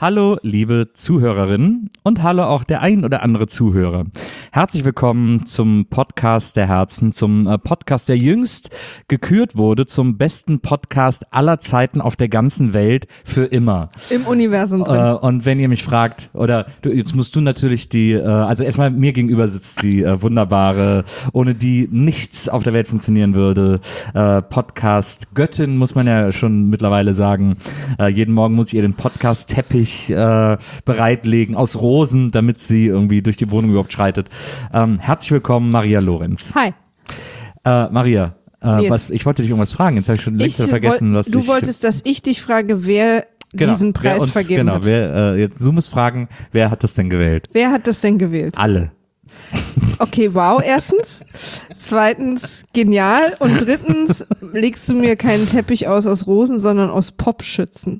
Hallo, liebe Zuhörerinnen und hallo auch der ein oder andere Zuhörer. Herzlich willkommen zum Podcast der Herzen, zum Podcast, der jüngst gekürt wurde zum besten Podcast aller Zeiten auf der ganzen Welt für immer. Im Universum drin. Und wenn ihr mich fragt, oder jetzt musst du natürlich also erstmal mir gegenüber sitzt die wunderbare, ohne die nichts auf der Welt funktionieren würde, Podcast-Göttin, muss man ja schon mittlerweile sagen. Jeden Morgen muss ich ihr den Podcast-Teppich bereitlegen aus Rosen, damit sie irgendwie durch die Wohnung überhaupt schreitet. Herzlich willkommen, Maria Lorenz. Hi. Maria, ich wollte dich irgendwas fragen, jetzt habe ich schon längst vergessen, was Du wolltest, dass ich dich frage, wer diesen Preis vergeben hat. Du musst fragen, wer hat das denn gewählt? Wer hat das denn gewählt? Alle. Okay, wow, erstens. Zweitens, genial. Und drittens, legst du mir keinen Teppich aus Rosen, sondern aus Popschützen.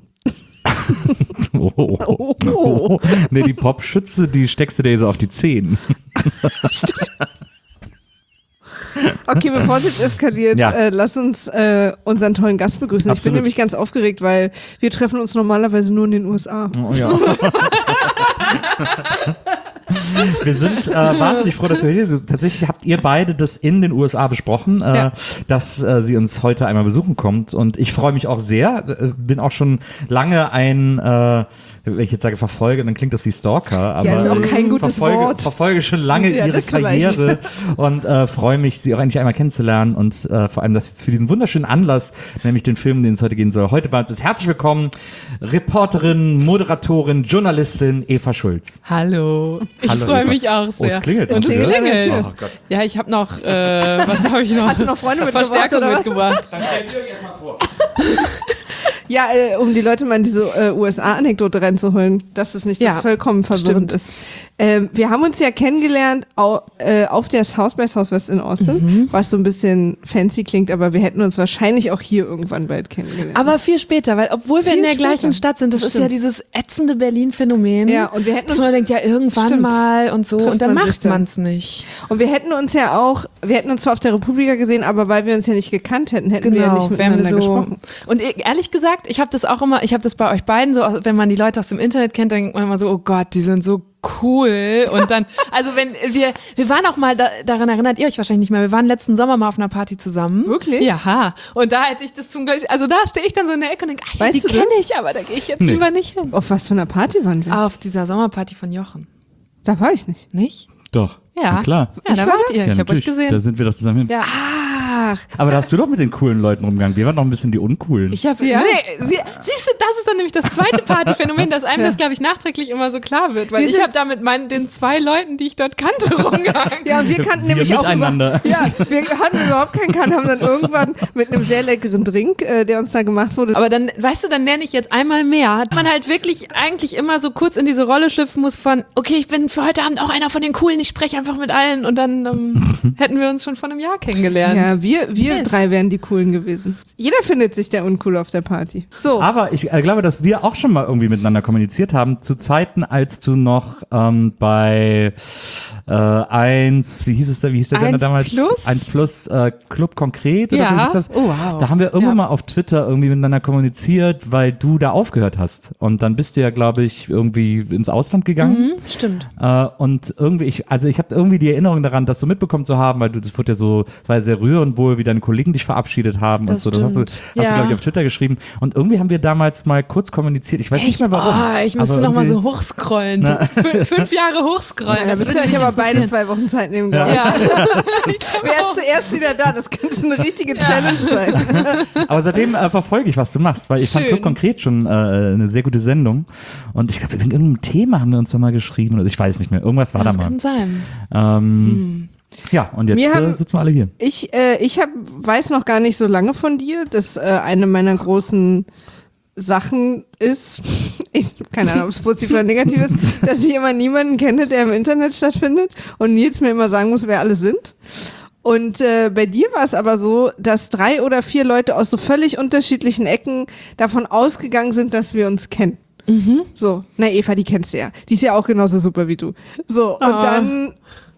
Oh. Nee, die Popschütze, die steckst du dir so auf die Zehen. Okay, bevor es jetzt eskaliert, lass uns unseren tollen Gast begrüßen. Absolut. Ich bin nämlich ganz aufgeregt, weil wir treffen uns normalerweise nur in den USA. Oh ja. Wir sind wahnsinnig froh, dass wir hier sind. Tatsächlich habt ihr beide das in den USA besprochen, dass sie uns heute einmal besuchen kommt. Und ich freue mich auch sehr. Bin auch schon lange wenn ich jetzt sage Verfolge, dann klingt das wie Stalker. Aber das ist auch kein gutes Wort. Verfolge schon lange ihre Karriere und freue mich, sie auch endlich einmal kennenzulernen. Und vor allem, dass jetzt für diesen wunderschönen Anlass, nämlich den Film, den es heute gehen soll, heute bei uns ist herzlich willkommen, Reporterin, Moderatorin, Journalistin Eva Schulz. Hallo. Ich freue mich auch sehr. Oh, es klingelt. Und es klingelt. Oh Gott. Ja, ich habe noch, was habe ich noch? Hast du noch Freunde mitgebracht? Verstärkung mitgebracht. Dann stellt ihr euch erstmal vor. Ja, um die Leute mal in diese USA-Anekdote reinzuholen, dass es nicht so vollkommen verwirrend ist. Wir haben uns ja kennengelernt auf der South by Southwest in Austin, was so ein bisschen fancy klingt, aber wir hätten uns wahrscheinlich auch hier irgendwann bald kennengelernt. Aber viel später, weil obwohl wir in der gleichen Stadt sind, das ist ja dieses ätzende Berlin-Phänomen. Ja, und wir hätten uns, man denkt ja irgendwann mal und so, und dann macht man es nicht. Und wir hätten uns zwar auf der Republika gesehen, aber weil wir uns ja nicht gekannt hätten wir ja nicht miteinander gesprochen. Und ehrlich gesagt, ich habe das bei euch beiden so, wenn man die Leute aus dem Internet kennt, dann denkt man immer so, oh Gott, die sind so cool. Und dann, also wenn wir waren auch mal, daran erinnert ihr euch wahrscheinlich nicht mehr, wir waren letzten Sommer mal auf einer Party zusammen. Wirklich? Ja. Und da hätte ich das zum Glück, also da stehe ich dann so in der Ecke und denke, die kenne ich, aber da gehe ich jetzt lieber nicht hin. Auf was für einer Party waren wir? Auf dieser Sommerparty von Jochen. Da war ich nicht. Nicht? Doch. Ja. Na klar. Ja, da wart ihr. Ich habe euch gesehen. Da sind wir doch zusammen hin. Ja. Ach. Aber da hast du doch mit den coolen Leuten rumgegangen. Wir waren noch ein bisschen die Uncoolen. Siehst du, das ist dann nämlich das zweite Partyphänomen, dass einem das, glaube ich, nachträglich immer so klar wird. Weil ich habe da mit den 2 Leuten, die ich dort kannte, rumgegangen. Ja, und wir kannten nämlich auch miteinander. wir hatten überhaupt keinen Kann, haben dann irgendwann mit einem sehr leckeren Drink, der uns da gemacht wurde. Aber dann, weißt du, dann lerne ich jetzt einmal mehr. Hat man halt wirklich eigentlich immer so kurz in diese Rolle schlüpfen muss von, okay, ich bin für heute Abend auch einer von den Coolen, ich spreche einfach mit allen. Und dann hätten wir uns schon vor einem Jahr kennengelernt. Ja, wir 3 wären die Coolen gewesen. Jeder findet sich der Uncool auf der Party. So. Aber ich glaube, dass wir auch schon mal irgendwie miteinander kommuniziert haben, zu Zeiten, als du noch bei 1, wie hieß der Sender damals? Plus? 1 Plus, Club Konkret oder so hieß das. Oh, wow. Da haben wir irgendwann mal auf Twitter irgendwie miteinander kommuniziert, weil du da aufgehört hast. Und dann bist du ja, glaube ich, irgendwie ins Ausland gegangen. Stimmt. Und irgendwie, ich habe irgendwie die Erinnerung daran, das so mitbekommen zu haben, weil das wurde ja so, es war ja sehr rührend wohl, wie deine Kollegen dich verabschiedet haben und so. Das hast du, glaube ich, auf Twitter geschrieben. Und irgendwie haben wir damals mal kurz kommuniziert. Ich weiß nicht mehr warum. Ich müsste noch mal so hochscrollen. 5 Jahre hochscrollen. Da müsst ihr euch aber beide 2 Wochen Zeit nehmen. Ja. Wer ist zuerst wieder da? Das könnte eine richtige Challenge sein. Aber seitdem verfolge ich, was du machst, weil ich fand Club Konkret schon eine sehr gute Sendung. Und ich glaube, wegen irgendeinem Thema haben wir uns da mal geschrieben. Ich weiß nicht mehr. Irgendwas war da mal. Das kann sein. Ja, und jetzt sitzen wir alle hier. Ich weiß noch gar nicht so lange von dir, dass eine meiner großen Sachen ist, keine Ahnung, ob es positiv oder negativ ist, dass ich immer niemanden kenne, der im Internet stattfindet und Nils mir immer sagen muss, wer alle sind. Und bei dir war es aber so, dass 3 oder 4 Leute aus so völlig unterschiedlichen Ecken davon ausgegangen sind, dass wir uns kennen. So, na Eva, die kennst du ja. Die ist ja auch genauso super wie du. So, und dann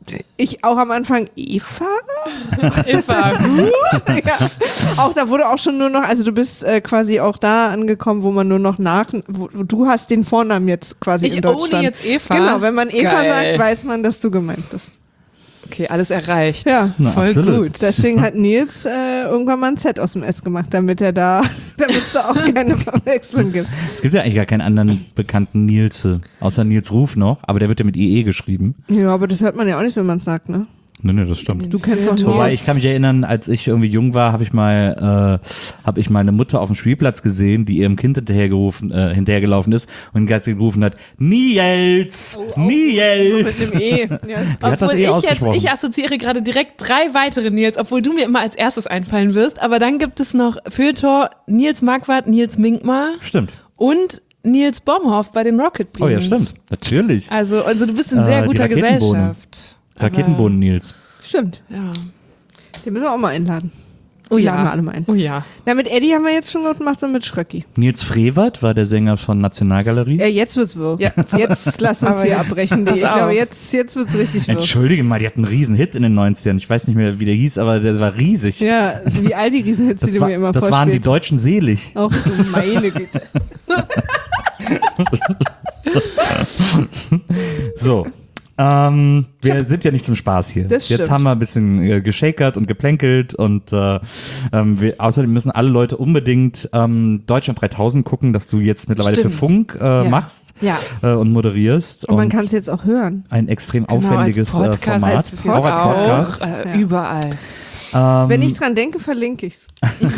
Ich auch am Anfang, Eva? Eva. Ja. Auch da wurde auch schon nur noch, also du bist quasi auch da angekommen, wo man nur noch du hast den Vornamen jetzt quasi in Deutschland. Ohne jetzt Eva. Genau, wenn man Eva Geil. sagt, weiß man, dass du gemeint bist. Okay, alles erreicht. Ja. Na, Voll absolut. gut. Deswegen hat Nils irgendwann mal ein Z aus dem S gemacht, damit es da auch keine Verwechslung gibt. Es gibt ja eigentlich gar keinen anderen bekannten Nilse, außer Nils Ruf noch, aber der wird ja mit IE geschrieben. Ja, aber das hört man ja auch nicht so, wenn man es sagt, ne? Nee, das stimmt. Du kennst doch Nils. Wobei, ich kann mich erinnern, als ich irgendwie jung war, habe ich meine Mutter auf dem Spielplatz gesehen, die ihrem Kind hinterhergelaufen ist und den Geist gerufen hat, Nils! Nils! Mit einem E. Ja. Die hat das ausgesprochen. Ich assoziiere gerade direkt 3 weitere Nils, obwohl du mir immer als erstes einfallen wirst. Aber dann gibt es noch Feuilleton Nils Marquardt, Nils Minkmar Stimmt. und Nils Bomhoff bei den Rocket Beans. Oh ja, stimmt. Natürlich. Also du bist in sehr Die guter Raketenbohnen. Gesellschaft. Raketenbohnen Nils. Stimmt. Ja. Den müssen wir auch mal einladen. Oh Die ja. laden wir alle mal ein. Oh ja. Na, mit Eddie haben wir jetzt schon gemacht und mit Schröcki. Nils Frevert war der Sänger von Nationalgalerie. Jetzt wird's wirr. Ja. Jetzt lass uns Aber hier jetzt, abbrechen. pass Ich glaube, auf. jetzt wird's richtig wirr. Entschuldige mal, die hatten einen riesen Hit in den 90ern. Ich weiß nicht mehr, wie der hieß, aber der war riesig. Ja, wie all die Riesenhits, die du mir immer das vorspielst. waren die Deutschen selig. Auch du meine Güte. So. Wir sind ja nicht zum Spaß hier. Das Jetzt stimmt. haben wir ein bisschen geschakert und geplänkelt und außerdem müssen alle Leute unbedingt Deutschland 3000 gucken, dass du jetzt mittlerweile Stimmt. für Funk machst Ja. und moderierst. Und man kann es jetzt auch hören. ein extrem Genau, aufwendiges als Podcast, Format. als Auch als Podcast. Ja. Überall. Wenn ich dran denke, verlinke ich's.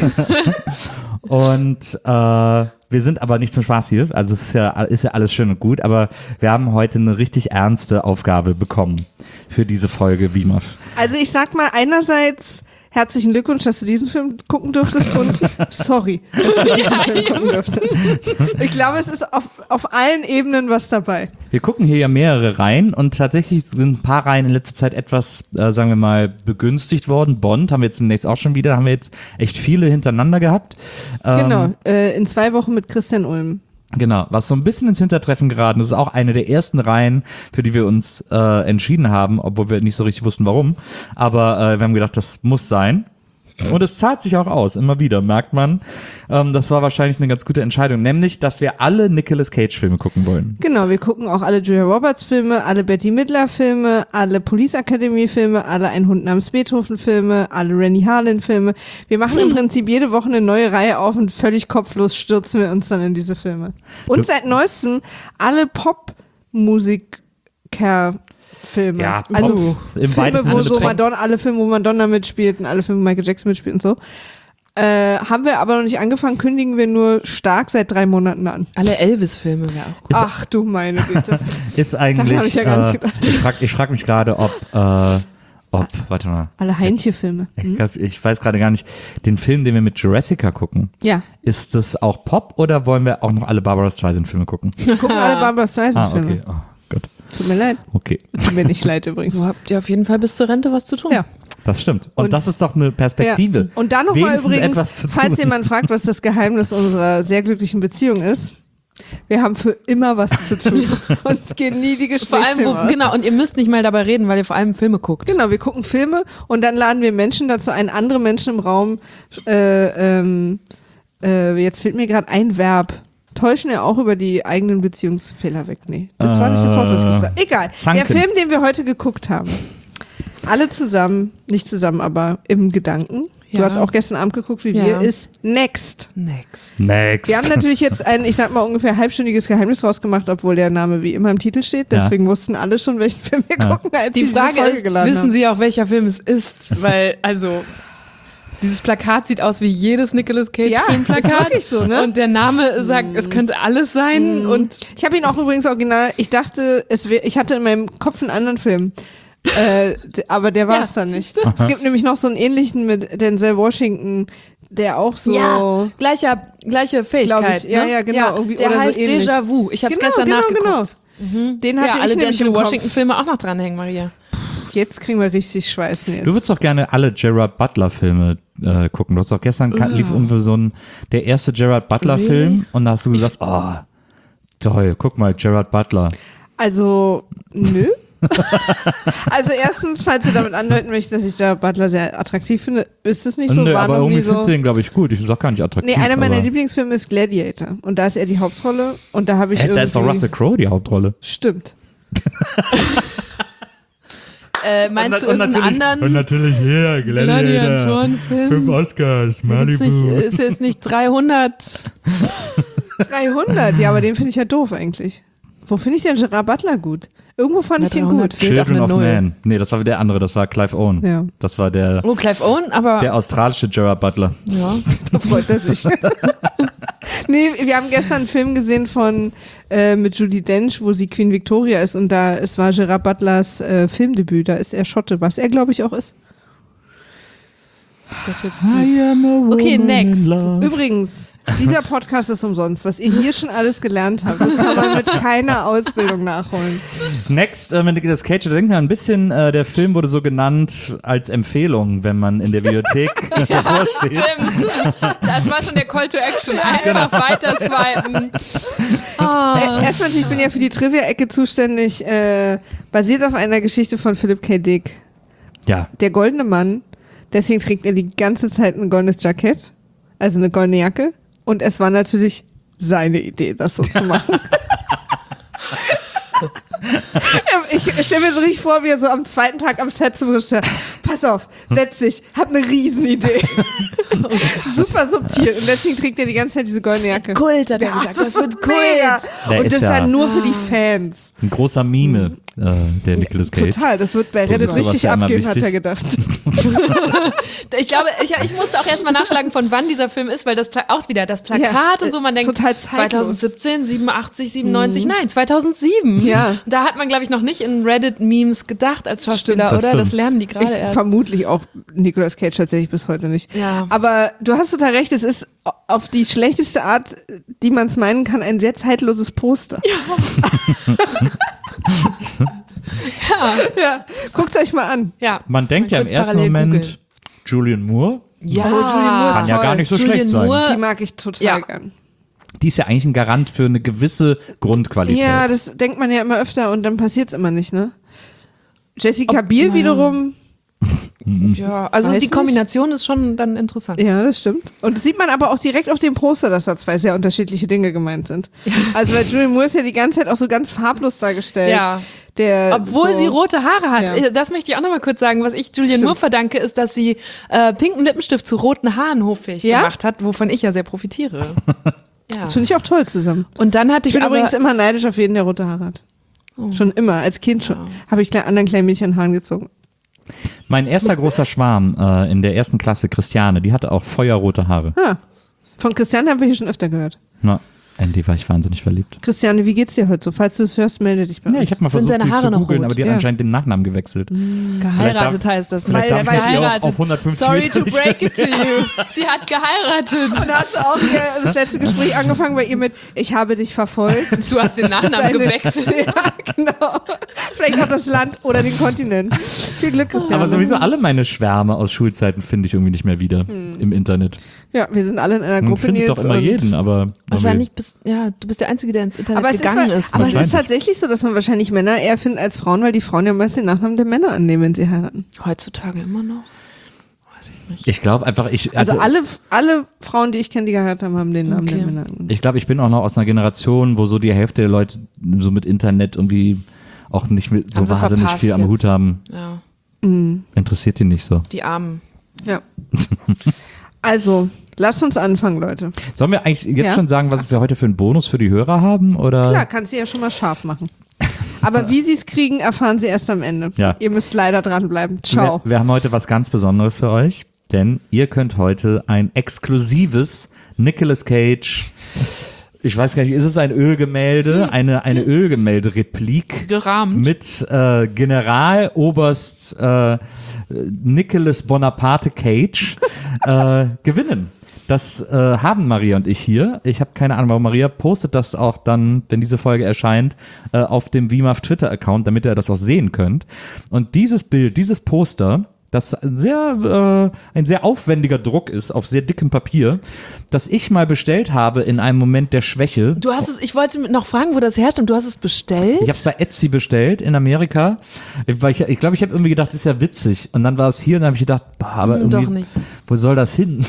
Und wir sind aber nicht zum Spaß hier. Also es ist ja alles schön und gut, aber wir haben heute eine richtig ernste Aufgabe bekommen für diese Folge WIMAF. Also ich sag mal, einerseits herzlichen Glückwunsch, dass du diesen Film gucken durftest und sorry, dass du diesen Film gucken durftest. Ich glaube, es ist auf allen Ebenen was dabei. Wir gucken hier ja mehrere Reihen und tatsächlich sind ein paar Reihen in letzter Zeit etwas, sagen wir mal, begünstigt worden. Bond haben wir jetzt demnächst auch schon wieder, haben wir jetzt echt viele hintereinander gehabt. Genau, in 2 Wochen mit Christian Ulm. Genau, was so ein bisschen ins Hintertreffen geraten ist, ist auch eine der ersten Reihen, für die wir uns entschieden haben, obwohl wir nicht so richtig wussten, warum. Aber wir haben gedacht, das muss sein. Und es zahlt sich auch aus, immer wieder, merkt man. Das war wahrscheinlich eine ganz gute Entscheidung, nämlich, dass wir alle Nicolas Cage-Filme gucken wollen. Genau, wir gucken auch alle Julia Roberts Filme, alle Betty Midler Filme, alle Police Academy Filme, alle Ein Hund namens Beethoven Filme, alle Rennie Harlin Filme. Wir machen im Prinzip jede Woche eine neue Reihe auf und völlig kopflos stürzen wir uns dann in diese Filme. Und seit neuestem alle Popmusiker-Filme. Ja, Pop also im Filme, weitesten wo Sinne so betrachtet. alle Filme, wo Madonna mitspielt und alle Filme, wo Michael Jackson mitspielt und so. Haben wir aber noch nicht angefangen, kündigen wir nur stark seit 3 Monaten an. Alle Elvis-Filme wäre auch gut. Ach du meine Güte. Ist Daran hab eigentlich, ich ja gar nicht gedacht. ich frag mich gerade, warte mal. Alle Heinche-Filme. Ich weiß gerade gar nicht, den Film, den wir mit Jurassica gucken, Ja. ist das auch Pop oder wollen wir auch noch alle Barbara Streisand-Filme gucken? Wir gucken alle Barbara Streisand-Filme. Okay. Oh Gott. Tut mir leid. Okay, Tut mir nicht leid übrigens. So habt ihr auf jeden Fall bis zur Rente was zu tun. Ja. das stimmt. Und Und- das ist doch eine Perspektive. Ja. Und dann nochmal Wenigstens übrigens, etwas zu tun. falls jemand fragt, was das Geheimnis unserer sehr glücklichen Beziehung ist, wir haben für immer was zu tun. Uns gehen nie die Vor allem, Gesprächsthemen aus. genau, und ihr müsst nicht mal dabei reden, weil ihr vor allem Filme guckt. Genau, wir gucken Filme und dann laden wir Menschen dazu ein, andere Menschen im Raum, jetzt fehlt mir gerade ein Verb, täuschen ja auch über die eigenen Beziehungsfehler weg. Nee, das war nicht das Wort, was ich gesagt habe. Egal, zanken. der Film, den wir heute geguckt haben, alle zusammen, nicht zusammen, aber im Gedanken, du Ja. hast auch gestern Abend geguckt, wie Ja. wir, ist Next. Next. Next. Wir haben natürlich jetzt ein, ich sag mal, ungefähr halbstündiges Geheimnis draus gemacht, obwohl der Name wie immer im Titel steht. Ja. Deswegen wussten alle schon, welchen Film wir Ja. gucken, als Die sie Frage diese Folge ist, geladen wissen haben. Sie auch, welcher Film es ist? Weil, also, dieses Plakat sieht aus wie jedes Nicolas Cage Ja, Filmplakat. ist wirklich so, ne? Und der Name sagt, es könnte alles sein. Und Ich habe ihn auch übrigens original, ich dachte, ich hatte in meinem Kopf einen anderen Film. Aber der war es Ja, dann nicht. Es gibt nämlich noch so einen ähnlichen mit Denzel Washington, der auch so. ja, gleiche Fähigkeit. ich. Ja, ne? ja, genau, irgendwie, Der oder so heißt ähnlich. Déjà-vu. Ich habe es Genau, gestern genau, nachgeguckt. Den hatte Ja, ich alle nämlich Denzel im Kopf. Washington-Filme auch noch dranhängen, Maria. Jetzt kriegen wir richtig Schweißen jetzt. Du würdest doch gerne alle Gerard Butler-Filme gucken. Du hast doch gestern lief irgendwo der erste Gerard Butler-Film und da hast du gesagt, oh, toll, guck mal, Gerard Butler. Also, nö. Also erstens, falls ihr damit andeuten möchtet, dass ich Gerard Butler sehr attraktiv finde, ist es nicht so. Nö, war aber noch nie irgendwie so. findest du den, glaube ich, gut. Ich sag gar nicht attraktiv. Nee, einer meiner aber Lieblingsfilme ist Gladiator. Und da ist er die Hauptrolle. Und da habe ich irgendwie... Da ist doch Russell Crowe die Hauptrolle. Stimmt. Meinst du irgendeinen anderen natürlich hier, Gladiatorenfilm? 5 Oscars, Gibt's nicht, ist jetzt nicht 300? 300, ja, aber den finde ich ja doof eigentlich. Wo finde ich denn Gerard Butler gut? Irgendwo fand ich den 300 gut. fehlt auch Children eine of Null. Man. Nee, das war der andere, das war Clive Owen. Ja. Das war der Oh, Clive Owen, aber australische Gerard Butler. ja. Da freut er sich. Nee, wir haben gestern einen Film gesehen mit Judi Dench, wo sie Queen Victoria ist und es war Gerard Butlers Filmdebüt, da ist er Schotte, was er glaube ich auch ist. Das ist jetzt die. Okay, next. Übrigens, dieser Podcast ist umsonst. Was ihr hier schon alles gelernt habt, das kann man mit keiner Ausbildung nachholen. Next, wenn Nicolas Cage, da denkt man ein bisschen, der Film wurde so genannt als Empfehlung, wenn man in der Videothek davor steht. Stimmt. Das war schon der Call to Action. Einfach weiter swipen. Erstmal, ich bin ja für die Trivia-Ecke zuständig, basiert auf einer Geschichte von Philip K. Dick. Ja, Der goldene Mann, deswegen trägt er die ganze Zeit ein goldenes Jackett, also eine goldene Jacke. Und es war natürlich seine Idee, das so zu machen. Ich stelle mir so richtig vor, wie er so am zweiten Tag am Set zum Regisseur, pass auf, setz dich, hab eine Riesenidee. Super subtil. Und deswegen trägt er die ganze Zeit diese goldene Jacke. Kult, hat er gesagt. Das wird Kult. Mega. Der Und ist das ja- dann nur für die Fans. ein großer Mime, der Nicolas Cage. Total, das wird bei Und Reddit ist sowas richtig ja immer abgehen, hat wichtig? er gedacht. Ich glaube, ich musste auch erstmal nachschlagen, von wann dieser Film ist, weil das auch wieder das Plakat Ja, und so, man denkt total zeitlos. 2017, 87, 97, nein, 2007. Ja. Da hat man, glaube ich, noch nicht in Reddit-Memes gedacht als Schauspieler, Stimmt, das oder? Das stimmt. lernen die gerade erst. Vermutlich auch Nicolas Cage tatsächlich bis heute nicht. Ja. Aber du hast total recht, es ist auf die schlechteste Art, die man es meinen kann, ein sehr zeitloses Poster. Ja, guckt euch mal an. Ja. Man denkt ja im kurz ersten parallel Moment, googeln. Julian Moore Ja, Oh, Julianne Moore ist kann ja toll. gar nicht so Julianne schlecht sein. Moore- Die mag ich total Ja. gern. Die ist ja eigentlich ein Garant für eine gewisse Grundqualität. Ja, das denkt man ja immer öfter und dann passiert es immer nicht, ne? Jessica Biel wiederum, Ja, also Weiß die nicht. Kombination ist schon dann interessant. ja, das stimmt. Und das sieht man aber auch direkt auf dem Poster, dass da zwei sehr unterschiedliche Dinge gemeint sind. Also weil Julianne Moore ist ja die ganze Zeit auch so ganz farblos dargestellt. Ja. so, Obwohl sie rote Haare hat. Ja. Das möchte ich auch nochmal kurz sagen. Was ich Julianne Moore verdanke, ist, dass sie pinken Lippenstift zu roten Haaren hoffähig Ja? gemacht hat, wovon ich ja sehr profitiere. Ja. Das finde ich auch toll zusammen. Und dann hatte Ich ich bin aber... übrigens immer neidisch auf jeden, der rote Haare hat. Schon immer, als Kind schon. Habe ich anderen kleinen Mädchen Haaren gezogen. Mein erster großer Schwarm in der ersten Klasse, Christiane, die hatte auch feuerrote Haare. Ah, von Christiane haben wir hier schon öfter gehört. Na, in die war ich wahnsinnig verliebt. Christiane, wie geht's dir heute so? Falls du es hörst, melde dich bei Ja, uns. ich habe mal Sind versucht, deine die Haare zu noch googeln, rot? aber die hat Ja. anscheinend den Nachnamen gewechselt. Geheiratet heißt das. Vielleicht Weil- darf ich die auch geheiratet. auf 150 Sorry to Meter- break it to you. Sie hat geheiratet. Und da hast du auch hier das letzte Gespräch angefangen bei ihr mit, ich habe dich verfolgt. Du hast den Nachnamen Deine- gewechselt. Ja, genau. Vielleicht auch das Land oder den Kontinent. Viel Glück, Christiane. Aber sowieso alle meine Schwärme aus Schulzeiten finde ich irgendwie nicht mehr wieder im Internet. Ja, wir sind alle in einer Man Gruppe, findet Nils. doch immer und- jeden, aber Wahrscheinlich du bist der Einzige, der ins Internet Aber, gegangen ist. aber es ist wahrscheinlich. tatsächlich so, dass man wahrscheinlich Männer eher findet als Frauen, weil die Frauen ja meist den Nachnamen der Männer annehmen, wenn sie heiraten. Heutzutage immer noch. Weiß ich nicht. ich glaube einfach, Also alle Frauen, die ich kenne, die geheiratet haben, haben den Namen Okay. der Männer angenommen. ich glaube, ich bin auch noch aus einer Generation, wo so die Hälfte der Leute so mit Internet irgendwie auch nicht mit so Haben sie wahnsinnig verpasst viel am Hut jetzt. haben. Ja, Interessiert die nicht so. die Armen. Ja. Also, lasst uns anfangen, Leute. Sollen wir eigentlich jetzt Ja. schon sagen, was wir heute für einen Bonus für die Hörer haben? Oder? Klar, kannst du ja schon mal scharf machen. Aber wie sie es kriegen, erfahren sie erst am Ende. Ja. Ihr müsst leider dranbleiben. Ciao. Wir haben heute was ganz Besonderes für euch, denn ihr könnt heute ein exklusives Nicolas Cage, ich weiß gar nicht, ist es ein Ölgemälde, eine Ölgemälde-Replik Gerahmt. mit Generaloberst Nicolas Bonaparte Cage gewinnen. Das haben Maria und ich hier. Ich habe keine Ahnung, warum. Maria postet das auch dann, wenn diese Folge erscheint, auf dem WIMAF Twitter-Account, damit ihr das auch sehen könnt. Und dieses Bild, dieses Poster, das ein sehr aufwendiger Druck ist auf sehr dickem Papier, das ich mal bestellt habe in einem Moment der Schwäche. Du hast es, ich wollte noch fragen, wo das herrstammt. Du hast es bestellt? Ich habe es bei Etsy bestellt in Amerika. Ich glaube, ich habe irgendwie gedacht, das ist ja witzig. Und dann war es hier und dann habe ich gedacht, aber irgendwie, doch nicht. Wo soll das hin?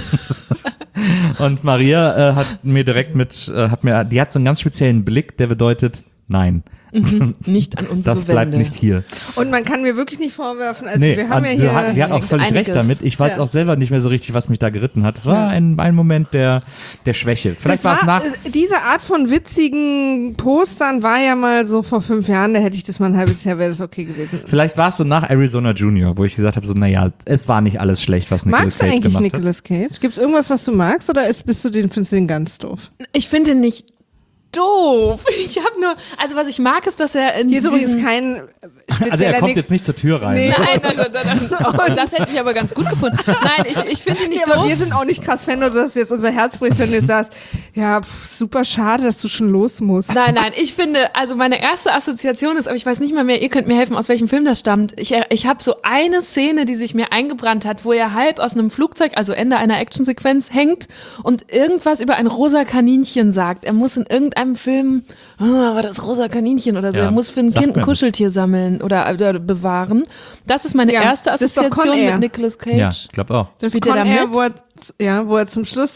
Und Maria hat mir direkt die hat so einen ganz speziellen Blick, der bedeutet, nein. Nicht an unsere Das bleibt Wände. nicht hier. Und man kann mir wirklich nicht vorwerfen, also Nee, wir haben ja sie hier... hat auch völlig einiges. recht damit. Ich weiß auch selber nicht mehr so richtig, was mich da geritten hat. Es war ein Moment der Schwäche. Vielleicht war es nach... Diese Art von witzigen Postern war ja mal so vor 5 Jahren, da hätte ich das mal ein halbes Jahr, wäre das okay gewesen. Vielleicht war es so nach Arizona Junior, wo ich gesagt habe, so naja, es war nicht alles schlecht, was Nicolas Magst du Cage eigentlich gemacht hat. Nicolas Cage? Gibt es irgendwas, was du magst oder findest du den ganz doof? Ich finde ihn nicht doof. Ich habe nur, also was ich mag, ist, dass er in Hier ist übrigens diesen... kein spezieller Also er kommt Nick- jetzt nicht zur Tür rein. Nee. Ne? Nein, also das hätte ich aber ganz gut gefunden. Nein, ich finde ihn nicht Ja, aber doof. wir sind auch nicht krass Fan, dass das jetzt unser Herz bricht, wenn du jetzt sagst, ja, super schade, dass du schon los musst. Nein, ich finde, also meine erste Assoziation ist, aber ich weiß nicht mal mehr, ihr könnt mir helfen, aus welchem Film das stammt. Ich habe so eine Szene, die sich mir eingebrannt hat, wo er halb aus einem Flugzeug, also Ende einer Actionsequenz, hängt und irgendwas über ein rosa Kaninchen sagt. Er muss in irgendeinem Film, aber das rosa Kaninchen oder so, Ja, er muss für ein sagt Kind ein mir was. Kuscheltier sammeln oder bewahren. Das ist meine Ja, erste das ist doch Con Assoziation Air. mit Nicolas Cage. Ja, ich glaube auch. Das Spielt Con er da Air, mit? wo er zum Schluss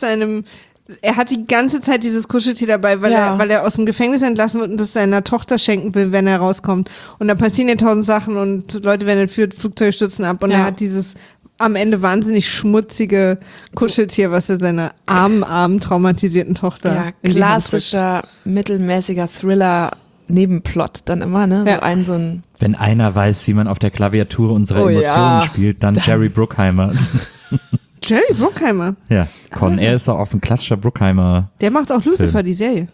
er hat die ganze Zeit dieses Kuscheltier dabei, weil Ja. er aus dem Gefängnis entlassen wird und das seiner Tochter schenken will, wenn er rauskommt. Und da passieren ja 1000 Sachen und Leute werden entführt, Flugzeuge stürzen ab und Ja. er hat dieses am Ende wahnsinnig schmutzige Kuscheltier, was er seiner armen, traumatisierten Tochter Ja, in die Hand klassischer, mittelmäßiger Thriller-Nebenplot dann immer, ne? Ja. So ein Wenn einer weiß, wie man auf der Klaviatur unsere Oh Emotionen ja. spielt, dann Jerry Bruckheimer. drückt. Jerry Bruckheimer, Ja, Con Air ist doch auch so ein klassischer Bruckheimer. der macht auch Lucifer, die Serie.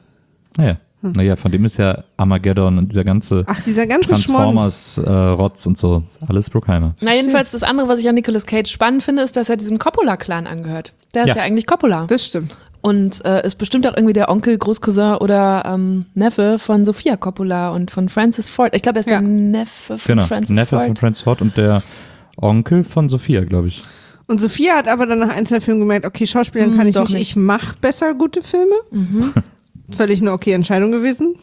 Naja, von dem ist ja Armageddon und dieser ganze Ach, dieser ganze Schmonz. Transformers-Rotz und so. Ist alles Bruckheimer. Na, jedenfalls das andere, was ich an Nicolas Cage spannend finde, ist, dass er diesem Coppola-Clan angehört. Der ist Ja. ja eigentlich Coppola. Das stimmt. Und ist bestimmt auch irgendwie der Onkel, Großcousin oder Neffe von Sofia Coppola und von Francis Ford. Ich glaube, er ist Ja. der Neffe von Genau, Francis Neffe Ford. von Francis Ford und der Onkel von Sophia, glaube ich. Und Sophia hat aber dann nach 1, 2 Filmen gemerkt, okay, Schauspielern kann ich doch nicht, nicht. ich mache besser gute Filme. Völlig eine okay Entscheidung gewesen.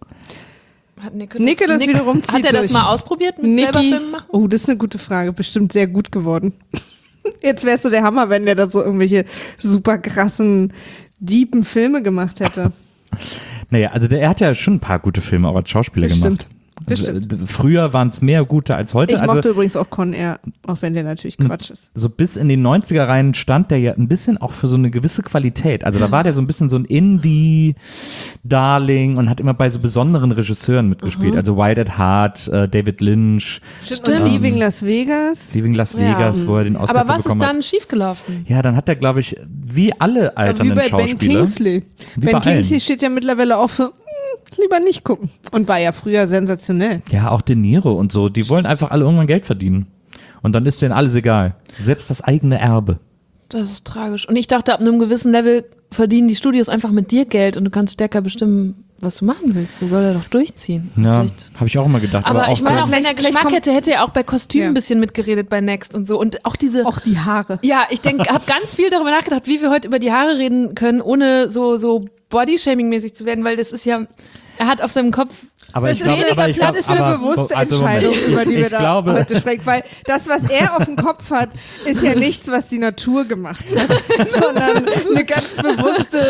Hat Nicolas wiederum zieht Hat er das durch. mal ausprobiert mit selber Filmen machen? Oh, das ist eine gute Frage. Bestimmt sehr gut geworden. Jetzt wärst du der Hammer, wenn der da so irgendwelche super krassen, deepen Filme gemacht hätte. Naja, also er hat ja schon ein paar gute Filme auch als Schauspieler Das gemacht. stimmt. Das stimmt. Früher waren es mehr gute als heute. Ich Also mochte übrigens auch Con Air, auch wenn der natürlich Quatsch ist. so bis in den 90er rein stand der ja ein bisschen auch für so eine gewisse Qualität. Also da war der so ein bisschen so ein Indie-Darling und hat immer bei so besonderen Regisseuren mitgespielt. Also Wild at Heart, David Lynch, Und Leaving Las Vegas. Leaving Las Ja. Vegas, wo er den Oscar Aber was ist bekommen hat. dann schiefgelaufen? Ja, dann hat er, glaube ich, wie alle Wie alternden bei Ben Schauspieler. Kingsley. Wie Ben bei allen. Kingsley steht ja mittlerweile auch für lieber nicht gucken. Und war ja früher sensationell. Ja, auch De Niro und so. Die wollen einfach alle irgendwann Geld verdienen. Und dann ist denen alles egal. Selbst das eigene Erbe. Das ist tragisch. Und ich dachte, ab einem gewissen Level verdienen die Studios einfach mit dir Geld und du kannst stärker bestimmen, was du machen willst. Das soll er doch durchziehen. Ja, Vielleicht. habe ich auch immer gedacht. Aber auch ich meine, so, auch wenn er Vielleicht Geschmack kommt- hätte, hätte er auch bei Kostümen Ja. ein bisschen mitgeredet bei Next und so. Und auch diese. Auch die Haare. Ja, ich denke, habe ganz viel darüber nachgedacht, wie wir heute über die Haare reden können, ohne so Bodyshaming-mäßig zu werden, weil das ist ja, er hat auf seinem Kopf. aber ich Das ist glaube, weniger aber ich Platz, glaube, ist eine aber bewusste also Entscheidung, Moment, über die wir ich da glaube, heute sprechen. Weil das, was er auf dem Kopf hat, ist ja nichts, was die Natur gemacht hat, sondern eine ganz bewusste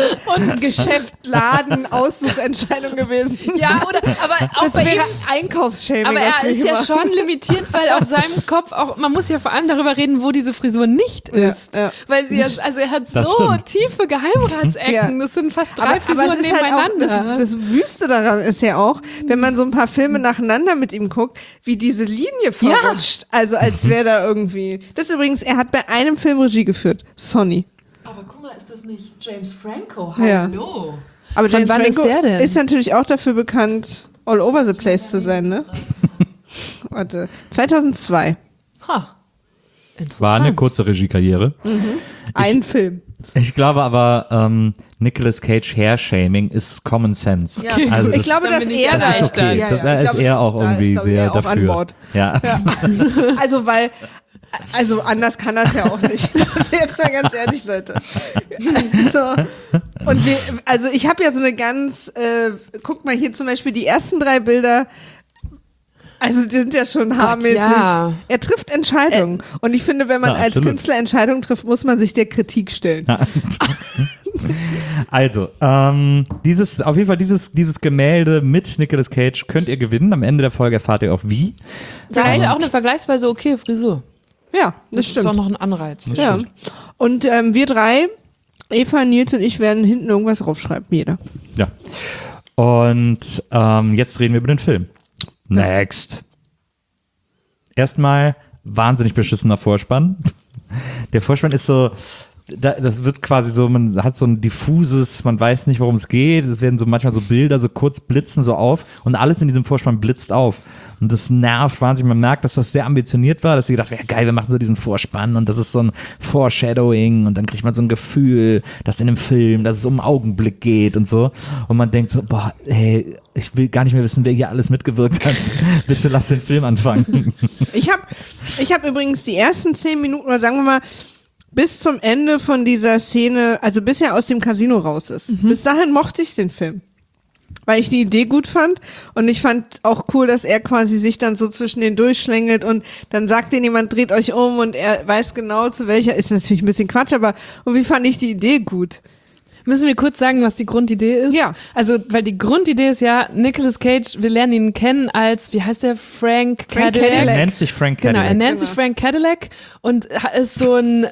Geschäft-Laden-Aussuchentscheidung gewesen. Ja, oder, aber auch Das bei wäre ihm. Einkaufsshaming. Aber was er wir ist hier ja machen. schon limitiert, weil auf seinem Kopf auch, man muss ja vor allem darüber reden, wo diese Frisur nicht ist. ja. Weil sie ja, also er hat Das so stimmt. tiefe Geheimratsecken. Ja. Das sind fast Aber 3 Frisuren es ist halt auch, nebeneinander. das Wüste daran ist ja auch, wenn man so ein paar Filme nacheinander mit ihm guckt, wie diese Linie verrutscht. Also als wäre da irgendwie. Das ist übrigens, er hat bei einem Film Regie geführt, Sonny. Aber guck mal, ist das nicht James Franco? Ja. Hallo. Aber Von James wann ist Franco der denn? ist natürlich auch dafür bekannt, all over the place zu sein, ne? Warte, 2002. Ha. Interessant. war eine kurze Regiekarriere. Ein Film. Ich glaube aber, Nicolas Cage Hair-Shaming ist Common Sense. Ja. Also Ich das, glaube, Dann dass bin ich er erleichtert. ist okay. Ja, Das, ja. da Ich ist glaube, er auch da ist, irgendwie glaube ich, sehr er auch an dafür. Bord. Ja. Ja. Also, weil Also anders kann das ja auch nicht. Jetzt mal ganz ehrlich, Leute. Und also ich habe ja so eine ganz, guck mal hier zum Beispiel die ersten 3 Bilder. Also die sind ja schon haarmäßig. Ja. Er trifft Entscheidungen. Und ich finde, wenn man als Künstler Entscheidungen trifft, muss man sich der Kritik stellen. Also, auf jeden Fall dieses Gemälde mit Nicolas Cage könnt ihr gewinnen. Am Ende der Folge erfahrt ihr auch wie. Da hat er auch eine vergleichsweise okay Frisur. Ja, das ist stimmt. auch noch ein Anreiz. Ja. Und wir 3, Eva, Nils und ich, werden hinten irgendwas draufschreiben. Jeder. Ja. Und jetzt reden wir über den Film. Next. Erstmal wahnsinnig beschissener Vorspann. Der Vorspann ist so, das wird quasi so, man hat so ein diffuses, man weiß nicht, worum es geht. Es werden so manchmal so Bilder so kurz blitzen so auf und alles in diesem Vorspann blitzt auf. Und das nervt wahnsinnig. Man merkt, dass das sehr ambitioniert war, dass sie gedacht, ja geil, wir machen so diesen Vorspann und das ist so ein Foreshadowing und dann kriegt man so ein Gefühl, dass in dem Film, dass es um einen Augenblick geht und so. Und man denkt so, boah, hey, ich will gar nicht mehr wissen, wer hier alles mitgewirkt hat. Bitte lass den Film anfangen. Ich hab übrigens die ersten 10 Minuten, oder sagen wir mal, bis zum Ende von dieser Szene, also bis er aus dem Casino raus ist. Bis dahin mochte ich den Film. Weil ich die Idee gut fand und ich fand auch cool, dass er quasi sich dann so zwischen den durchschlängelt und dann sagt denen jemand, dreht euch um und er weiß genau zu welcher, ist natürlich ein bisschen Quatsch, aber irgendwie fand ich die Idee gut. Müssen wir kurz sagen, was die Grundidee ist? Ja. Also, weil die Grundidee ist ja, Nicolas Cage, wir lernen ihn kennen als, wie heißt der, Frank Cadillac? Er nennt sich Frank Cadillac. Genau, er nennt sich Frank Cadillac und ist so ein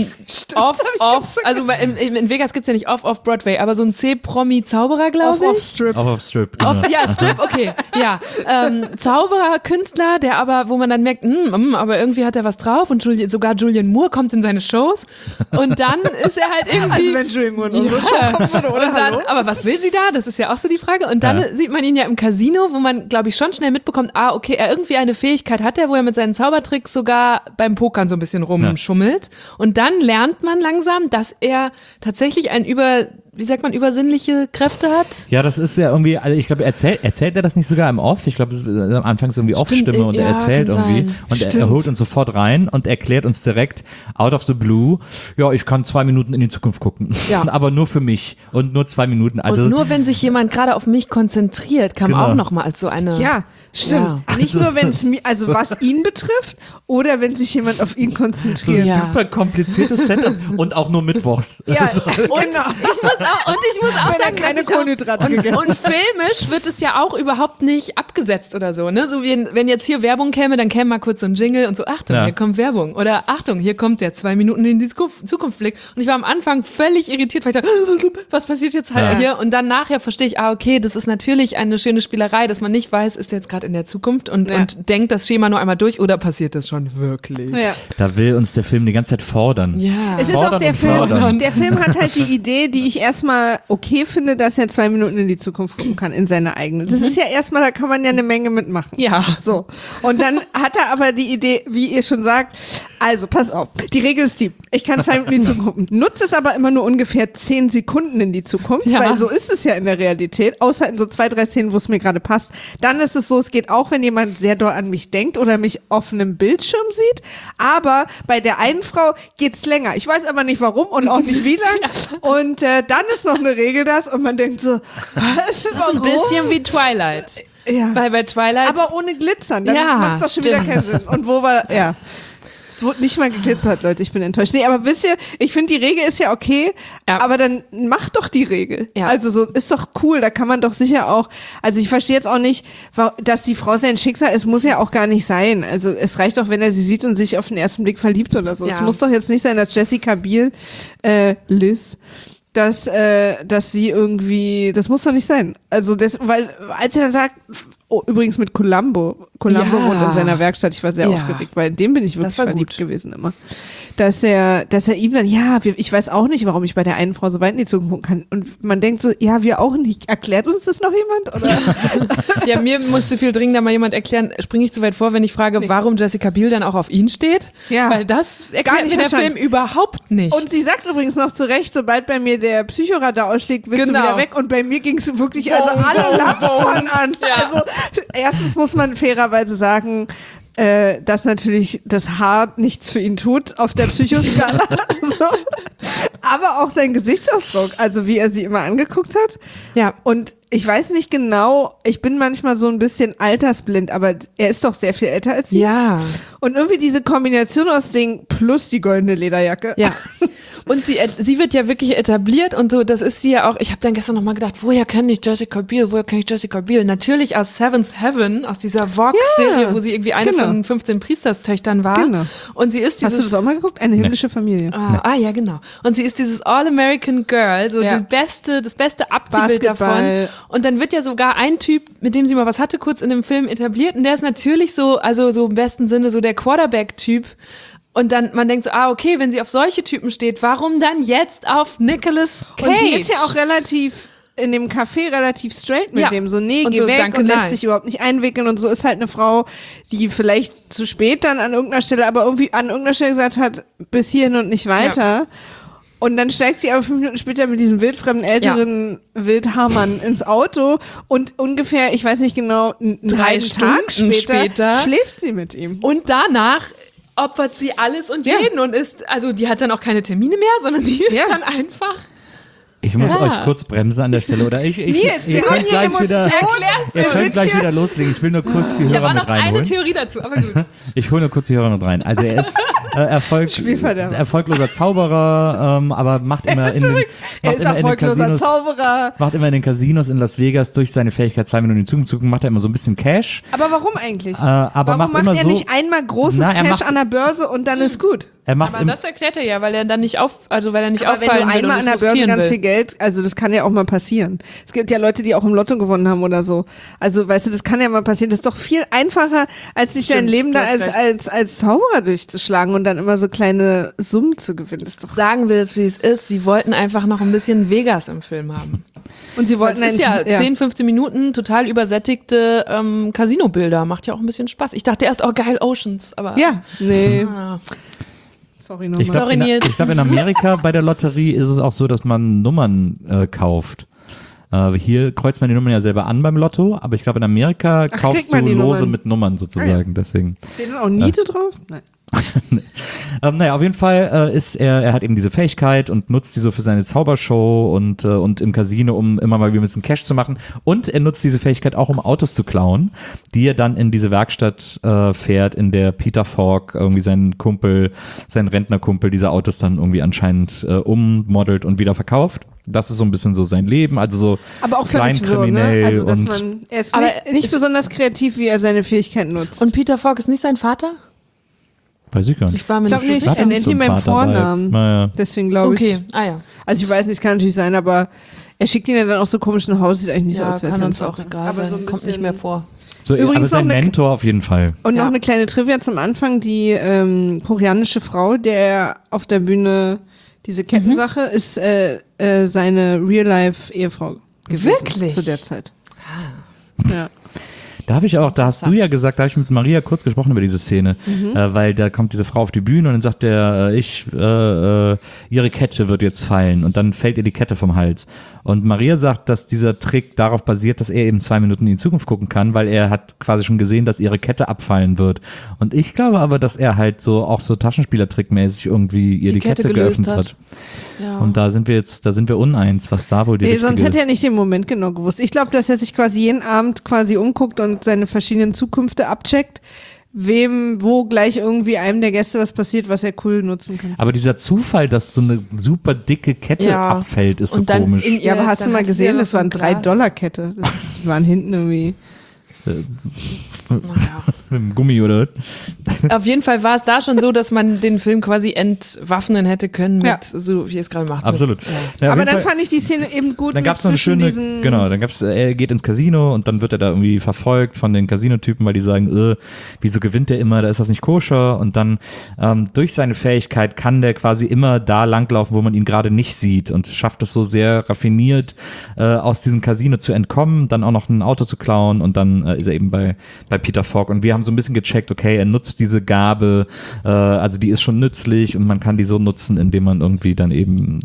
Off, also in Vegas gibt's ja nicht Off-Broadway, aber so ein C-Promi-Zauberer, glaube ich. Off-Strip. Off-Strip, genau. Ja, Strip, okay, ja. Zauberer, Künstler, der aber, wo man dann merkt, aber irgendwie hat er was drauf und sogar Julian Moore kommt in seine Shows und dann ist er halt irgendwie... Also wenn Julian Moore in unsere Show kommen würde, oder? Und dann, Hallo? aber was will sie da? Das ist ja auch so die Frage. Und dann sieht man ihn ja im Casino, wo man, glaube ich, schon schnell mitbekommt, okay, er irgendwie eine Fähigkeit hat, wo er mit seinen Zaubertricks sogar beim Pokern so ein bisschen rumschummelt. Und dann lernt man langsam, dass er tatsächlich übersinnliche Kräfte hat. Ja, das ist ja irgendwie, also ich glaube, erzählt er das nicht sogar im Off? Ich glaube, am Anfang ist irgendwie Off-Stimme und er erzählt irgendwie. Sein. Und er holt uns sofort rein und erklärt uns direkt, out of the blue, ja, ich kann 2 Minuten in die Zukunft gucken. Ja. Aber nur für mich und nur 2 Minuten. Also, und nur wenn sich jemand gerade auf mich konzentriert, kam Genau. auch nochmal als so eine... Ja, stimmt. Ja. Nicht nur, wenn es also was ihn betrifft oder wenn sich jemand auf ihn konzentriert. Ja. super kompliziertes Setup und auch nur mittwochs. Ja, Also, genau. Ich muss auch Wenn er sagen, keine dass ich auch, Kohlenhydrate gegessen und filmisch wird es ja auch überhaupt nicht abgesetzt oder so, ne? So wie wenn jetzt hier Werbung käme, dann käme mal kurz so ein Jingle und so, Achtung, Ja. hier kommt Werbung. Oder Achtung, hier kommt der 2 Minuten in die Zukunftsblick. Und ich war am Anfang völlig irritiert, weil ich dachte, was passiert jetzt halt hier? Und dann nachher verstehe ich, okay, das ist natürlich eine schöne Spielerei, dass man nicht weiß, ist der jetzt gerade in der Zukunft und denkt das Schema nur einmal durch oder passiert das schon wirklich? Ja. da will uns der Film die ganze Zeit fordern. Ja. Es ist auch Fordern der und Film. fördern. Der Film hat halt die Idee, die ich erstmal okay finde, dass er 2 Minuten in die Zukunft gucken kann, in seine eigene. Das ist ja erstmal, da kann man ja eine Menge mitmachen. Ja. So. Und dann hat er aber die Idee, wie ihr schon sagt, also pass auf, die Regel ist die, ich kann 2 Minuten in die Zukunft gucken. Nutze es aber immer nur ungefähr 10 Sekunden in die Zukunft, Ja. weil so ist es ja in der Realität, außer in so 2, 3 Szenen, wo es mir gerade passt. Dann ist es so, es geht auch, wenn jemand sehr doll an mich denkt oder mich auf einem Bildschirm sieht, aber bei der einen Frau geht's länger. Ich weiß aber nicht warum und auch nicht wie lang. Und dann ist noch eine Regel und man denkt so, was, Das ist ein bisschen wie Twilight. ja. Weil bei Twilight... Aber ohne Glitzern, dann Ja, macht das schon wieder stimmt. keinen Sinn. Und wo war, ja. Es wurde nicht mal geglitzert, Leute, ich bin enttäuscht. Nee, aber wisst ihr, ich finde, die Regel ist ja okay, Ja. aber dann macht doch die Regel. Ja. Also so, ist doch cool, da kann man doch sicher auch, also ich verstehe jetzt auch nicht, dass die Frau sein Schicksal ist, muss ja auch gar nicht sein. Also es reicht doch, wenn er sie sieht und sich auf den ersten Blick verliebt oder so. Ja. Es muss doch jetzt nicht sein, dass Jessica Biel, Liz, dass sie irgendwie, das muss doch nicht sein. Also weil als er dann sagt, übrigens mit Columbo Ja. wohnt in seiner Werkstatt, ich war sehr Ja. aufgeregt, weil in dem bin ich wirklich Das war verliebt gut. gewesen immer. Dass er ihm dann, ich weiß auch nicht, warum ich bei der einen Frau so weit in die Zukunft gucken kann. Und man denkt so, ja, wir auch nicht. Erklärt uns das noch jemand? Oder? Ja, mir musste viel dringender mal jemand erklären, springe ich zu weit vor, wenn ich frage, warum Jessica Biel dann auch auf ihn steht? Ja. Weil das Gar erklärt nicht mir der verstanden. Film überhaupt nicht. Und sie sagt übrigens noch zu Recht, sobald bei mir der Psychoradar ausschlägt, bist du Genau. wieder weg. Und bei mir ging es wirklich, also alle Lampen waren an. Ja. Also erstens muss man fairerweise sagen, dass natürlich das Haar nichts für ihn tut auf der Psychoskala. So. Aber auch sein Gesichtsausdruck, also wie er sie immer angeguckt hat. Ja. Und ich weiß nicht genau, ich bin manchmal so ein bisschen altersblind, aber er ist doch sehr viel älter als sie. Ja. Und irgendwie diese Kombination aus Ding plus die goldene Lederjacke. Ja. Und sie wird ja wirklich etabliert und so, das ist sie ja auch, ich habe dann gestern nochmal gedacht, woher kenne ich Jessica Biel? Natürlich aus Seventh Heaven, aus dieser Vox-Serie, Ja, wo sie irgendwie eine von 15 Priesterstöchtern war. Genau. Und sie ist dieses... Hast du das auch mal geguckt? Eine himmlische Familie. Ja, genau. Und sie ist dieses All-American Girl, so das beste Abziehbild Basketball. davon. Und dann wird ja sogar ein Typ, mit dem sie mal was hatte, kurz in dem Film etabliert und der ist natürlich so, also so im besten Sinne so der Quarterback-Typ. Und dann, man denkt so, okay, wenn sie auf solche Typen steht, warum dann jetzt auf Nicolas Cage? Und sie ist ja auch in dem Café relativ straight mit dem, so nee, und geh so, weg danke, und lässt nein. sich überhaupt nicht einwickeln und so ist halt eine Frau, die vielleicht zu spät dann an irgendeiner Stelle, aber irgendwie an irgendeiner Stelle gesagt hat, bis hierhin und nicht weiter. Ja. Und dann steigt sie aber 5 Minuten später mit diesem wildfremden älteren Wildhaarmann ins Auto und ungefähr, ich weiß nicht genau, einen 3 halben Tag Stunden später schläft sie mit ihm. Und danach opfert sie alles und jeden und ist, also die hat dann auch keine Termine mehr, sondern die ist dann einfach... Ich muss euch kurz bremsen an der Stelle, oder? Ihr könnt gleich wieder loslegen. Ich will nur kurz die Hörer mit reinholen. Ich habe noch eine Theorie dazu, aber gut. Ich hole nur kurz die Hörer mit rein. Also er ist erfolgloser Zauberer, aber macht immer in den Casinos in Las Vegas durch seine Fähigkeit 2 Minuten in die Zukunft zu gucken, macht er immer so ein bisschen Cash. Aber warum eigentlich? Warum macht er nicht einmal großes Cash an der Börse und dann ist gut? Aber das erklärt er ja, weil er dann nicht auffallen will. Wenn du einmal an der Börse ganz viel Geld, also das kann ja auch mal passieren. Es gibt ja Leute, die auch im Lotto gewonnen haben oder so. Also weißt du, das kann ja mal passieren. Das ist doch viel einfacher, als sich dein Leben da als Zauberer durchzuschlagen und dann immer so kleine Summen zu gewinnen. Das ist doch sagen wir, wie es ist, sie wollten einfach noch ein bisschen Vegas im Film haben. Und sie wollten das ist 10, 15 Minuten total übersättigte Casino-Bilder. Macht ja auch ein bisschen Spaß. Ich dachte erst, geil, Oceans, aber... Ja, nee. Sorry nochmal. Ich glaube, in Amerika bei der Lotterie ist es auch so, dass man Nummern kauft. Hier kreuzt man die Nummern ja selber an beim Lotto, aber ich glaube, in Amerika kaufst du Lose mit Nummern sozusagen. Deswegen. Stehen auch Niete drauf? Nein. Naja, auf jeden Fall ist er hat eben diese Fähigkeit und nutzt die so für seine Zaubershow und im Casino, um immer mal wieder ein bisschen Cash zu machen. Und er nutzt diese Fähigkeit auch, um Autos zu klauen, die er dann in diese Werkstatt fährt, in der Peter Falk, irgendwie sein Rentnerkumpel, diese Autos dann irgendwie anscheinend ummodelt und wieder verkauft. Das ist so ein bisschen so sein Leben, also so aber auch kleinkriminell. Ne? Also, er ist nicht besonders kreativ, wie er seine Fähigkeiten nutzt. Und Peter Falk ist nicht sein Vater? Weiß ich gar nicht. Ich glaube nicht. Er nennt ihn beim Vornamen. Naja. Deswegen glaube ich. Okay, ja. Also ich weiß nicht, es kann natürlich sein, aber er schickt ihn ja dann auch so komisch nach Hause, sieht eigentlich nicht so aus. Kann uns auch egal sein, so kommt nicht mehr vor. So, übrigens aber sein Mentor auf jeden Fall. Und noch eine kleine Trivia zum Anfang, die koreanische Frau, der auf der Bühne diese Kettensache, ist seine Real-Life-Ehefrau gewesen. Wirklich? Zu der Zeit. Ja. Da hast du ja gesagt, da habe ich mit Maria kurz gesprochen über diese Szene, weil da kommt diese Frau auf die Bühne und dann sagt der, ihre Kette wird jetzt fallen und dann fällt ihr die Kette vom Hals. Und Maria sagt, dass dieser Trick darauf basiert, dass er eben 2 Minuten in die Zukunft gucken kann, weil er hat quasi schon gesehen, dass ihre Kette abfallen wird. Und ich glaube aber, dass er halt so auch so Taschenspielertrickmäßig irgendwie ihr die Kette geöffnet hat. Ja. Und da sind wir uneins, was da wohl die richtige... sonst hätte er nicht den Moment genau gewusst. Ich glaube, dass er sich quasi jeden Abend quasi umguckt und seine verschiedenen Zukünfte abcheckt, wo gleich irgendwie einem der Gäste was passiert, was er cool nutzen kann. Aber dieser Zufall, dass so eine super dicke Kette abfällt, ist so komisch. Aber hast du mal gesehen, das war eine $3-Kette. Die waren hinten irgendwie... Mit dem Gummi oder was? Auf jeden Fall war es da schon so, dass man den Film quasi entwaffnen hätte können, so wie es gerade macht. Absolut. Ja, aber dann fand ich die Szene eben gut. Dann gab es noch eine schöne, er geht ins Casino und dann wird er da irgendwie verfolgt von den Casinotypen, weil die sagen, wieso gewinnt der immer, da ist das nicht koscher, und dann durch seine Fähigkeit kann der quasi immer da langlaufen, wo man ihn gerade nicht sieht, und schafft es so sehr raffiniert, aus diesem Casino zu entkommen, dann auch noch ein Auto zu klauen und dann ist er eben bei Peter Falk. Und wir haben so ein bisschen gecheckt, okay, er nutzt diese Gabe, also die ist schon nützlich und man kann die so nutzen, indem man irgendwie dann eben,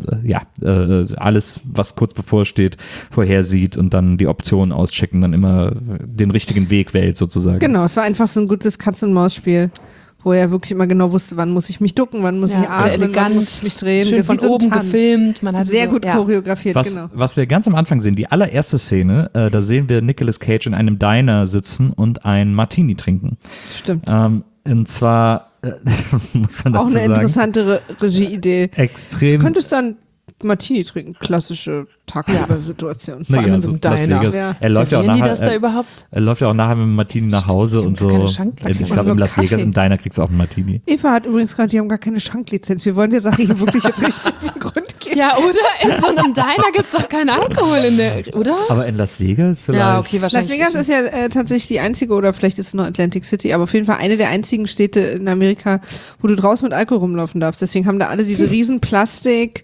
alles, was kurz bevorsteht, vorhersieht und dann die Optionen auschecken, dann immer den richtigen Weg wählt sozusagen. Genau, es war einfach so ein gutes Katz-und-Maus-Spiel, wo er wirklich immer genau wusste, wann muss ich mich ducken, wann muss ich atmen, wann muss ich mich drehen. Schön von oben gefilmt. Man hat sehr gut choreografiert, genau. Was wir ganz am Anfang sehen, die allererste Szene, da sehen wir Nicolas Cage in einem Diner sitzen und ein Martini trinken. Stimmt. Und zwar, muss man dazu auch eine sagen, interessante Regieidee. Extrem. Du könntest dann Martini trinken, klassische Tagsüber-Situation. Vor allem in so einem Diner. Ja. Er läuft ja auch Servieren die nachher, das da überhaupt? er läuft ja auch nachher mit dem Martini nach Hause und so. Keine Schanklizenz. Ich glaube, in Las Vegas im Diner kriegst du auch einen Martini. Eva hat übrigens gerade, die haben gar keine Schanklizenz. Wir wollen der Sache hier wirklich jetzt richtig auf den Grund gehen. Ja, oder? In so einem Diner gibt es doch keinen Alkohol in der, oder? Aber in Las Vegas vielleicht? Ja, okay, Las wahrscheinlich. Vegas ist ja tatsächlich die einzige, oder vielleicht ist es noch Atlantic City, aber auf jeden Fall eine der einzigen Städte in Amerika, wo du draußen mit Alkohol rumlaufen darfst. Deswegen haben da alle diese riesen Plastik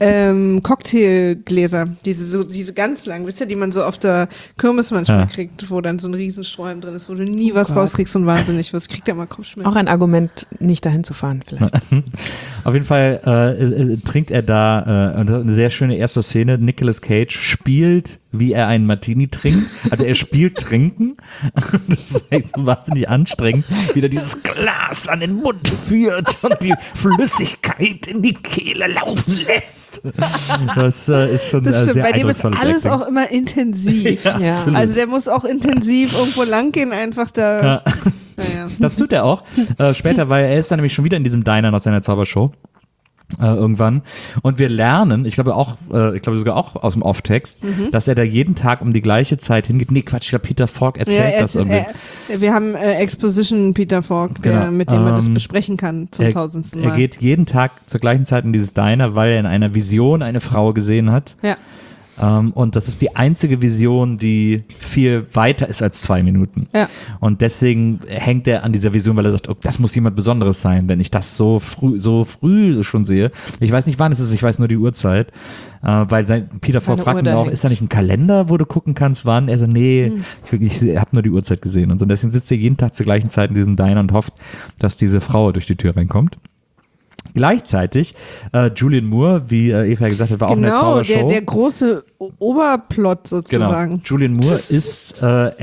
Cocktailgläser, diese ganz langen, wisst ihr, die man so auf der Kirmes manchmal kriegt, wo dann so ein riesen Strohhalm drin ist, wo du nie was rauskriegst und wahnsinnig wirst. Kriegt ja mal Kopfschmerzen. Auch ein Argument, nicht dahin zu fahren vielleicht. Auf jeden Fall trinkt er da eine sehr schöne erste Szene. Nicolas Cage spielt, wie er einen Martini trinkt. Also er spielt Trinken. Das ist echt so wahnsinnig anstrengend, wie er dieses Glas an den Mund führt und die Flüssigkeit in die Kehle laufen lässt. Das ist schon das stimmt, sehr bei dem ist eindrucksvolles alles Acting. auch immer intensiv. Ja. Absolut. Also der muss auch intensiv irgendwo lang gehen, einfach da. Ja. Naja. Das tut er auch. Später, weil er ist dann nämlich schon wieder in diesem Diner nach seiner Zaubershow. Irgendwann. Und wir lernen, ich glaube sogar auch aus dem Off-Text, dass er da jeden Tag um die gleiche Zeit hingeht. Nee, Quatsch, ich glaube, Peter Falk erzählt das irgendwie. Wir haben Exposition Peter Falk, mit dem man das besprechen kann zum 1000. Mal. Er geht jeden Tag zur gleichen Zeit in dieses Diner, weil er in einer Vision eine Frau gesehen hat. Ja. Und das ist die einzige Vision, die viel weiter ist als 2 Minuten. Ja. Und deswegen hängt er an dieser Vision, weil er sagt, oh, das muss jemand Besonderes sein, wenn ich das so früh schon sehe. Ich weiß nicht, wann es ist, ich weiß nur die Uhrzeit. Weil Peter Falk fragt ihn auch, ist da nicht ein Kalender, wo du gucken kannst, wann? Er sagt, nee, ich habe nur die Uhrzeit gesehen. Und so. Deswegen sitzt er jeden Tag zur gleichen Zeit in diesem Diner und hofft, dass diese Frau durch die Tür reinkommt. Gleichzeitig, Julian Moore, wie Eva gesagt hat, war auch in der Zaubershow. Der große Oberplot sozusagen. Genau. Julian Moore ist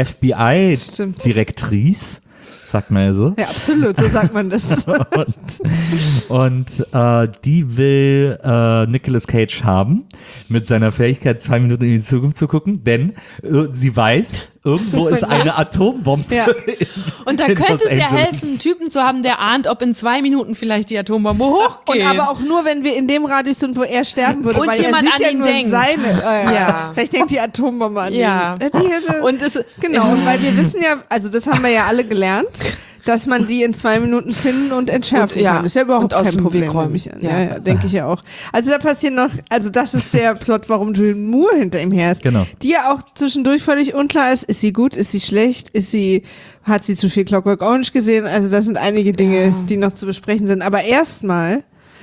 FBI-Direktrice, sagt man ja so. Ja, absolut, so sagt man das. und die will Nicolas Cage haben, mit seiner Fähigkeit 2 Minuten in die Zukunft zu gucken, denn sie weiß, irgendwo ist eine Atombombe. Ja. Und da könnte es ja helfen, einen Typen zu haben, der ahnt, ob in 2 Minuten vielleicht die Atombombe hochgeht. Und aber auch nur, wenn wir in dem Radius sind, wo er sterben würde. Und weil jemand er sieht an ihn nur denkt. Ja. Vielleicht denkt die Atombombe an ihn. Ja. Und Genau, und weil wir wissen ja, also das haben wir ja alle gelernt, dass man die in 2 Minuten finden und entschärfen kann. Das ist ja überhaupt kein Problem. Nehme ich an. Ja, denke ich ja auch. Also da passieren noch, also das ist der Plot, warum Julian Moore hinter ihm her ist. Genau. Die ja auch zwischendurch völlig unklar ist sie gut, ist sie schlecht, hat sie zu viel Clockwork Orange gesehen? Also das sind einige Dinge, die noch zu besprechen sind. Aber erstmal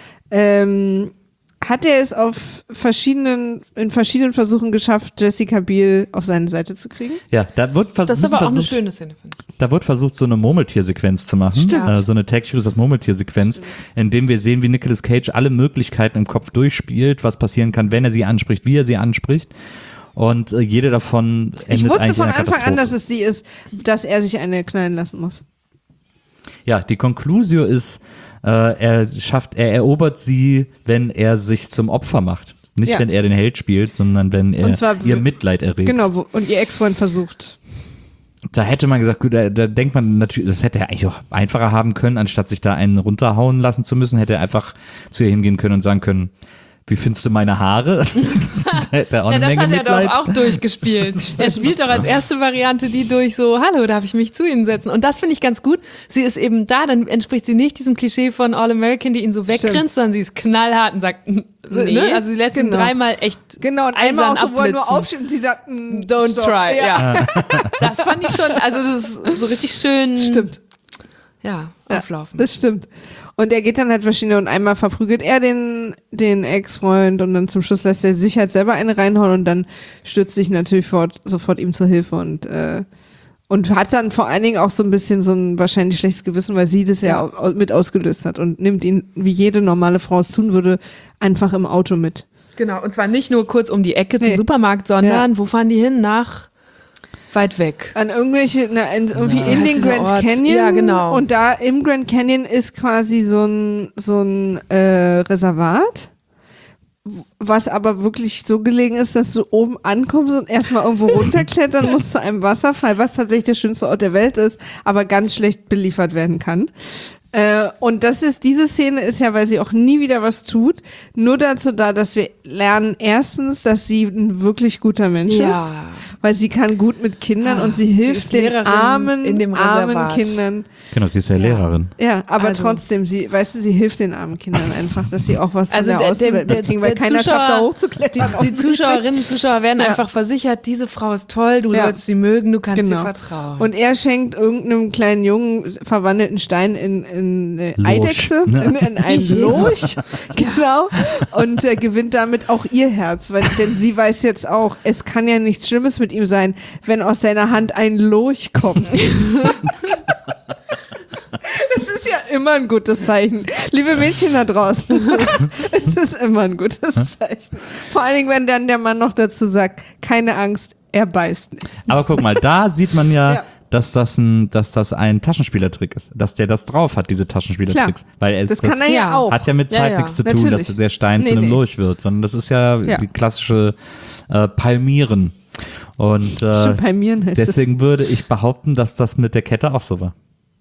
hat er es in verschiedenen Versuchen geschafft, Jessica Biel auf seine Seite zu kriegen? Ja, da wird das ist aber auch eine schöne Szene, finde ich. Da wird versucht, so eine Murmeltier-Sequenz zu machen. So eine Tag das Murmeltier-Sequenz, in dem wir sehen, wie Nicolas Cage alle Möglichkeiten im Kopf durchspielt, was passieren kann, wenn er sie anspricht, wie er sie anspricht. Und jede davon endet Ich wusste eigentlich von in einer Anfang an, Katastrophe. dass es die ist, dass er sich eine knallen lassen muss. Ja, die Conclusio ist, er erobert sie, wenn er sich zum Opfer macht. Nicht, wenn er den Held spielt, sondern wenn er ihr Mitleid erregt. Genau, und ihr Ex-Freund versucht. Da hätte man gesagt, gut, da denkt man natürlich, das hätte er eigentlich auch einfacher haben können, anstatt sich da einen runterhauen lassen zu müssen, hätte er einfach zu ihr hingehen können und sagen können, wie findest du meine Haare? Das hat er doch auch durchgespielt. Er spielt doch als erste Variante die durch so, hallo, darf ich mich zu Ihnen setzen? Und das finde ich ganz gut. Sie ist eben da, dann entspricht sie nicht diesem Klischee von All American, die ihn so weggrinst, sondern sie ist knallhart und sagt, ne? Also sie lässt ihn dreimal echt und einmal auch so, wo er nur aufsteht und sie sagt, don't try. Ja. Das fand ich schon, also das ist so richtig schön. Stimmt. Ja, auflaufen. Das stimmt. Und er geht dann halt verschiedene und einmal verprügelt er den Ex-Freund und dann zum Schluss lässt er sich halt selber eine reinhauen und dann stürzt sich natürlich sofort ihm zur Hilfe und Und hat dann vor allen Dingen auch so ein bisschen so ein wahrscheinlich schlechtes Gewissen, weil sie das ja mit ausgelöst hat und nimmt ihn, wie jede normale Frau es tun würde, einfach im Auto mit. Genau, und zwar nicht nur kurz um die Ecke zum Supermarkt, sondern wo fahren die hin? Nach weit weg. An irgendwelche, irgendwie in den Grand Canyon. Ja, genau. Und da im Grand Canyon ist quasi so ein Reservat, was aber wirklich so gelegen ist, dass du oben ankommst und erstmal irgendwo runterklettern musst zu einem Wasserfall, was tatsächlich der schönste Ort der Welt ist, aber ganz schlecht beliefert werden kann. Und diese Szene ist ja, weil sie auch nie wieder was tut, nur dazu da, dass wir lernen erstens, dass sie ein wirklich guter Mensch ist, weil sie kann gut mit Kindern und sie hilft den armen Kindern. Genau, sie ist ja Lehrerin. Ja, aber trotzdem, sie hilft den armen Kindern einfach, dass sie auch was von der Außenwelt mitkriegen, weil keiner schafft da hochzuklettern. Die Zuschauerinnen und Zuschauer werden einfach versichert, diese Frau ist toll, du sollst sie mögen, du kannst ihr vertrauen. Und er schenkt irgendeinem kleinen Jungen verwandelten Stein in eine Eidechse, in einen Lurch, genau, und gewinnt damit auch ihr Herz, denn sie weiß jetzt auch, es kann ja nichts Schlimmes mit ihm sein, wenn aus seiner Hand ein Lurch kommt. Das ist ja immer ein gutes Zeichen. Liebe Mädchen da draußen, es ist immer ein gutes Zeichen. Vor allen Dingen, wenn dann der Mann noch dazu sagt, keine Angst, er beißt nicht. Aber guck mal, da sieht man ja, dass das ein Taschenspielertrick ist. Dass der das drauf hat, diese Taschenspielertricks. Weil das kann er ja auch. Hat ja mit Zeit nichts zu tun, natürlich. dass der Stein zu einem Lurch wird, sondern das ist ja die klassische Palmieren. Und Stimmt, Palmieren heißt deswegen würde ich behaupten, dass das mit der Kette auch so war.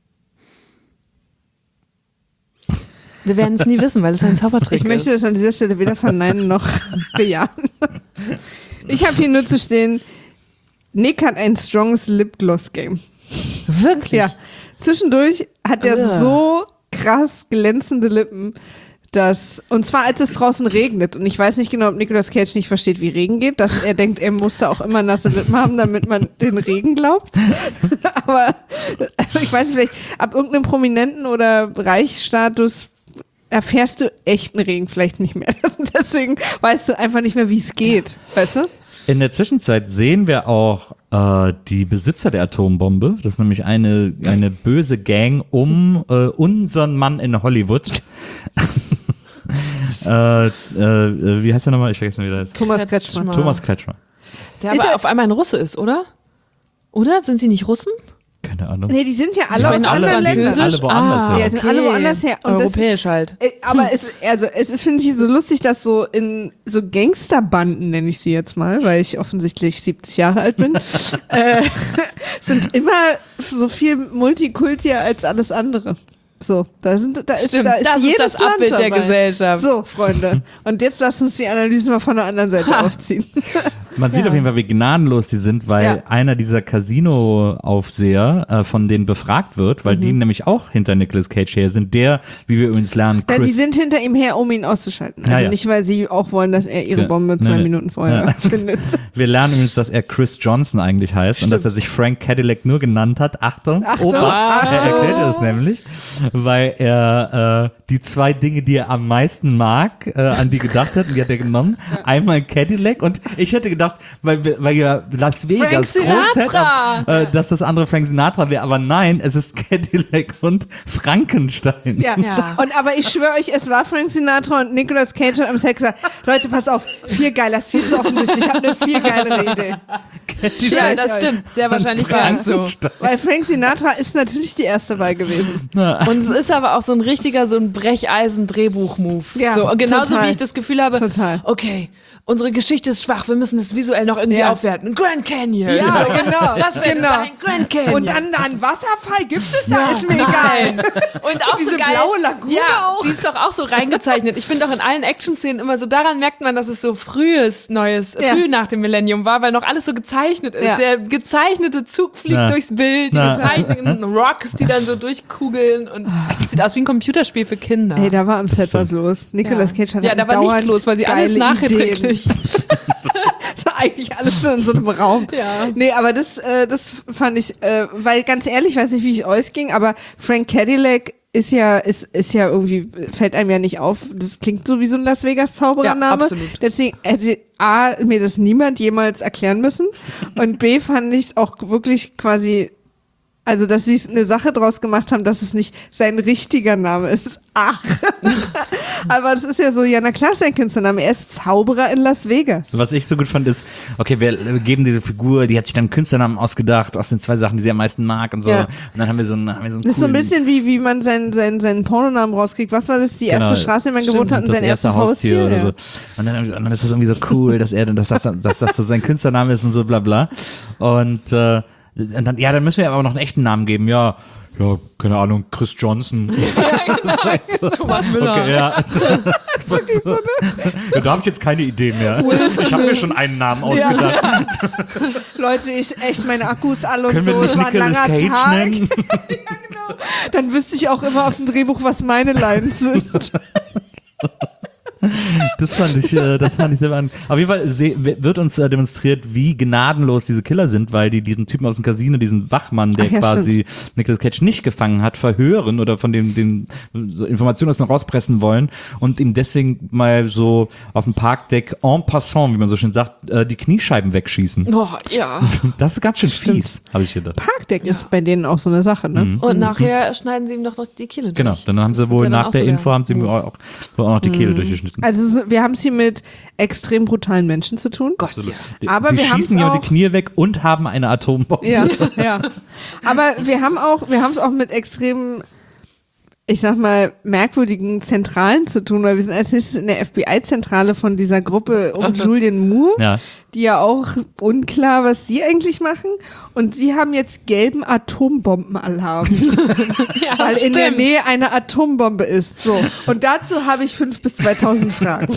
Wir werden es nie wissen, weil es ein Zaubertrick ist. Ich möchte das an dieser Stelle weder verneinen noch bejahen. Ich habe hier nur zu stehen, Nick hat ein stronges Lipgloss-Game. Wirklich? Ja. Zwischendurch hat er so krass glänzende Lippen, und zwar als es draußen regnet, und ich weiß nicht genau, ob Nicolas Cage nicht versteht, wie Regen geht, dass er denkt, er musste auch immer nasse Lippen haben, damit man den Regen glaubt. Aber ich weiß nicht, vielleicht ab irgendeinem Prominenten oder Reichsstatus erfährst du echten Regen vielleicht nicht mehr. Deswegen weißt du einfach nicht mehr, wie es geht. Weißt du? In der Zwischenzeit sehen wir auch die Besitzer der Atombombe. Das ist nämlich eine böse Gang um unseren Mann in Hollywood. Wie heißt der nochmal? Ich vergesse wieder. Thomas Kretschmer. Thomas Kretschmer. Der aber auf einmal ein Russe ist, oder? Oder? Sind sie nicht Russen? Keine Ahnung. Nee, die sind ja alle aus anderen Ländern. Alle woanders her. Ja, sind alle woanders her. Und europäisch halt. Aber es ist, finde ich, so lustig, dass so in so Gangsterbanden, nenne ich sie jetzt mal, weil ich offensichtlich 70 Jahre alt bin, sind immer so viel Multikultier als alles andere. So, das ist jedes das Abbild der Gesellschaft. So, Freunde. Und jetzt lass uns die Analyse mal von der anderen Seite aufziehen. Man sieht auf jeden Fall, wie gnadenlos die sind, weil einer dieser Casino-Aufseher von denen befragt wird, weil die nämlich auch hinter Nicolas Cage her sind, der, wie wir übrigens lernen, Chris. Ja, sie sind hinter ihm her, um ihn auszuschalten. Also nicht, weil sie auch wollen, dass er ihre Bombe 2 Minuten vorher findet. Wir lernen übrigens, dass er Chris Johnson eigentlich heißt und dass er sich Frank Cadillac nur genannt hat. Achtung. Opa. Er erklärt es nämlich, weil er die 2 Dinge, die er am meisten mag, an die gedacht hat, und die hat er genommen. Einmal Cadillac, und ich hätte gedacht, weil ja Las Vegas groß hätte, dass das andere Frank Sinatra wäre, aber nein, es ist Cadillac und Frankenstein. Ja. Aber ich schwöre euch, es war Frank Sinatra, und Nicolas Cage hat am Set gesagt, Leute, pass auf, viel geiler, das ist viel zu offensichtlich, ich habe eine viel geilere Idee. Ja, das stimmt, sehr wahrscheinlich war es so. Weil Frank Sinatra ist natürlich die erste Wahl gewesen. Und es ist aber auch so ein richtiger, so ein Brecheisen-Drehbuch-Move. Ja, so, genauso wie ich das Gefühl habe, okay, unsere Geschichte ist schwach, wir müssen das visuell noch irgendwie aufwerten. Grand Canyon. Ja, genau. Das wird sein Grand Canyon. Und dann ein Wasserfall, gibt's es da? Ist mir egal. Und auch diese so geil. Blaue Lagune auch. Die ist doch auch so reingezeichnet. Ich finde auch in allen Action-Szenen immer so, daran merkt man, dass es so früh nach dem Millennium war, weil noch alles so gezeichnet ist. Der gezeichnete Zug fliegt durchs Bild, die gezeichneten Rocks, die dann so durchkugeln, und sieht aus wie ein Computerspiel für Kinder. Hey, da war am Set was los. Nicolas Cage hat da war nichts los, weil sie alles nachträglich. Das war eigentlich alles nur in so einem Raum. Ja. Nee, aber das fand ich, weil ganz ehrlich, ich weiß nicht, wie es euch ging, aber Frank Cadillac ist ja irgendwie, fällt einem ja nicht auf, das klingt so wie so ein Las Vegas Zauberername. Ja, absolut. Deswegen hätte A, mir das niemand jemals erklären müssen, und B, fand ich es auch wirklich quasi Also, dass sie eine Sache draus gemacht haben, dass es nicht sein richtiger Name ist. Ach. Aber das ist ja so, ja, na klar, sein Künstlername. Er ist Zauberer in Las Vegas. Was ich so gut fand, ist, okay, wir geben diese Figur, die hat sich dann einen Künstlernamen ausgedacht, aus den 2 Sachen, die sie am meisten mag und so. Ja. Und dann haben wir so einen Das ist so ein bisschen wie man seinen Pornonamen rauskriegt. Was war das? Die erste Straße, in der man gewohnt hat und das sein erste erstes Haustier. oder so. Und dann ist das irgendwie so cool, dass das so sein Künstlername ist und so bla bla. Und dann müssen wir aber auch noch einen echten Namen geben. Ja, keine Ahnung, Chris Johnson. Thomas Müller. Okay, ja. Ja, da habe ich jetzt keine Idee mehr. Ich habe mir schon einen Namen ausgedacht. Ja. Leute, meine Akkus alle und Können wir so. nicht Es war ein Nicolas langer Cage Tag. nennen? Ja, genau. Dann wüsste ich auch immer auf dem Drehbuch, was meine Lines sind. Das fand ich sehr beeindruckend. Auf jeden Fall wird uns demonstriert, wie gnadenlos diese Killer sind, weil die diesen Typen aus dem Casino, diesen Wachmann, der quasi Nicolas Cage nicht gefangen hat, verhören oder von dem so Informationen aus ihm rauspressen wollen und ihm deswegen mal so auf dem Parkdeck en passant, wie man so schön sagt, die Kniescheiben wegschießen. Oh, ja. Das ist ganz schön fies, habe ich gedacht. Parkdeck ist bei denen auch so eine Sache, ne? Und nachher schneiden sie ihm doch noch die Kehle durch. Genau, dann haben sie Das wohl wird ja dann nach auch der so Info haben sie ihm auch noch die Kehle durchgeschnitten. Also wir haben es hier mit extrem brutalen Menschen zu tun. Gott, ja. Aber sie wir schießen haben's jemand die Knie weg und haben eine Atombombe. Ja. Aber wir haben es auch mit extrem, ich sag mal, merkwürdigen Zentralen zu tun, weil wir sind als nächstes in der FBI-Zentrale von dieser Gruppe um Julian Moore, Ja. die ja auch unklar, was sie eigentlich machen. Und sie haben jetzt gelben Atombombenalarm, Ja, weil in der stimmt. Nähe eine Atombombe ist. So. Und dazu habe ich 5.000 bis 2.000 Fragen.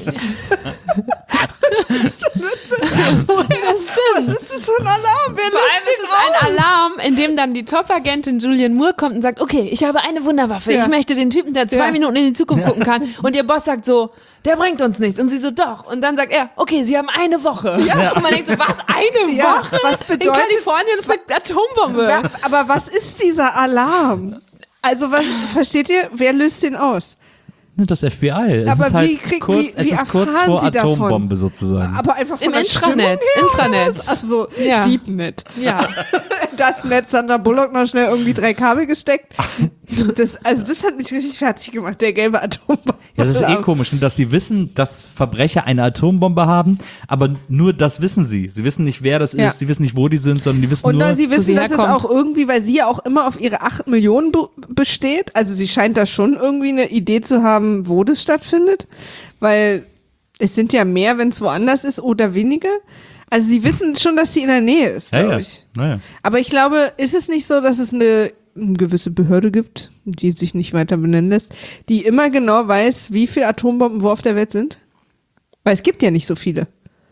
Das stimmt. Was ist das für ein Alarm? Wer Vor allem löst ist den es ein aus? Alarm, in dem dann die Top-Agentin Julian Moore kommt und sagt, okay, ich habe eine Wunderwaffe. Ja. Ich möchte den Typen, der 2 Ja. Minuten in die Zukunft gucken kann. Und ihr Boss sagt so, der bringt uns nichts. Und sie so, doch. Und dann sagt er, okay, sie haben eine Woche. Und man denkt so, was, eine Ja, Woche? was bedeutet- in Kalifornien ist eine Atombombe. Aber was ist dieser Alarm? Also versteht ihr, wer löst den aus? Das FBI. Es Aber ist halt wie kriegt- kurz, wie es ist kurz erfahren vor Sie davon? Atombombe sozusagen. Aber einfach von Im der Intranet. Stimmung her, Intranet. oder was? Also Ja. Deepnet. Ja. Das Netz Sandra Bullock noch schnell irgendwie 3 Kabel gesteckt. Das hat mich richtig fertig gemacht, der gelbe Atombombe. Ja, das ist komisch, dass sie wissen, dass Verbrecher eine Atombombe haben, aber nur das wissen sie. Sie wissen nicht, wer das ist, Ja. sie wissen nicht, wo die sind, sondern die wissen Und nur, dann sie wissen, sie dass es herkommt. auch irgendwie, weil sie ja auch immer auf ihre 8 Millionen besteht, also sie scheint da schon irgendwie eine Idee zu haben, wo das stattfindet, weil es sind ja mehr, wenn es woanders ist oder weniger. Also sie wissen schon, dass die in der Nähe ist, glaube ich. Naja. Aber ich glaube, ist es nicht so, dass es eine gewisse Behörde gibt, die sich nicht weiter benennen lässt, die immer genau weiß, wie viele Atombomben wo auf der Welt sind? Weil es gibt ja nicht so viele.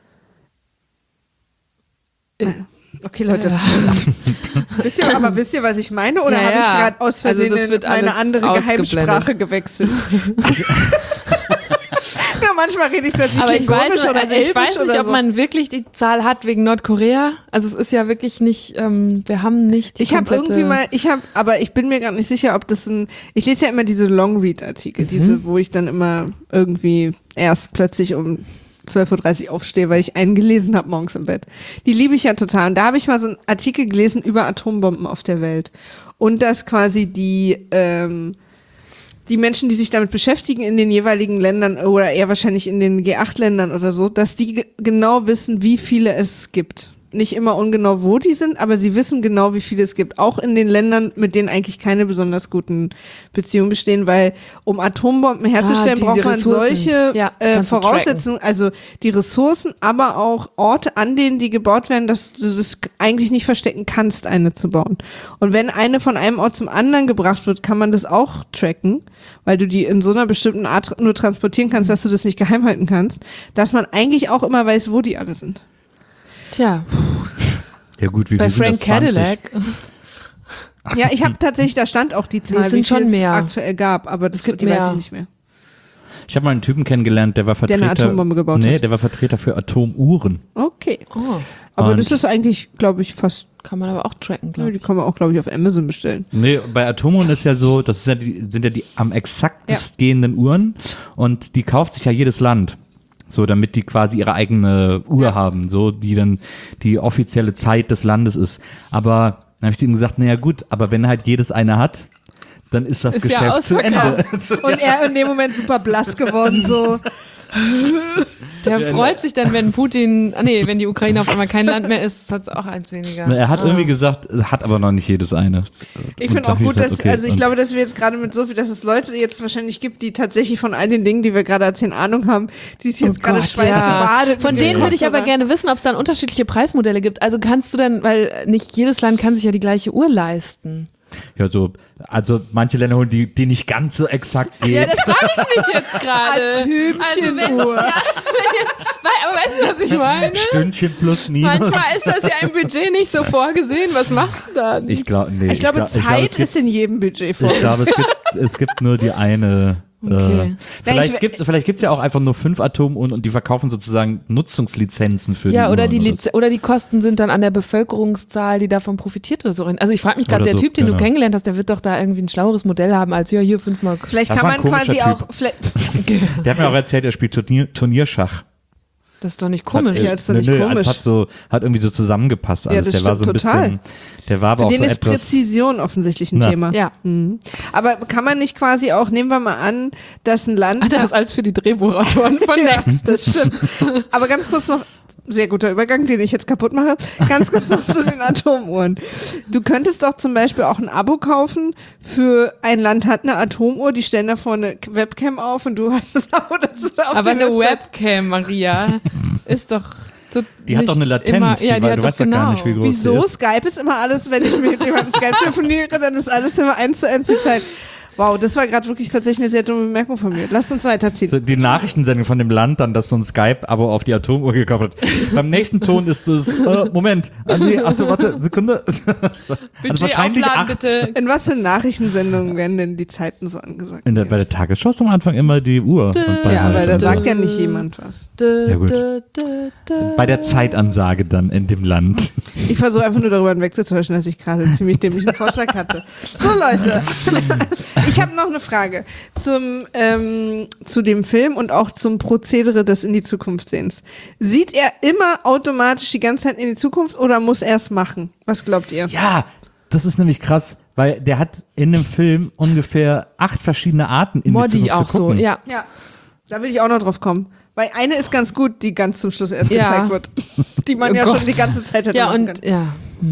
Okay, Leute. Wisst ihr, was ich meine? Oder Ja, habe ich ja. gerade aus Versehen Also das wird in eine alles andere ausgeblendet. Geheimsprache gewechselt? Ja, manchmal rede ich plötzlich Aber ich weiß, klingonisch oder also ich elbisch weiß nicht, oder ob so. man wirklich die Zahl hat wegen Nordkorea. Also es ist ja wirklich nicht, wir haben nicht die Ich habe komplette- irgendwie mal, aber ich bin mir gerade nicht sicher, ob das ich lese ja immer diese Long-Read-Artikel, diese, wo ich dann immer irgendwie erst plötzlich um 12.30 Uhr aufstehe, weil ich einen gelesen habe morgens im Bett. Die liebe ich ja total. Und da habe ich mal so einen Artikel gelesen über Atombomben auf der Welt. Und dass quasi die Menschen, die sich damit beschäftigen in den jeweiligen Ländern oder eher wahrscheinlich in den G8-Ländern oder so, dass die genau wissen, wie viele es gibt. Nicht immer ungenau, wo die sind, aber sie wissen genau, wie viele es gibt. Auch in den Ländern, mit denen eigentlich keine besonders guten Beziehungen bestehen, weil um Atombomben herzustellen, diese braucht man Ressourcen. solche Ja, kannst du Voraussetzungen, also die Ressourcen, aber auch Orte, an denen die gebaut werden, dass du das eigentlich nicht verstecken kannst, eine zu bauen. Und wenn eine von einem Ort zum anderen gebracht wird, kann man das auch tracken, weil du die in so einer bestimmten Art nur transportieren kannst, dass du das nicht geheim halten kannst, dass man eigentlich auch immer weiß, wo die alle sind. Tja, Ja gut, wie bei viel Frank sind das? 20? Cadillac. Ja, ich habe tatsächlich, da stand auch die Zahl, Es sind wie viel schon es mehr. aktuell gab, aber das gibt die weiß mehr. ich nicht mehr. Ich habe mal einen Typen kennengelernt, der war Der Vertreter. eine Atombombe gebaut Nee, hat. der war Vertreter für Atomuhren. Okay. Oh, Aber Und- das ist eigentlich, glaube ich, fast, kann man aber auch tracken, ja, glaube die ich. kann man auch, glaube ich, auf Amazon bestellen. Nee, bei Atomuhren ist ja so, das ist ja sind ja die am exaktest gehenden Uhren und die kauft sich ja jedes Land. So, damit die quasi ihre eigene Uhr haben, so, die dann die offizielle Zeit des Landes ist. Aber Dann habe ich zu ihm gesagt, naja gut, aber wenn halt jedes eine hat, dann ist das Ist ja Geschäft zu Ende. Und er in dem Moment super blass geworden, so. Der freut sich dann, wenn wenn die Ukraine auf einmal kein Land mehr ist, hat es auch eins weniger. Er hat irgendwie gesagt, hat aber noch nicht jedes eine. Ich finde auch gut, dass, ich glaube, dass wir jetzt gerade mit so viel, dass es Leute jetzt wahrscheinlich gibt, die tatsächlich von all den Dingen, die wir gerade erzählen, Ahnung haben, die sich jetzt gerade schweißgebadet. Von denen würde ich aber gerne wissen, ob es dann unterschiedliche Preismodelle gibt. Also kannst du dann, weil nicht jedes Land kann sich ja die gleiche Uhr leisten. Ja, also manche Länder holen die nicht ganz so exakt geht. Ja, das frage ich mich jetzt gerade. Tümchenuhr. Aber weißt du, was ich meine? Stündchen plus minus. Manchmal ist das ja im Budget nicht so vorgesehen. Was machst du dann? Ich glaube, Zeit ist in jedem Budget vorgesehen. Ich glaube, es gibt nur die eine. Okay. Vielleicht gibt's ja auch einfach nur 5 Atomuhren und die verkaufen sozusagen Nutzungslizenzen für die oder Uhren oder die Kosten sind dann an der Bevölkerungszahl, die davon profitiert oder so. Also ich frage mich gerade, der Typ, den du kennengelernt hast, der wird doch da irgendwie ein schlaueres Modell haben als hier 5 Mark. Vielleicht kann man quasi Typ. auch. Der hat mir auch erzählt, er spielt Turnierschach. Das ist doch nicht komisch. Das ist doch nicht komisch. Es hat irgendwie so zusammengepasst alles. Ja, das der war so ein total. bisschen, der war aber Für auch den so ist etwas. Präzision offensichtlich ein Thema. Ja. Mhm. Aber kann man nicht quasi auch, nehmen wir mal an, dass ein Land. Anders als für die Drehbuchautoren von ja, Next. das stimmt. Aber ganz kurz noch, sehr guter Übergang, den ich jetzt kaputt mache. Ganz kurz noch zu den Atomuhren. Du könntest doch zum Beispiel auch ein Abo kaufen für ein Land hat eine Atomuhr, die stellen da vorne Webcam auf und du hast das Abo, das ist auf Aber der eine Website. Webcam, Maria, ist doch so Die hat doch eine Latenz, immer, du weißt doch gar nicht, wie groß Wieso? die ist. Skype ist immer alles, wenn ich mit jemandem Skype telefoniere, dann ist alles immer 1:1 die Zeit. Wow, das war gerade wirklich tatsächlich eine sehr dumme Bemerkung von mir. Lasst uns weiterziehen. So, die Nachrichtensendung von dem Land, dann, dass so ein Skype-Abo auf die Atomuhr gekauft hat. Beim nächsten Ton ist es, Moment, warte, Sekunde. Budget wahrscheinlich aufladen, 8. bitte. In was für Nachrichtensendungen werden denn die Zeiten so angesagt? Bei der Tagesschau ist am Anfang immer die Uhr. Und bei Ja, aber da und so. sagt ja nicht jemand was. Ja, gut. Bei der Zeitansage dann in dem Land. Ich versuche einfach nur darüber hinwegzutäuschen, dass ich gerade einen ziemlich dämlichen Vorschlag hatte. So, Leute. Ich habe noch eine Frage zu dem Film und auch zum Prozedere des In die Zukunft Sehens. Sieht er immer automatisch die ganze Zeit in die Zukunft oder muss er es machen? Was glaubt ihr? Ja, das ist nämlich krass, weil der hat in dem Film ungefähr 8 verschiedene Arten in die Modi Zukunft auch zu gucken. so, ja. Ja, da will ich auch noch drauf kommen. Weil eine ist ganz gut, die ganz zum Schluss erst Ja. gezeigt wird. Die man Oh ja Gott. schon die ganze Zeit hätte Ja, machen und können.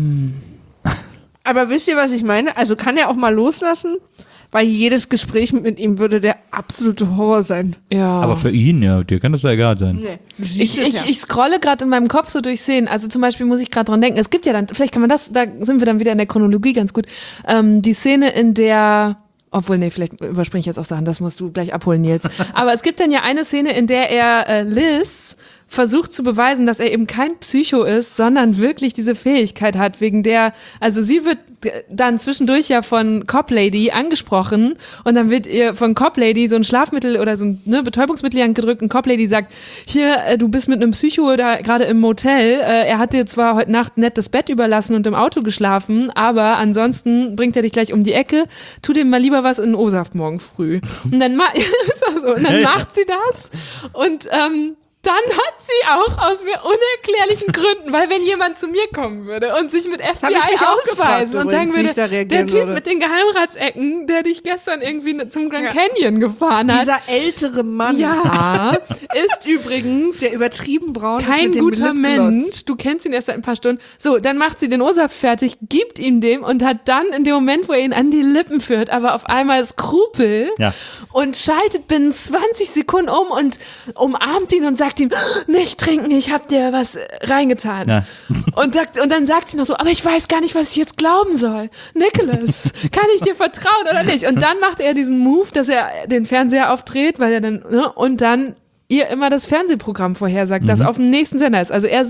ja. Aber wisst ihr, was ich meine? Also kann er auch mal loslassen? Weil jedes Gespräch mit ihm würde der absolute Horror sein. Ja. Aber für ihn, ja, dir kann das ja egal sein. Nee, du siehst es ja. Ich scrolle gerade in meinem Kopf so durch Szenen. Also zum Beispiel muss ich gerade dran denken, es gibt ja dann, vielleicht kann man das, da sind wir dann wieder in der Chronologie ganz gut, die Szene, in der, obwohl, nee, vielleicht überspringe ich jetzt auch Sachen, das musst du gleich abholen, Nils. Aber es gibt dann ja eine Szene, in der er Liz versucht zu beweisen, dass er eben kein Psycho ist, sondern wirklich diese Fähigkeit hat, wegen der, also sie wird dann zwischendurch ja von Cop Lady angesprochen und dann wird ihr von Cop Lady so ein Schlafmittel oder so ein Betäubungsmittel in die Hand gedrückt und Cop Lady sagt, hier, du bist mit einem Psycho da gerade im Motel, er hat dir zwar heute Nacht nett das Bett überlassen und im Auto geschlafen, aber ansonsten bringt er dich gleich um die Ecke, tu dem mal lieber was in den O-Saft morgen früh. Und dann, ist auch so. Und dann macht sie das und dann hat sie auch aus mir unerklärlichen Gründen, weil wenn jemand zu mir kommen würde und sich mit FBI mich auch ausweisen gefragt, und sagen übrigens, wie ich da würde, reagieren der Typ würde. mit den Geheimratsecken, der dich gestern irgendwie zum Grand Canyon gefahren hat, Dieser ältere Mann, ja, ist übrigens der übertrieben braun ist kein mit dem guter Lipgloss. Mensch. Du kennst ihn erst seit ein paar Stunden. So, dann macht sie den O-Saft fertig, gibt ihm dem und hat dann in dem Moment, wo er ihn an die Lippen führt, aber auf einmal Skrupel Ja. und schaltet binnen 20 Sekunden um und umarmt ihn und sagt ihm, nicht trinken, ich hab dir was reingetan. Ja. Und dann sagt sie noch so, aber ich weiß gar nicht, was ich jetzt glauben soll. Nicholas, kann ich dir vertrauen oder nicht? Und dann macht er diesen Move, dass er den Fernseher aufdreht, weil er dann, und dann ihr immer das Fernsehprogramm vorhersagt, das auf dem nächsten Sender ist. Also er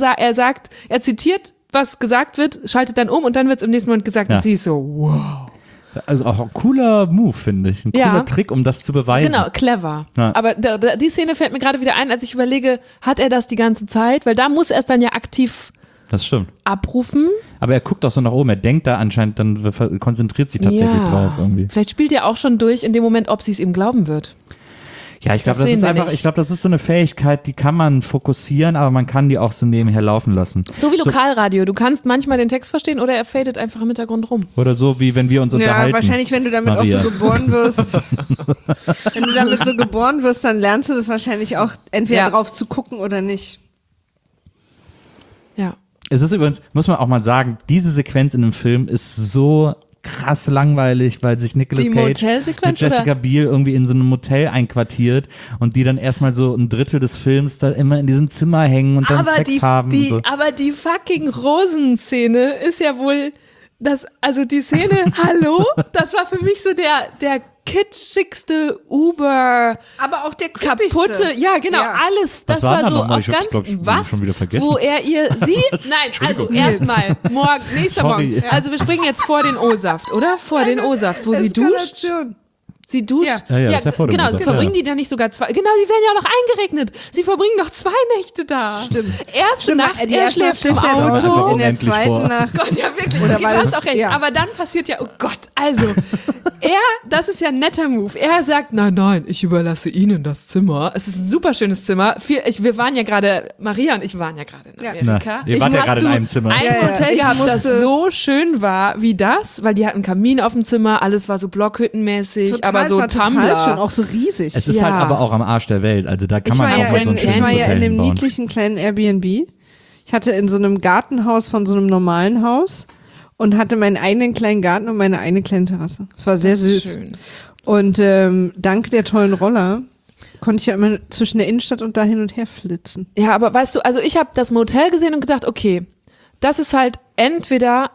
zitiert, was gesagt wird, schaltet dann um und dann wird es im nächsten Moment gesagt Ja. und sie ist so, wow. Also auch ein cooler Move, finde ich. Ein cooler Ja. Trick, um das zu beweisen. Genau, clever. Ja. Aber die Szene fällt mir gerade wieder ein, als ich überlege, hat er das die ganze Zeit? Weil da muss er es dann ja aktiv Das stimmt. abrufen. Aber er guckt auch so nach oben. Er denkt da anscheinend, dann konzentriert sich tatsächlich drauf irgendwie. Vielleicht spielt er auch schon durch in dem Moment, ob sie es ihm glauben wird. Ja, ich glaube, Das das ist sehen wir einfach, nicht. ich glaube, das ist so eine Fähigkeit, die kann man fokussieren, aber man kann die auch so nebenher laufen lassen. So wie Lokalradio. Du kannst manchmal den Text verstehen oder er fadet einfach im Hintergrund rum. Oder so, wie wenn wir uns unterhalten. Ja, wahrscheinlich, wenn du damit Maria. auch so geboren wirst. Wenn du damit so geboren wirst, dann lernst du das wahrscheinlich auch entweder Ja. drauf zu gucken oder nicht. Ja. Es ist übrigens, muss man auch mal sagen, diese Sequenz in dem Film ist so krass langweilig, weil sich Nicolas Die Cage Motelsequenz, mit Jessica Biel irgendwie in so einem Motel einquartiert und die dann erstmal so ein Drittel des Films da immer in diesem Zimmer hängen und dann Sex haben. und so. Aber die fucking Rosenszene ist ja wohl das, also die Szene, hallo, das war für mich so der kitschigste Uber Aber auch der kaputte, ja genau, Ja. alles, das Was war war da so nochmal? auf Ich hab's, ganz, glaub ich, was, schon wieder vergessen. wo er ihr, sie, nein, also Entschuldigung. erstmal, nächster Sorry. Morgen, also wir springen jetzt vor den O-Saft, oder? Vor den O-Saft, wo sie duscht. Eskalation. Sie duscht. Ja, ist ja vor dem genau, O-Saft, verbringen ja. die da nicht sogar zwei? Genau, die werden ja auch noch eingeregnet. Sie verbringen noch 2 Nächte da. Stimmt. Erste Nacht, die er erste schläft Nacht im schläft er Auto. Auto. in der Unendlich zweiten vor. Nacht. Gott, ja wirklich. Oder Okay, weil du hast es- auch recht. ja. Aber dann passiert ja, oh Gott, also, das ist ja ein netter Move. Er sagt, nein, ich überlasse Ihnen das Zimmer. Es ist ein super schönes Zimmer. Wir waren ja gerade, Maria und ich waren ja gerade in Ja. Amerika. Na, ihr wart ja Hast gerade in du einem Zimmer. Ein Ja, ja. Hotel Ich gehabt, das musste- so schön war wie das, weil die hatten Kamin auf dem Zimmer, alles war so blockhüttenmäßig, aber so es war total Tumblr. schön, auch so riesig. Es ist Ja. halt aber auch am Arsch der Welt, also da kann Ich man war, auch ja mal so ein ich schönes war ja Hotel in einem hinbauen. niedlichen kleinen Airbnb. Ich hatte in so einem Gartenhaus von so einem normalen Haus und hatte meinen eigenen kleinen Garten und meine eigene kleine Terrasse. Es war sehr Das ist süß. schön. Und dank der tollen Roller konnte ich ja immer zwischen der Innenstadt und da hin und her flitzen. Ja, aber weißt du, also ich habe das Motel gesehen und gedacht, okay, das ist halt entweder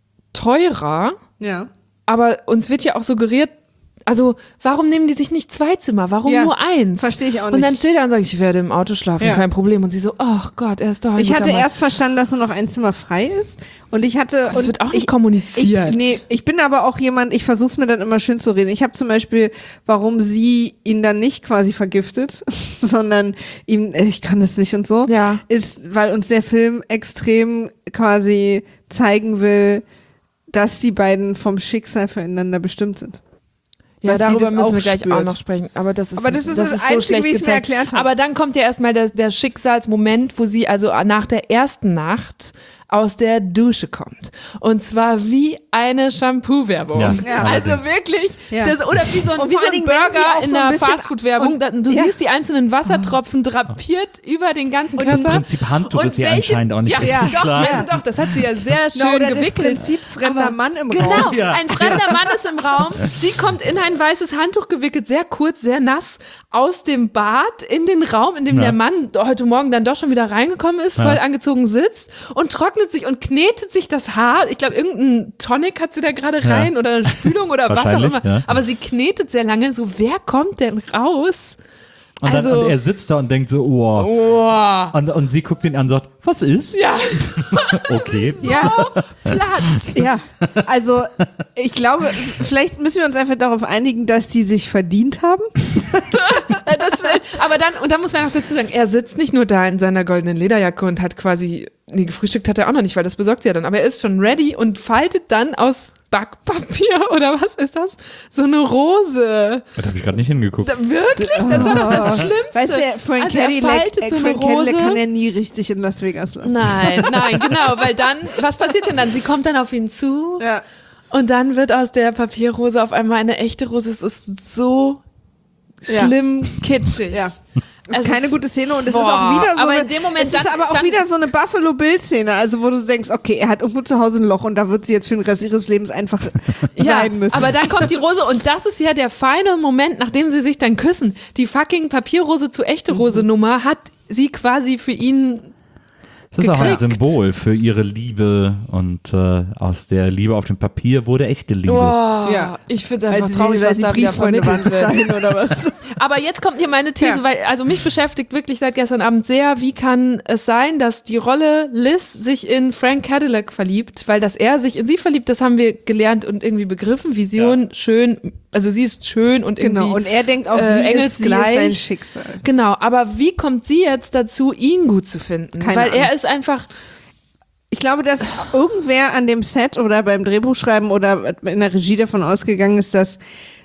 teurer, Ja. aber uns wird ja auch suggeriert, also warum nehmen die sich nicht 2 Zimmer? Warum Ja, nur 1? verstehe ich auch Und nicht. dann steht er und sagt, ich werde im Auto schlafen, Ja. kein Problem. Und sie so, ach Gott, er ist doch ein Ich guter hatte Mann. erst verstanden, dass nur noch ein Zimmer frei ist. Und ich hatte. Das und wird auch nicht kommuniziert. Ich bin aber auch jemand, ich versuche es mir dann immer schön zu reden. Ich habe zum Beispiel, warum sie ihn dann nicht quasi vergiftet, sondern ihm, ich kann das nicht und so, Ja. ist, weil uns der Film extrem quasi zeigen will, dass die beiden vom Schicksal füreinander bestimmt sind. Ja, dass sie darüber das müssen auch wir gleich spürt. auch noch sprechen. Aber das ist das so Einzige, schlecht wie ich es mir gezeigt. erklärt habe. Aber dann kommt ja erstmal der Schicksalsmoment, wo sie also nach der ersten Nacht aus der Dusche kommt. Und zwar wie eine Shampoo-Werbung. Ja, also allerdings. wirklich, Ja. oder wie so Und wie vor so allen ein Dingen, wenn sie Burger auch in so ein einer bisschen- Fastfood-Werbung. und- Du ja. siehst die einzelnen Wassertropfen drapiert über den ganzen Das Körper. Prinzip Handtuch Und ist ihr welche- anscheinend auch nicht ja, richtig doch, klar. Also doch, das hat sie ja sehr schön Oder das gewickelt. Prinzip fremder Aber- Mann im Genau, Raum. Ja. ein fremder Mann ist im Raum. Sie kommt in ein weißes Handtuch gewickelt, sehr kurz, sehr nass, aus dem Bad in den Raum, in dem Ja. der Mann heute Morgen dann doch schon wieder reingekommen ist, voll angezogen sitzt und trocknet sich und knetet sich das Haar. Ich glaube, irgendein Tonic hat sie da gerade rein oder eine Spülung oder was auch Wahrscheinlich, immer. ja. Aber sie knetet sehr lange. So, wer kommt denn raus? Und, dann, Also- und er sitzt da und denkt so, wow. Boah. Und sie guckt ihn an und sagt, was ist? Ja, Okay. Ja. platt. Ja, also ich glaube, vielleicht müssen wir uns einfach darauf einigen, dass die sich verdient haben. Aber dann muss man noch dazu sagen, er sitzt nicht nur da in seiner goldenen Lederjacke und hat quasi, nee, gefrühstückt hat er auch noch nicht, weil das besorgt sie ja dann, aber er ist schon ready und faltet dann aus Backpapier oder was ist das? So eine Rose. Da habe ich gerade nicht hingeguckt. Wirklich? Das war doch das Schlimmste. Weißt du, Frank Also er Cadillac, faltet so eine Frank Cadillac Rose. kann er nie richtig in Las Vegas lassen. Nein, genau, weil dann, was passiert denn dann? Sie kommt dann auf ihn zu Ja. und dann wird aus der Papierrose auf einmal eine echte Rose. Es ist so Ja. schlimm kitschig. Ja. Es Keine ist- gute Szene und es Boah, ist auch wieder so aber eine, in dem Moment es ist dann- aber auch dann- wieder so eine Buffalo Bill Szene, also wo du denkst, okay, er hat irgendwo zu Hause ein Loch und da wird sie jetzt für den Rest ihres Lebens einfach sein müssen. Aber dann kommt die Rose und das ist ja der final Moment, nachdem sie sich dann küssen. Die fucking Papierrose zu echte Rose Nummer hat sie quasi für ihn. Das ist auch ein gekriegt. Symbol für ihre Liebe und aus der Liebe auf dem Papier wurde echte Liebe. Boah, Ja. ich finde es einfach weil traurig, was sie da wieder Brieffreunde waren vermittelt bis wird. dahin oder was? Aber jetzt kommt hier meine These, Ja. weil also mich beschäftigt wirklich seit gestern Abend sehr, wie kann es sein, dass die Rolle Liz sich in Frank Cadillac verliebt, weil dass er sich in sie verliebt, das haben wir gelernt und irgendwie begriffen. Vision, schön, also sie ist schön und irgendwie Genau, und er denkt auch, sie ist engelsgleich. sein Schicksal. Genau, aber wie kommt sie jetzt dazu, ihn gut zu finden? Keine Weil er Ahnung. ist einfach, Ich glaube, dass irgendwer an dem Set oder beim Drehbuchschreiben oder in der Regie davon ausgegangen ist, dass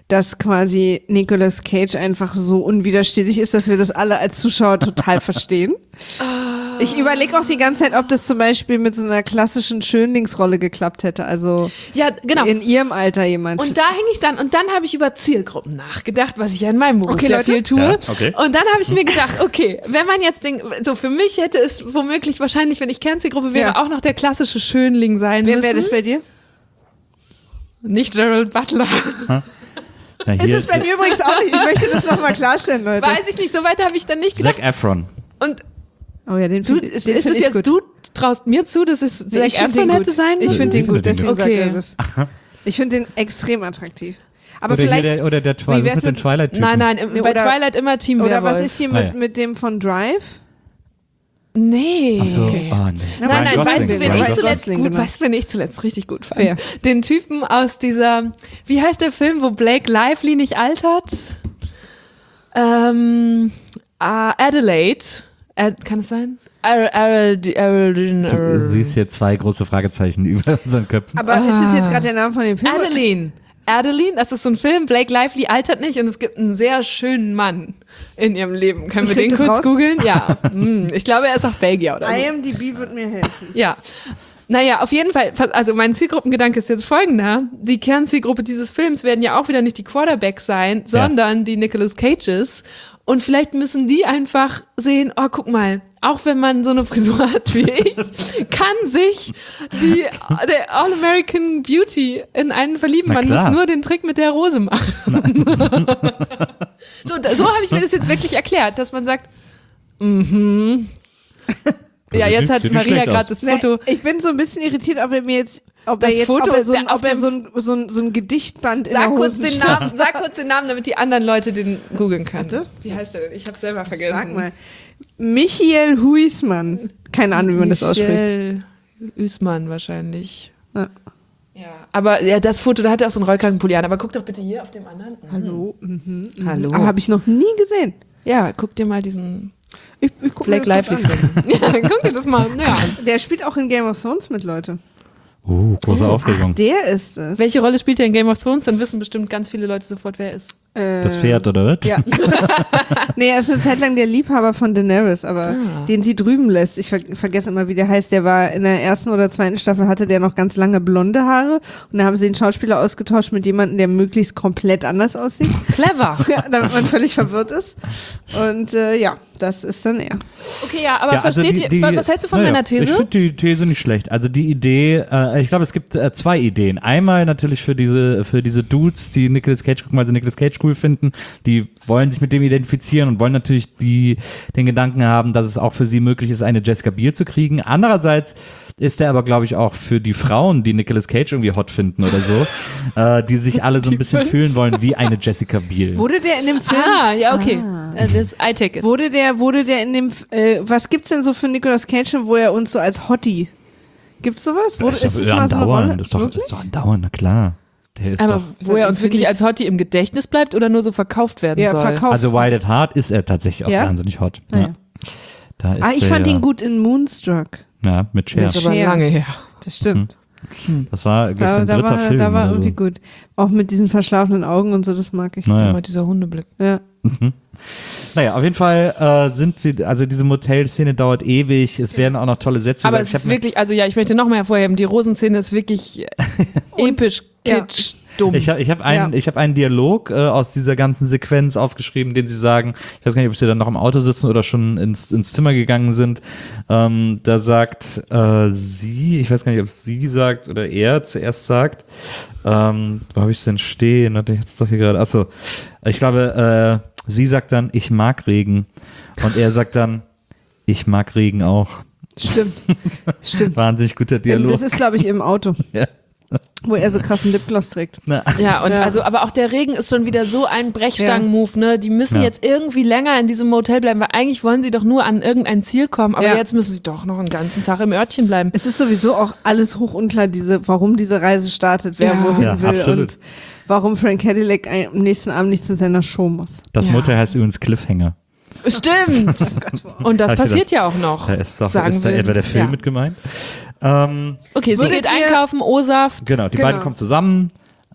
dass quasi Nicolas Cage einfach so unwiderstehlich ist, dass wir das alle als Zuschauer total verstehen. Ich überlege auch die ganze Zeit, ob das zum Beispiel mit so einer klassischen Schönlingsrolle geklappt hätte. Also Ja, genau. in ihrem Alter jemand. Und da hing ich dann, und dann habe ich über Zielgruppen nachgedacht, was ich ja in meinem Beruf Okay, sehr Leute. viel tue. Ja, okay. Und dann habe ich mir gedacht, okay, wenn man jetzt so für mich hätte es womöglich wahrscheinlich, wenn ich Kernzielgruppe wäre, Ja. auch noch der klassische Schönling sein Wer müssen. wäre das bei dir? Nicht Gerald Butler. Na, Ist hier, es bei mir übrigens auch nicht. Ich möchte das nochmal klarstellen, Leute. Weiß ich nicht, so weit habe ich dann nicht gedacht. Zac Efron. Und Oh ja, den du, find ist ich es jetzt, gut. du traust mir zu, dass es Nee, Zac ich find Efron den hätte gut. sein Ich müssen? finde den gut, Ich find den deswegen sagt gut. er das. Ich finde den extrem attraktiv. Aber Oder, vielleicht, hier der, oder der wie was ist wär's mit den mit- Twilight-Typen? Nein, Nee, bei oder- Twilight immer Team oder was Werwolf. ist hier Ah, ja. mit dem von Drive? Nee. Ach so, Okay. oh nee. Na, Nein, Ryan nein, weißt du, Gosling, wen Ryan ich zuletzt Gosling, gut, genau. weißt du, wen ich zuletzt richtig gut fand? Wer? Den Typen aus dieser, wie heißt der Film, wo Blake Lively nicht altert? Adelaide. Kann es sein? Du siehst hier zwei große Fragezeichen über unseren Köpfen. Aber ist das jetzt gerade der Name von dem Film? Adeline, das ist so ein Film, Blake Lively altert nicht und es gibt einen sehr schönen Mann in ihrem Leben. Können wir Ich krieg den das kurz raus? googeln? Ja. Ich glaube, er ist auch Belgier oder so. IMDb wird mir helfen. Ja. Naja, auf jeden Fall, also mein Zielgruppengedanke ist jetzt folgender. Die Kernzielgruppe dieses Films werden ja auch wieder nicht die Quarterbacks sein, sondern die Nicolas Cages. Und vielleicht müssen die einfach sehen, oh, guck mal, auch wenn man so eine Frisur hat wie ich, kann sich der All-American Beauty in einen verlieben. Na Man klar. muss nur den Trick mit der Rose machen. So habe ich mir das jetzt wirklich erklärt, dass man sagt, ja, sieht jetzt nicht- hat sieht nicht Maria schlecht gerade aus. das Foto. Ich bin so ein bisschen irritiert, ob er mir jetzt, ob Das er Foto ist so ein, auf ob er dem- so ein Gedichtband in der Sag kurz Hosentasche. den Namen, damit die anderen Leute den googeln können. Wie heißt der denn? Ich habe selber vergessen. Sag mal. Michael Huismann. Keine Ahnung, wie man das ausspricht. Michel Üßmann wahrscheinlich. Ja. Ja, aber ja, das Foto, da hat er auch so einen Rollkragenpulli an. Aber guck doch bitte hier auf dem anderen. Hallo. Hallo. Aber habe ich noch nie gesehen. Ja, guck dir mal diesen Ich guck mir Blake das kurz Lively an. Film. Ja, guck dir das mal an. Der spielt auch in Game of Thrones mit, Leute. Große Aufregung. Der ist es. Welche Rolle spielt er in Game of Thrones? Dann wissen bestimmt ganz viele Leute sofort, wer er ist. Das Pferd, oder was? Ja. Nee, er ist eine Zeit lang der Liebhaber von Daenerys, aber den sie drüben lässt. Ich vergesse immer, wie der heißt. Der war in der ersten oder zweiten Staffel, hatte der noch ganz lange blonde Haare. Und da haben sie den Schauspieler ausgetauscht mit jemandem, der möglichst komplett anders aussieht. Clever. Ja, damit man völlig verwirrt ist. Und ja, das ist dann er. Okay, ja, aber Ja, also versteht ihr, was hältst du von naja, meiner These? Ich finde die These nicht schlecht. Also die Idee, ich glaube, es gibt zwei Ideen. Einmal natürlich für diese Dudes, die Nicolas Cage gucken, weil sie Nicolas Cage cool finden. Die wollen sich mit dem identifizieren und wollen natürlich den Gedanken haben, dass es auch für sie möglich ist, eine Jessica Biel zu kriegen. Andererseits ist er aber, glaube ich, auch für die Frauen, die Nicolas Cage irgendwie hot finden oder so, die sich alle so ein bisschen fühlen wollen wie eine Jessica Biel. Wurde der in dem Film? Ja, okay. Das I take it. Wurde der in dem, was gibt's denn so für Nicolas Cage, wo er uns so als Hottie, gibt's sowas? Das ist doch andauernd. Das ist doch andauernd, na klar. Der ist Aber doch, wo er uns wirklich als Hottie im Gedächtnis bleibt oder nur so verkauft werden Ja, soll? verkauft. also Wild at Heart ist er tatsächlich auch Ja? wahnsinnig hot. Ah, Ja. ja. Da ist Ich er, fand ja. ihn gut in Moonstruck. Ja, mit Cher. Das ist aber Cher. lange her. Das stimmt. Das war, glaube ich, sein dritter Film. Da war oder irgendwie so. gut. Auch mit diesen verschlafenen Augen und so, das mag ich. Naja. Immer dieser Hundeblick. Ja. Naja, auf jeden Fall sind sie, also diese Motel-Szene dauert ewig, es werden auch noch tolle Sätze Aber gesagt. es ist wirklich, also ja, ich möchte noch mal hervorheben, die Rosenszene ist wirklich episch, Ja. kitsch, dumm. Ich hab einen Dialog aus dieser ganzen Sequenz aufgeschrieben, den sie sagen, ich weiß gar nicht, ob sie dann noch im Auto sitzen oder schon ins Zimmer gegangen sind. Da sagt sie, ich weiß gar nicht, ob sie sagt oder er zuerst sagt, wo habe ich es denn stehen? Hatte ich jetzt doch hier gerade, achso, ich glaube, sie sagt dann, ich mag Regen. Und er sagt dann, ich mag Regen auch. Stimmt. Wahnsinnig guter Dialog. Das ist, glaube ich, im Auto, Ja. wo er so krassen Lipgloss trägt. Na, Ja, und Ja. also, aber auch der Regen ist schon wieder so ein Brechstangen-Move, ne? Die müssen Ja. jetzt irgendwie länger in diesem Motel bleiben, weil eigentlich wollen sie doch nur an irgendein Ziel kommen, aber Ja. jetzt müssen sie doch noch einen ganzen Tag im Örtchen bleiben. Es ist sowieso auch alles hoch unklar, warum diese Reise startet, wer Ja. wohin Ja, will absolut. und warum Frank Cadillac am nächsten Abend nicht zu seiner Show muss. das Ja. Motel heißt übrigens Cliffhanger. Stimmt! Und das Hab ich passiert ja auch noch. Da ist da sagen wir. etwa der Film Ja. mit gemeint. Okay, sie Würdet geht ihr- einkaufen, O-Saft. Genau, die Genau. beiden kommen zusammen.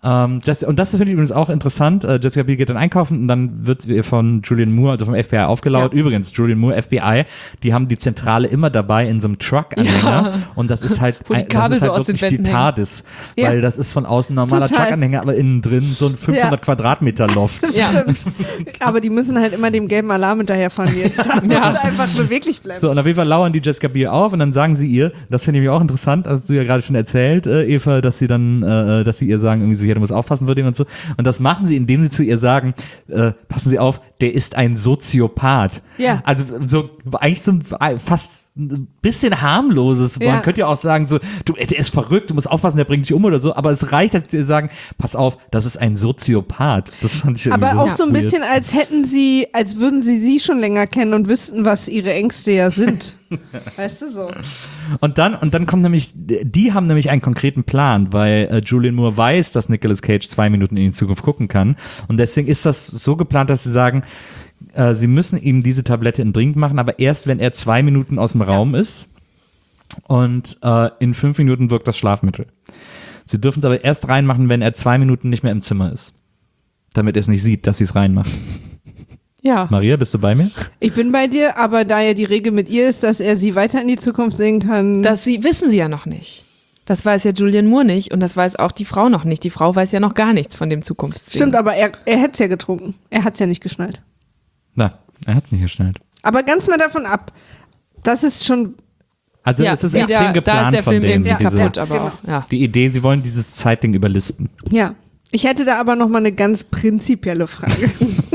Und das finde ich übrigens auch interessant. Jessica Biel geht dann einkaufen und dann wird ihr von Julianne Moore, also vom FBI, aufgelauert. Ja. Übrigens, Julianne Moore, FBI, die haben die Zentrale immer dabei in so einem Truck-Anhänger. Und das ist halt, Wo die Kabel so aus den wirklich die Wänden TARDIS. Ja. Weil das ist von außen ein normaler Total. Truck-Anhänger, aber innen drin so ein 500 Quadratmeter Loft. Das Ja. stimmt. Aber die müssen halt immer dem gelben Alarm hinterherfahren, die jetzt haben. Ja. Muss einfach beweglich bleiben. So, und auf jeden Fall lauern die Jessica Biel auf und dann sagen sie ihr, das finde ich mir auch interessant, hast du ja gerade schon erzählt, Eva, dass sie dann, dass sie ihr sagen, irgendwie so, ja, du musst aufpassen für den und so. Und das machen sie, indem sie zu ihr sagen, passen Sie auf, der ist ein Soziopath. Ja. Also so eigentlich so fast ein bisschen harmloses. Ja. Man könnte ja auch sagen, so, der ist verrückt, du musst aufpassen, der bringt dich um oder so, aber es reicht, dass sie ihr sagen, pass auf, das ist ein Soziopath. Das fand ich irgendwie Aber auch so ein weird. bisschen, als würden sie schon länger kennen und wüssten, was ihre Ängste ja sind. Weißt du so? Und dann kommt nämlich, die haben nämlich einen konkreten Plan, weil Julianne Moore weiß, dass Nicolas Cage 2 Minuten in die Zukunft gucken kann. Und deswegen ist das so geplant, dass sie sagen, sie müssen ihm diese Tablette in Drink machen, aber erst, wenn er 2 Minuten aus dem Raum ist. Und in 5 Minuten wirkt das Schlafmittel. Sie dürfen es aber erst reinmachen, wenn er 2 Minuten nicht mehr im Zimmer ist. Damit er es nicht sieht, dass sie es reinmachen. Ja. Maria, bist du bei mir? Ich bin bei dir, aber da ja die Regel mit ihr ist, dass er sie weiter in die Zukunft sehen kann. Wissen sie ja noch nicht. Das weiß ja Julianne Moore nicht und das weiß auch die Frau noch nicht. Die Frau weiß ja noch gar nichts von dem Zukunftssinn. Stimmt, aber er hätte es ja getrunken. Er hat es ja nicht geschnallt. Na, er hat es nicht geschnallt. Aber ganz mal davon ab, das ist schon. Also es ist extrem geplant da ist der von Film denen. irgendwie diese- kaputt, aber genau. auch, ja. Die Idee, sie wollen dieses Zeitding überlisten. Ja. Ich hätte da aber noch mal eine ganz prinzipielle Frage.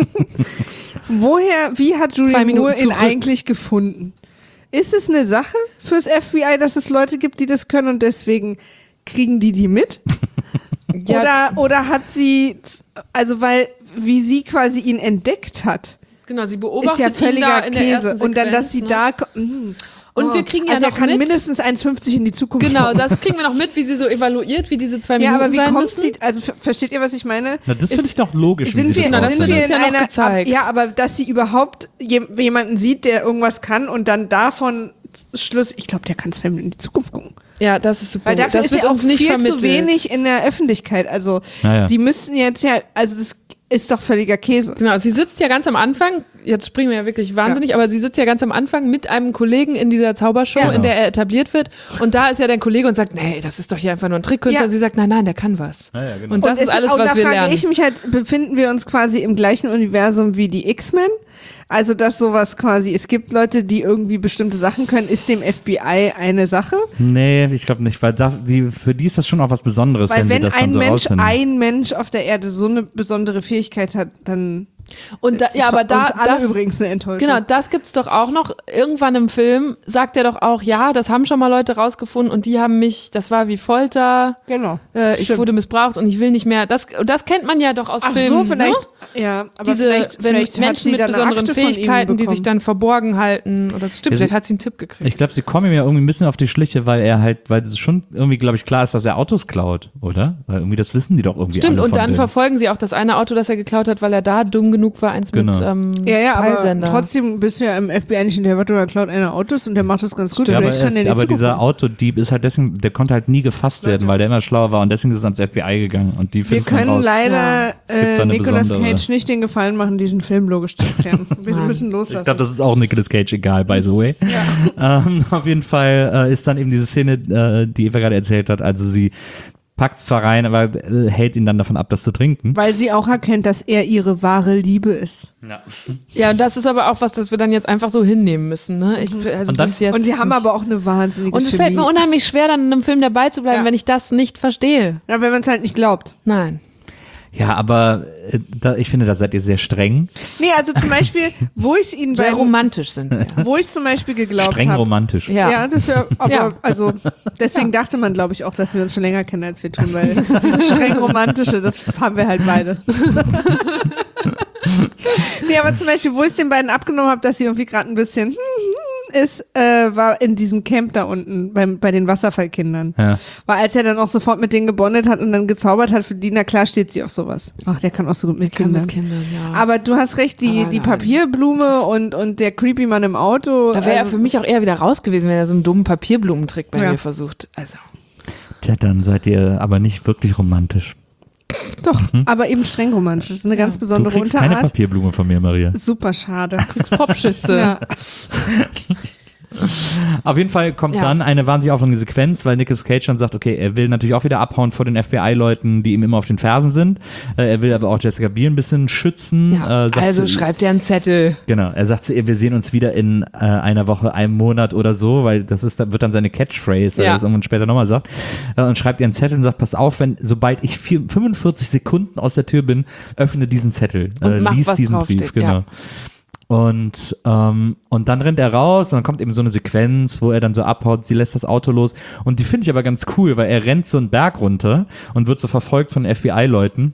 Wie hat 2 Julianne Minuten Moore ihn zurück. eigentlich gefunden? Ist es eine Sache fürs FBI, dass es Leute gibt, die das können und deswegen kriegen die mit? Ja, Oder hat sie, also wie sie quasi ihn entdeckt hat, genau, sie ist beobachtet ja ihn da völliger in der ersten Käse. Und dann, dass sie Sequenz, da. Und wir kriegen ja also noch er kann mit- mindestens 1,50 in die Zukunft Genau, schauen. das kriegen wir noch mit, wie sie so evaluiert, wie diese 2 Ja, Minuten aber wie sein kommt müssen. sie, also versteht ihr, was ich meine? Na, das finde ich doch logisch, wie Sind sie wir, das Genau, das sind wird wir uns in ja noch einer, gezeigt. Ja, aber dass sie überhaupt jemanden sieht, der irgendwas kann und dann davon Schluss, ich glaube, der kann 2 Minuten in die Zukunft gucken. Ja, das ist super. Weil dafür das ist wird ja auch uns nicht viel vermittelt. zu wenig in der Öffentlichkeit. Also Naja. die müssten jetzt ja, also das ist doch völliger Käse. Genau, sie sitzt ja ganz am Anfang, jetzt springen wir ja wirklich wahnsinnig, aber sie sitzt ja ganz am Anfang mit einem Kollegen in dieser Zaubershow, Ja. in der er etabliert wird. Und da ist ja der Kollege und sagt, nee, das ist doch hier einfach nur ein Trickkünstler. Ja. Und sie sagt, nein, der kann was. Ja, genau. Und das Und ist alles, und was da wir frage lernen. ich mich halt, befinden wir uns quasi im gleichen Universum wie die X-Men? Also, dass sowas quasi, es gibt Leute, die irgendwie bestimmte Sachen können, ist dem FBI eine Sache? Nee, ich glaube nicht, weil für die ist das schon auch was Besonderes, Weil wenn sie wenn das dann ein so Mensch, rausfinden. ein Mensch auf der Erde so eine besondere Fähigkeit hat, dann Und da, ist ja, es aber für da, uns alle das, übrigens eine Enttäuschung. genau, das gibt's doch auch noch. Irgendwann im Film sagt er doch auch, ja, das haben schon mal Leute rausgefunden und die haben mich, das war wie Folter, Genau. ich Stimmt. wurde missbraucht und ich will nicht mehr. Das kennt man ja doch aus Ach Filmen. so, vielleicht, Ne? ja, aber Diese, vielleicht wenn hat Menschen sie mit da eine besonderen Akte von ihm Fähigkeiten, die sich bekommen. dann verborgen halten. Oder das stimmt, Ja, vielleicht hat sie einen Tipp gekriegt. Ich glaube, sie kommen ihm ja irgendwie ein bisschen auf die Schliche, weil es schon irgendwie, glaube ich, klar ist, dass er Autos klaut, oder? Weil irgendwie das wissen die doch irgendwie Stimmt, alle und von dann dem. verfolgen sie auch das eine Auto, das er geklaut hat, weil er da dumm genug war, eins Genau. mit Ja, aber Peilsender. trotzdem bist du ja im FBI nicht hinterher, oder klaut einer Autos und der macht das ganz gut. Ja, Vielleicht kann der in die aber Zukunft dieser gucken. Autodieb ist halt deswegen, der konnte halt nie gefasst werden, weil der immer schlauer war und deswegen ist es ans FBI gegangen und die Wir finden dann können raus. leider Es gibt da eine Nicolas besondere- Cage nicht den Gefallen machen, diesen Film logisch zu erklären. Wir Nein. müssen Ich loslassen. glaube, das ist auch Nicolas Cage egal, by the way. Auf jeden Fall ist dann eben diese Szene, die Eva gerade erzählt hat, also sie packt es zwar rein, aber hält ihn dann davon ab, das zu trinken. Weil sie auch erkennt, dass er ihre wahre Liebe ist. Ja, und das ist aber auch was, das wir dann jetzt einfach so hinnehmen müssen. Ne? Also Und dann- bis jetzt Und sie haben nicht. aber auch eine wahnsinnige Und es Chemie. fällt mir unheimlich schwer, dann in einem Film dabei zu bleiben, Ja. wenn ich das nicht verstehe. Ja, wenn man es halt nicht glaubt. Nein. Ja, aber ich finde, da seid ihr sehr streng. Nee, also zum Beispiel, wo ich ihn Sehr bei, romantisch sind wir. wo ich zum Beispiel geglaubt Streng habe. romantisch. Ja. Das ist ja, aber Ja. also deswegen dachte man, glaube ich, auch, dass wir uns schon länger kennen, als wir tun, weil dieses streng romantische, das haben wir halt beide. Nee, aber zum Beispiel, wo ich es den beiden abgenommen habe, dass sie irgendwie gerade ein bisschen ist, war in diesem Camp da unten bei den Wasserfallkindern. Ja. Weil als er dann auch sofort mit denen gebondet hat und dann gezaubert hat für die, na klar steht sie auf sowas. Ach, der kann auch so gut mit Kann Kindern. mit Kindern, ja. Aber du hast recht, die nein. Papierblume und der creepy Mann im Auto. Da wäre er also- für mich auch eher wieder raus gewesen, wenn er so einen dummen Papierblumentrick bei Ja. mir versucht. Also. Tja, dann seid ihr aber nicht wirklich romantisch. Doch, aber eben streng romantisch. Das ist eine ganz Du besondere kriegst Unterart. keine Papierblume von mir, Maria. Super schade. Popschütze. Ja. Auf jeden Fall kommt Ja. dann eine wahnsinnig aufregende Sequenz, weil Nicolas Cage dann sagt, okay, er will natürlich auch wieder abhauen vor den FBI-Leuten, die ihm immer auf den Fersen sind. Er will aber auch Jessica Biel ein bisschen schützen. Ja, Sagt also zu- schreibt er einen Zettel. Genau, er sagt zu ihr, wir sehen uns wieder in einer Woche, einem Monat oder so, weil das ist, wird dann seine Catchphrase, weil Ja. er das irgendwann später nochmal sagt. Und schreibt ihr einen Zettel und sagt, pass auf, sobald ich 45 Sekunden aus der Tür bin, öffne diesen Zettel, Und mach, lies was diesen draufsteht, Brief, genau. ja. Und dann rennt er raus und dann kommt eben so eine Sequenz, wo er dann so abhaut, sie lässt das Auto los und die finde ich aber ganz cool, weil er rennt so einen Berg runter und wird so verfolgt von FBI-Leuten.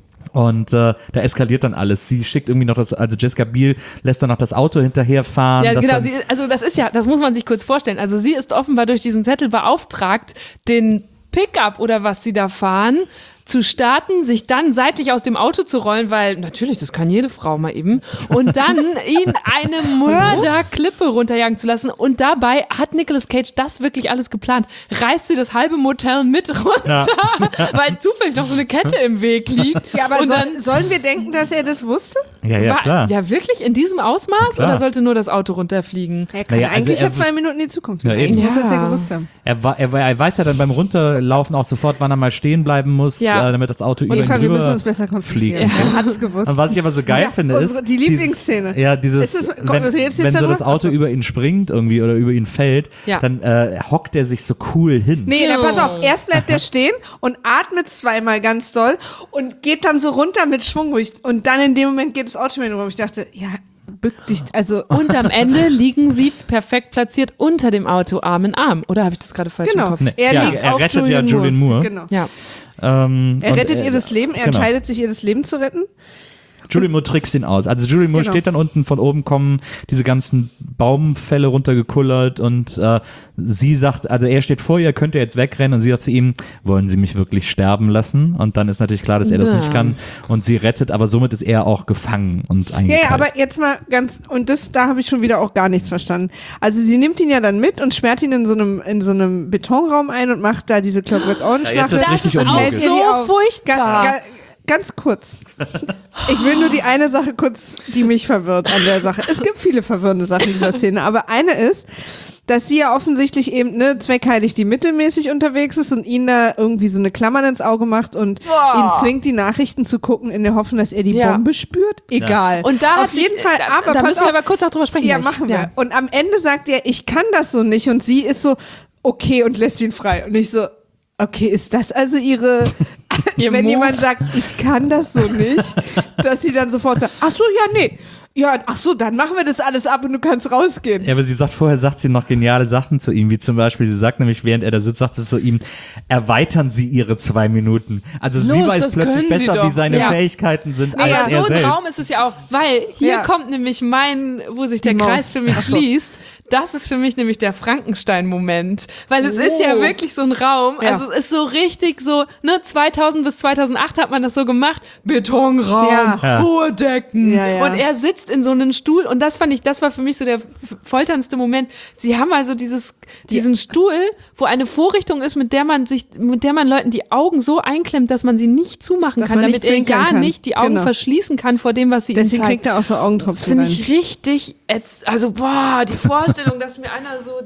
Und da eskaliert dann alles. Sie schickt irgendwie noch also Jessica Biel lässt dann noch das Auto hinterherfahren. Ja, das genau. dann, Das muss man sich kurz vorstellen. Also sie ist offenbar durch diesen Zettel beauftragt, den Pickup oder was sie da fahren, zu starten, sich dann seitlich aus dem Auto zu rollen, weil natürlich, das kann jede Frau mal eben, und dann ihn eine Mörderklippe runterjagen zu lassen. Und dabei hat Nicolas Cage das wirklich alles geplant. Reißt sie das halbe Motel mit runter, weil zufällig noch so eine Kette im Weg liegt. Ja, aber und sollen wir denken, dass er das wusste? ja, klar. Ja, wirklich in diesem Ausmaß? Klar. Oder sollte nur das Auto runterfliegen? Er kann Naja, also eigentlich er ja 2 Minuten in die Zukunft Ja, sehen. eben. Eigentlich muss er es ja Ja. gewusst haben. Er weiß ja dann beim Runterlaufen auch sofort, wann er mal stehen bleiben muss, Ja. Damit das Auto über ihn Eva, wir müssen uns drüber besser konzentrieren. fliegt. Er hat es gewusst. Und was ich aber so geil Ja, finde, ist die Lieblingsszene. Dieses, Ist das- wenn redest du jetzt so darüber? das Auto Achso. über ihn springt irgendwie oder über ihn fällt, Ja. dann hockt er sich so cool hin. Nee, dann pass auf. Erst bleibt er stehen und atmet zweimal ganz doll und geht dann so runter mit Schwung. Und dann in dem Moment geht das Auto mir rum. Ich dachte, ja, bück dich. Also, Und am Ende liegen sie perfekt platziert unter dem Auto, Arm in Arm. Oder habe ich das gerade falsch im genau. Kopf? Nee. Er Ja, liegt er auf rettet ja Julianne Moore. Genau. Ja. Er Und, rettet ihr das Leben. Er genau. entscheidet sich, ihr das Leben zu retten. Julianne Moore trickst ihn aus. Also Julianne Moore Genau. steht dann unten, von oben kommen diese ganzen Baumfälle runtergekullert und sie sagt, also er steht vor ihr, könnte jetzt wegrennen und sie sagt zu ihm, wollen Sie mich wirklich sterben lassen? Und dann ist natürlich klar, dass er das Ja. nicht kann und sie rettet, aber somit ist er auch gefangen und Ja, eingekeilt. ja, aber jetzt mal ganz, und da habe ich schon wieder auch gar nichts verstanden. Also sie nimmt ihn ja dann mit und sperrt ihn in so einem Betonraum ein und macht da diese Clockwork Orange Ja, jetzt Sache. wird's Das richtig ist auch unlogisch. so furchtbar. Ganz kurz. Ich will nur die eine Sache kurz, die mich verwirrt an der Sache. Es gibt viele verwirrende Sachen in dieser Szene, aber eine ist, dass sie ja offensichtlich eben zweckheilig die mittelmäßig unterwegs ist und ihn da irgendwie so eine Klammern ins Auge macht und ihn zwingt, die Nachrichten zu gucken, in der Hoffnung, dass er die Ja. Bombe spürt. Egal. Und da auf jeden Fall, aber da pass müssen wir auf, aber kurz auch drüber sprechen. ja, gleich. machen wir. Und am Ende sagt er, ich kann das so nicht. Und sie ist so, okay, und lässt ihn frei. Und ich so, okay, ist das also ihre, Ihr wenn Move? jemand sagt, ich kann das so nicht, dass sie dann sofort sagt, ach so, ja, nee. Ja, ach so, dann machen wir das alles ab und du kannst rausgehen. Ja, aber vorher sagt sie noch geniale Sachen zu ihm, wie zum Beispiel, sie sagt nämlich, während er da sitzt, sagt sie zu ihm, erweitern Sie Ihre 2 Minuten. Also sie Los, weiß das plötzlich können Sie besser, doch. wie seine Ja. Fähigkeiten sind, Aber als er so ein selbst. Raum ist es ja auch, weil hier Ja. kommt nämlich wo sich der Die Maus. Kreis für mich Ach so. schließt. Das ist für mich nämlich der Frankenstein-Moment. Weil es ist ja Oh. wirklich so ein Raum, Ja. also es ist so richtig so, 2000 bis 2008 hat man das so gemacht, Betonraum, Ja. Ja. hohe Decken. Ja, ja. Und er sitzt in so einem Stuhl und das war für mich so der folterndste Moment. Sie haben also diesen Stuhl, wo eine Vorrichtung ist, mit der man Leuten die Augen so einklemmt, dass man sie nicht zumachen Dass kann, man damit nicht er zwinkern gar kann. nicht die Augen Genau. verschließen kann vor dem, was sie ihm Deswegen zeigt. kriegt er auch so Das Augentropfen finde rein. ich richtig, also boah, die Vorstellung, dass mir einer so,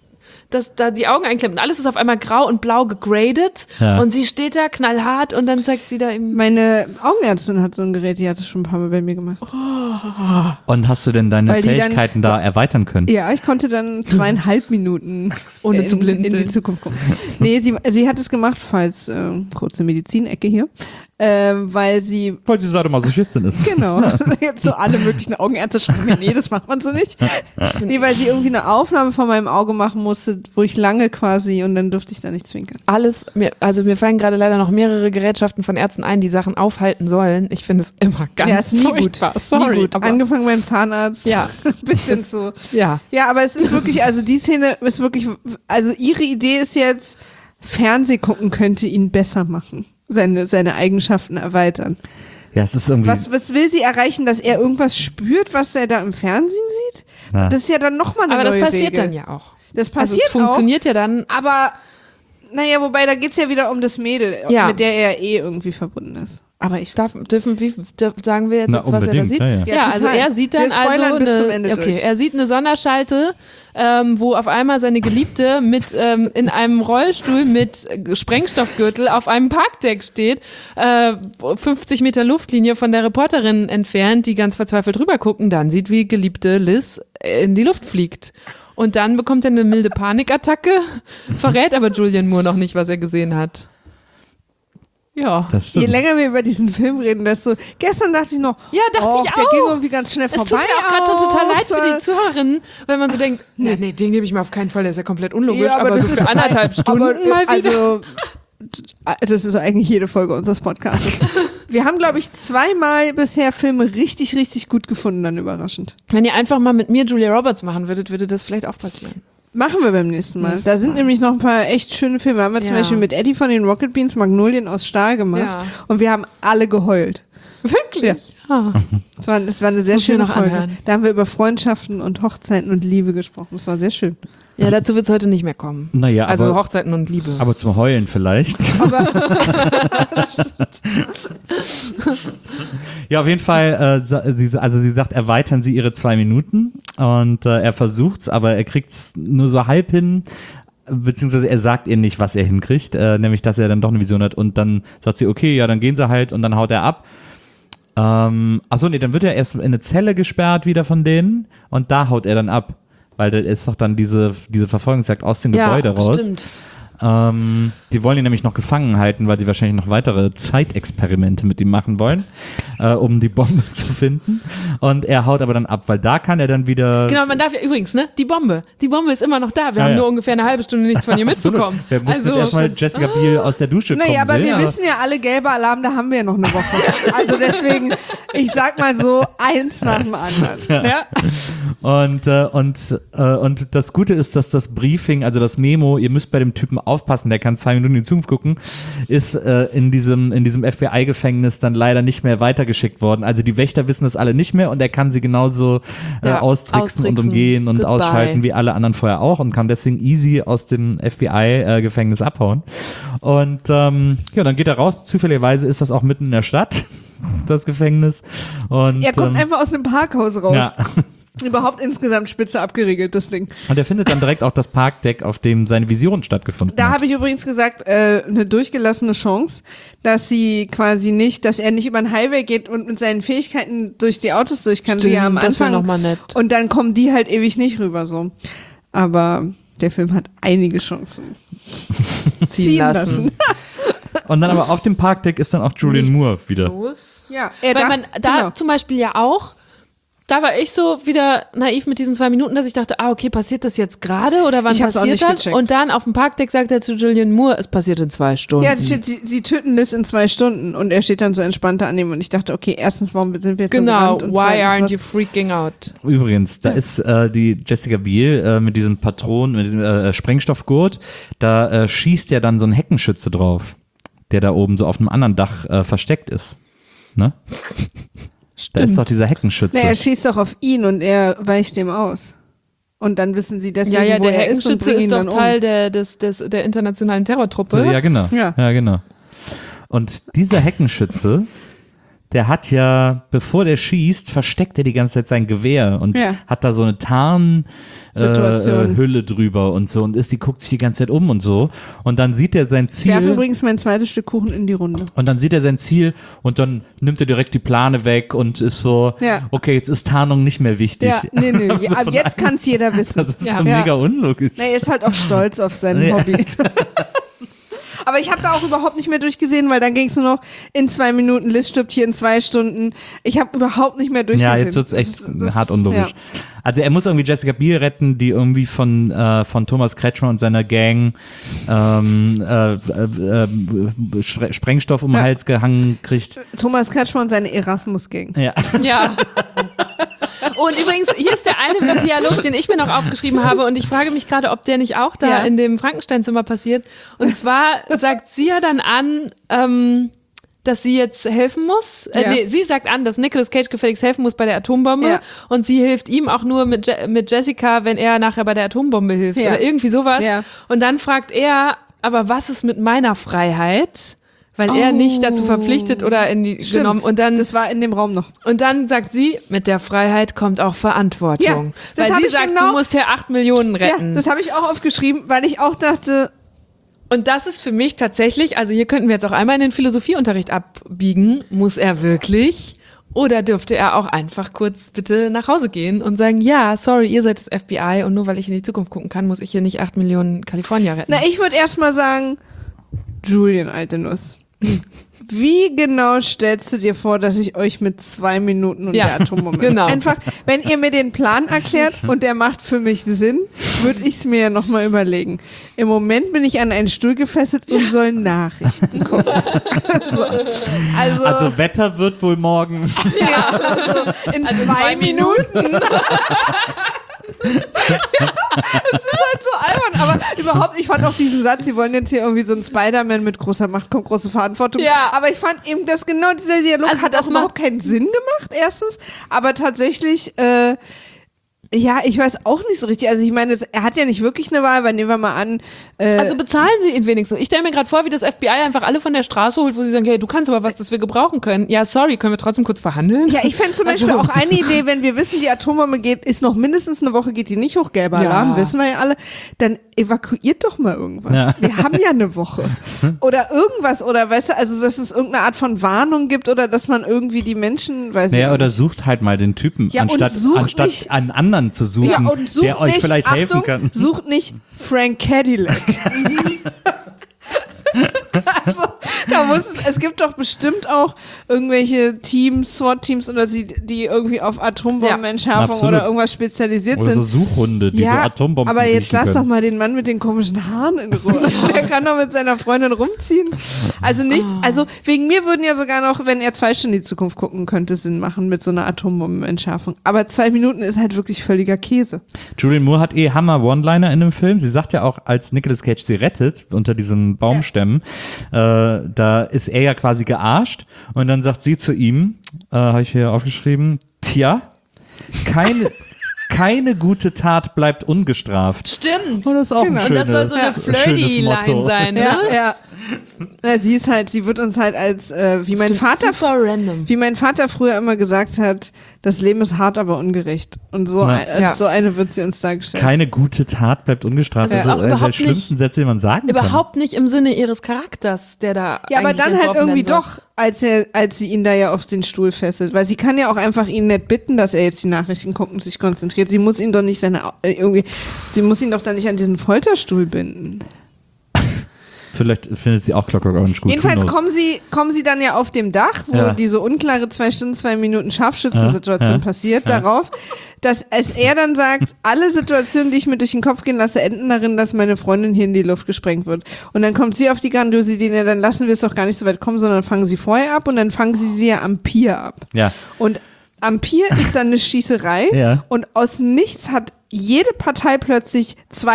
dass da die Augen einklemmt und alles ist auf einmal grau und blau gegradet Ja. und sie steht da knallhart und dann zeigt sie da eben, Meine Augenärztin hat so ein Gerät, die hat das schon ein paar Mal bei mir gemacht. Und hast du denn deine Weil die dann- Fähigkeiten da erweitern können? Ja, ich konnte dann 2,5 Minuten Ohne zu in blinzeln. die Zukunft gucken. Nee, sie hat es gemacht, falls kurze Medizinecke hier, weil sie Weil sie Sadomasochistin ist. genau, jetzt so alle möglichen Augenärzte schreiben mir, nee, das macht man so nicht. Nee, weil sie irgendwie eine Aufnahme von meinem Auge machen musste, wo ich lange quasi und dann durfte ich da nicht zwinkern. mir fallen gerade leider noch mehrere Gerätschaften von Ärzten ein, die Sachen aufhalten sollen. Ich finde es immer ganz ist nie furchtbar. gut. Sorry, Nie gut. aber Angefangen beim Zahnarzt, Ja. bis hin zu ja. ja, aber es ist wirklich, also die Szene ist wirklich, also ihre Idee ist jetzt, Fernseh gucken könnte ihn besser machen, seine Eigenschaften erweitern. Ja, es ist irgendwie. Was will sie erreichen, dass er irgendwas spürt, was er da im Fernsehen sieht? Na. Das ist ja dann nochmal eine Aber das neue passiert Regel. dann ja auch. Das Also passiert es funktioniert ja dann. auch, aber naja, wobei da geht's ja wieder um das Mädel, Ja. mit der er irgendwie verbunden ist. Aber ich sagen wir jetzt, Na, was er da unbedingt, sieht? ja. Ja, Also total. er sieht Wir dann spoilern bis zum Ende okay, durch. er sieht eine Sonderschalte, wo auf einmal seine Geliebte mit in einem Rollstuhl mit Sprengstoffgürtel auf einem Parkdeck steht, 50 Meter Luftlinie von der Reporterin entfernt, die ganz verzweifelt rüber gucken, dann sieht, wie Geliebte Liz in die Luft fliegt. Und dann bekommt er eine milde Panikattacke, verrät aber Julianne Moore noch nicht, was er gesehen hat. Ja. Das Je stimmt. länger wir über diesen Film reden, desto. Gestern dachte ich noch, Ja, dachte ich der auch. ging irgendwie ganz schnell Es tut vorbei. mir auch gerade total leid für die außer- Zuhörerinnen, wenn man so denkt, nee, den gebe ich mir auf keinen Fall, der ist ja komplett unlogisch, Ja, aber das so ist für anderthalb Stunden aber, mal wieder. Also, das ist eigentlich jede Folge unseres Podcasts. Wir haben, glaube ich, 2-mal bisher Filme richtig, richtig gut gefunden, dann überraschend. Wenn ihr einfach mal mit mir Julia Roberts machen würdet, würde das vielleicht auch passieren. Machen wir beim nächsten Mal. Nächstes Da sind Mal. nämlich noch ein paar echt schöne Filme. Haben wir zum Ja. Beispiel mit Eddie von den Rocket Beans Magnolien aus Stahl gemacht. Ja. Und wir haben alle geheult. Wirklich? Ah. Es war eine sehr Muss ich mir schöne noch Folge. anhören. Da haben wir über Freundschaften und Hochzeiten und Liebe gesprochen. Das war sehr schön. Ja, dazu wird es heute nicht mehr kommen. Naja, Also aber, Hochzeiten und Liebe. aber zum Heulen vielleicht. Ja, auf jeden Fall, sie sagt, erweitern Sie Ihre 2 Minuten und er versucht's, aber er kriegt's nur so halb hin, beziehungsweise er sagt ihr nicht, was er hinkriegt, nämlich, dass er dann doch eine Vision hat und dann sagt sie, okay, ja, dann gehen sie halt und dann haut er ab. Achso, nee, dann wird er erst in eine Zelle gesperrt wieder von denen und da haut er dann ab, weil da ist doch dann diese Verfolgungsjagd aus dem Gebäude raus. Stimmt. Die wollen ihn nämlich noch gefangen halten, weil sie wahrscheinlich noch weitere Zeitexperimente mit ihm machen wollen, um die Bombe zu finden. Und er haut aber dann ab, weil da kann er dann wieder... Genau, man darf ja übrigens, ne, die Bombe ist immer noch da. Wir Ja, haben ja. nur ungefähr eine halbe Stunde nichts von ihr mitbekommen. Wir mussten Also, jetzt erstmal Jessica Biel aus der Dusche kommen Naja, aber sehen. wir wissen ja alle, gelber Alarm, da haben wir ja noch eine Woche. Also deswegen, ich sag mal so, eins nach dem anderen. Ja. Und das Gute ist, dass das Briefing, also das Memo, ihr müsst bei dem Typen aufpassen, der kann 2 Minuten in die Zukunft gucken, ist in diesem FBI-Gefängnis dann leider nicht mehr weitergeschickt worden. Also die Wächter wissen das alle nicht mehr und er kann sie genauso austricksen und umgehen und Goodbye. ausschalten wie alle anderen vorher auch und kann deswegen easy aus dem FBI-Gefängnis abhauen. Und dann geht er raus. Zufälligerweise ist das auch mitten in der Stadt, das Gefängnis. Und, Er kommt einfach aus einem Parkhaus raus. ja. Überhaupt insgesamt spitze abgeriegelt, das Ding. Und er findet dann direkt auch das Parkdeck, auf dem seine Vision stattgefunden Da hat. habe ich übrigens gesagt, eine durchgelassene Chance, dass er nicht über den Highway geht und mit seinen Fähigkeiten durch die Autos durch kann, wie er am das wäre Anfang. nochmal nett. Und dann kommen die halt ewig nicht rüber so. Aber der Film hat einige Chancen. Ziehen lassen. Und dann aber auf dem Parkdeck ist dann auch Julianne Moore wieder. Los. Ja, Weil man da genau. zum Beispiel ja auch, da war ich so wieder naiv mit diesen 2 Minuten, dass ich dachte, okay, passiert das jetzt gerade oder wann Ich hab's auch passiert nicht das? gecheckt. Und dann auf dem Parkdeck sagt er zu Julianne Moore, es passiert in 2 Stunden. Ja, sie töten Liz in 2 Stunden und er steht dann so entspannt da an ihm und ich dachte, okay, erstens, warum sind wir jetzt Genau, so gerannt und why zweitens, aren't you freaking out? Übrigens, da ist die Jessica Biel mit diesem Patron, mit diesem Sprengstoffgurt, da schießt ja dann so ein Heckenschütze drauf, der da oben so auf einem anderen Dach versteckt ist. Ne? Da ist doch dieser Heckenschütze. er schießt doch auf ihn und er weicht dem aus. Und dann wissen sie deswegen, Ja, wo der er ist und Heckenschütze bringen ist ihn doch dann Teil der internationalen Terrortruppe. So, ja, genau. Ja. Ja, genau. Und dieser Heckenschütze, der hat ja, bevor der schießt, versteckt er die ganze Zeit sein Gewehr und Ja. hat da so eine Situation. Hülle drüber und so und guckt sich die ganze Zeit um und so. Und dann sieht er sein Ich werfe Ziel. übrigens mein zweites Stück Kuchen in die Runde. Und dann sieht er sein Ziel und dann nimmt er direkt die Plane weg und ist so, Ja. okay, jetzt ist Tarnung nicht mehr wichtig. Ja, nee. Ab jetzt kann es jeder wissen. Das ist Ja. so mega unlogisch. Er ist halt auch stolz auf sein Ja. Hobby. Aber ich habe da auch überhaupt nicht mehr durchgesehen, weil dann ging es nur noch in 2 Minuten, Liz stirbt hier in 2 Stunden. Ich habe überhaupt nicht mehr durchgesehen. Ja, jetzt wird's echt Das- hart unlogisch. ja. Also er muss irgendwie Jessica Biel retten, die irgendwie von Thomas Kretschmer und seiner Gang Sprengstoff um den Ja. Hals gehangen kriegt. Thomas Kretschmer und seine Erasmus-Gang. Ja. Ja. Und übrigens, hier ist der eine Dialog, den ich mir noch aufgeschrieben habe und ich frage mich gerade, ob der nicht auch da Ja. in dem Frankenstein-Zimmer passiert. Und zwar sagt sie ja dann an, dass sie jetzt helfen muss. Ja. Sie sagt an, dass Nicolas Cage gefälligst helfen muss bei der Atombombe Ja. und sie hilft ihm auch nur mit Jessica, wenn er nachher bei der Atombombe hilft Ja. oder irgendwie sowas. Ja. Und dann fragt er, aber was ist mit meiner Freiheit? weil er nicht dazu verpflichtet oder genommen. Und dann, das war in dem Raum noch. und dann sagt sie, mit der Freiheit kommt auch Verantwortung. Ja, das weil hab sie ich sagt, genau- du musst hier 8 Millionen retten. Ja, das habe ich auch aufgeschrieben, weil ich auch dachte, Und das ist für mich tatsächlich, also hier könnten wir jetzt auch einmal in den Philosophieunterricht abbiegen, muss er wirklich oder dürfte er auch einfach kurz bitte nach Hause gehen und sagen, ja, sorry, ihr seid das FBI und nur weil ich in die Zukunft gucken kann, muss ich hier nicht 8 Millionen Kalifornier retten. na, ich würde erstmal sagen, Julian, alte Nuss. Wie genau stellst du dir vor, dass ich euch mit 2 Minuten und Ja, der Atombombe genau. einfach, wenn ihr mir den Plan erklärt und der macht für mich Sinn, würde ich es mir ja nochmal überlegen. Im Moment bin ich an einen Stuhl gefesselt und soll Nachrichten gucken. Also Wetter wird wohl morgen. in Also in 2 2 Minuten. Das ist halt so albern, aber überhaupt, ich fand auch diesen Satz, sie wollen jetzt hier irgendwie so ein Spider-Man mit großer Macht kommt große Verantwortung. Ja. Aber ich fand eben, dass genau dieser Dialog Also hat das auch überhaupt keinen Sinn gemacht, erstens. Aber tatsächlich, ja, ich weiß auch nicht so richtig. Also ich meine, er hat ja nicht wirklich eine Wahl, weil nehmen wir mal an. Also bezahlen sie ihn wenigstens. Ich stelle mir gerade vor, wie das FBI einfach alle von der Straße holt, wo sie sagen, hey, du kannst aber was, das wir gebrauchen können. Ja, sorry, können wir trotzdem kurz verhandeln? Ja, ich fände zum Beispiel auch eine Idee, wenn wir wissen, die Atombombe ist noch mindestens eine Woche, geht die nicht hoch, gelber Alarm, wissen wir ja alle, dann evakuiert doch mal irgendwas. Ja. Wir haben ja eine Woche. Oder irgendwas, oder weißt du, also dass es irgendeine Art von Warnung gibt oder dass man irgendwie die Menschen, weiß ich Naja, oder nicht. sucht halt mal den Typen, Ja, und anstatt sucht nicht- einen anderen zu suchen, Ja, und sucht der euch nicht, vielleicht Achtung, helfen kann. sucht nicht Frank Cadillac. Also, da muss es gibt doch bestimmt auch irgendwelche Teams, SWAT-Teams oder die irgendwie auf Atombombenentschärfung Absolut. oder irgendwas spezialisiert Oder so sind. Suchhunde, die so Atombomben aber jetzt riechen lass doch können. mal den Mann mit den komischen Haaren in Ruhe. Der kann doch mit seiner Freundin rumziehen. Also nichts, also wegen mir würden ja sogar noch, wenn er 2 Stunden in die Zukunft gucken könnte, Sinn machen mit so einer Atombombenentschärfung. Aber 2 Minuten ist halt wirklich völliger Käse. Julianne Moore hat Hammer One-Liner in dem Film. Sie sagt ja auch, als Nicolas Cage sie rettet unter diesen Baumstämmen, da ist er ja quasi gearscht und dann sagt sie zu ihm, habe ich hier aufgeschrieben, tja, keine gute Tat bleibt ungestraft. Stimmt. Oh, das ist auch ein Genau. Und das soll so eine schönes Flirty-Line Motto. sein, ne? Ja. Na, sie wird uns halt als, wie mein Vater Super random. Wie mein Vater früher immer gesagt hat, das Leben ist hart, aber ungerecht. Und so, Ja. so eine wird sie uns dargestellt. Keine gute Tat bleibt ungestraft. Das Das ist ist auch einer der überhaupt schlimmsten nicht- Sätze, die man sagen Überhaupt nicht im Sinne ihres Charakters, der da Ja, aber eigentlich dann halt entworfen irgendwie werden doch, als sie ihn da ja auf den Stuhl fesselt. Weil sie kann ja auch einfach ihn nicht bitten, dass er jetzt die Nachrichten guckt und sich konzentriert. Sie muss ihn doch nicht sie muss ihn doch dann nicht an diesen Folterstuhl binden. Vielleicht findet sie auch Clockwork Orange gut. Jedenfalls who knows? kommen sie dann ja auf dem Dach, wo Ja. diese unklare 2 Stunden, 2 Minuten Scharfschützensituation Ja. passiert, darauf, dass er dann sagt, alle Situationen, die ich mir durch den Kopf gehen lasse, enden darin, dass meine Freundin hier in die Luft gesprengt wird. Und dann kommt sie auf die grandiose Idee, ja, dann lassen wir es doch gar nicht so weit kommen, sondern fangen sie vorher ab und dann fangen sie ja am Pier ab. Ja. Und am Pier ist dann eine Schießerei Ja. und aus nichts hat jede Partei plötzlich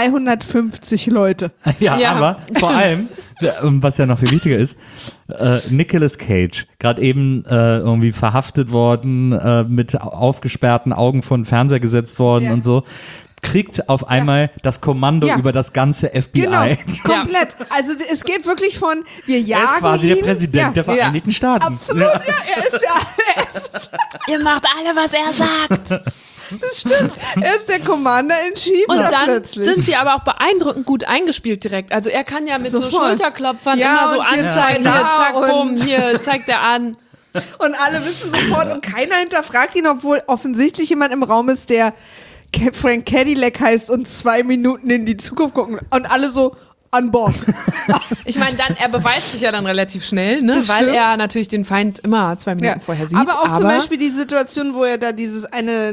250 Leute. Ja, Ja. aber vor allem, was ja noch viel wichtiger ist, Nicolas Cage, gerade eben irgendwie verhaftet worden, mit aufgesperrten Augen vor den Fernseher gesetzt worden und so, kriegt auf einmal das Kommando Ja. über das ganze FBI. Genau, komplett. Also es geht wirklich von, wir jagen Er ist quasi ihn. der Präsident der Vereinigten Staaten. Absolut, ja, er ist Ihr macht alle, was er sagt. das stimmt. Er ist der Commander in Chief. Und da dann plötzlich. sind sie aber auch beeindruckend gut eingespielt direkt. Also er kann ja mit so Sofort. Schulterklopfern Ja, immer so und hier anzeigen, zeigt hier, er zack, bumm, und- hier zeigt er an. Und alle wissen sofort und keiner hinterfragt ihn, obwohl offensichtlich jemand im Raum ist, der Frank Cadillac heißt und 2 Minuten in die Zukunft gucken. Und alle so an Bord. Ich meine, er beweist sich ja dann relativ schnell, ne? Das Weil stimmt. er natürlich den Feind immer 2 Minuten vorher sieht. Aber auch zum Beispiel die Situation, wo er da diesen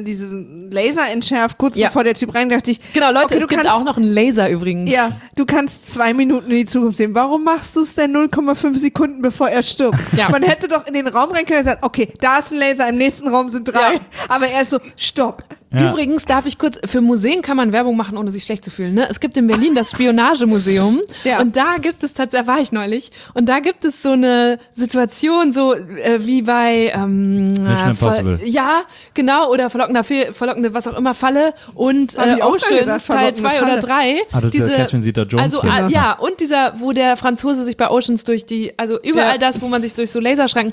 Laser entschärft, kurz Ja. bevor der Typ rein, dachte ich, Genau, Leute, okay, es gibt auch noch einen Laser übrigens. Ja, du kannst 2 Minuten in die Zukunft sehen. Warum machst du es denn 0,5 Sekunden, bevor er stirbt? Ja. Man hätte doch in den Raum rein können und sagen, okay, da ist ein Laser, im nächsten Raum sind 3. Ja. Aber er ist so, stopp. Ja. Übrigens darf ich kurz, für Museen kann man Werbung machen, ohne sich schlecht zu fühlen. Ne? Es gibt in Berlin das Spionagemuseum und da gibt es tatsächlich, da war ich neulich, und da gibt es so eine Situation, so wie bei Mission Impossible. Ja, genau, oder verlockende was auch immer, Falle und Hab ich auch schon gedacht, Oceans Teil 2 verlockende oder 3. Das ist der Catherine Zeta-Jones. Also ja, und dieser, wo der Franzose sich bei Oceans durch also überall das, wo man sich durch so Laserschranken,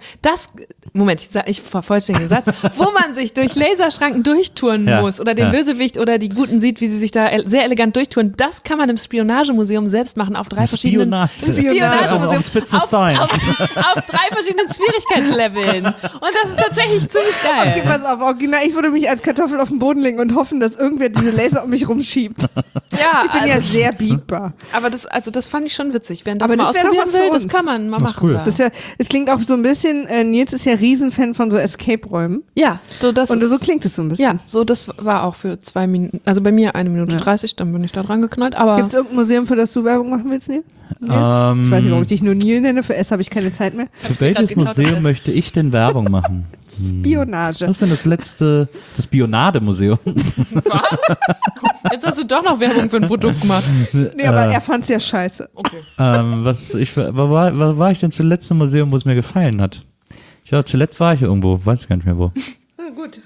ich vervollständige den Satz, wo man sich durch Laserschranken durchtouren muss oder den Bösewicht oder die Guten sieht, wie sie sich da sehr elegant durchtouren, das kann man im Spionagemuseum selbst machen auf 3 verschiedenen Spionagemuseum. auf 3 verschiedenen Schwierigkeitsleveln. Und das ist tatsächlich ziemlich geil. Okay, pass auf, original, ich würde mich als Kartoffel auf den Boden legen und hoffen, dass irgendwer diese Laser um mich rumschiebt. Ja, Ich bin ja sehr biegbar. aber das fand ich schon witzig. Wer das Aber mal das wär doch ausprobieren was für will, das uns. kann man mal Das ist machen. cool. Da. Es klingt auch so ein bisschen, Nils ist ja Riesenfan von so Escape-Räumen. Ja, so das Und ist, so klingt es so ein bisschen. ja, so das war auch für 2 Minuten, also bei mir 1 Minute 30, dann bin ich da dran geknallt, aber Gibt es irgendein Museum, für das du Werbung machen willst, Neil? Ich weiß nicht, warum ich dich nur Neil nenne. Für S habe ich keine Zeit mehr. Für welches Museum möchte ich denn Werbung machen? Spionage. Was ist denn das Spionademuseum? jetzt hast du doch noch Werbung für ein Produkt gemacht. Nee, aber er fand es ja scheiße. Okay. Wo war ich denn zuletzt im Museum, wo es mir gefallen hat? Zuletzt war ich irgendwo, weiß gar nicht mehr wo. Gut.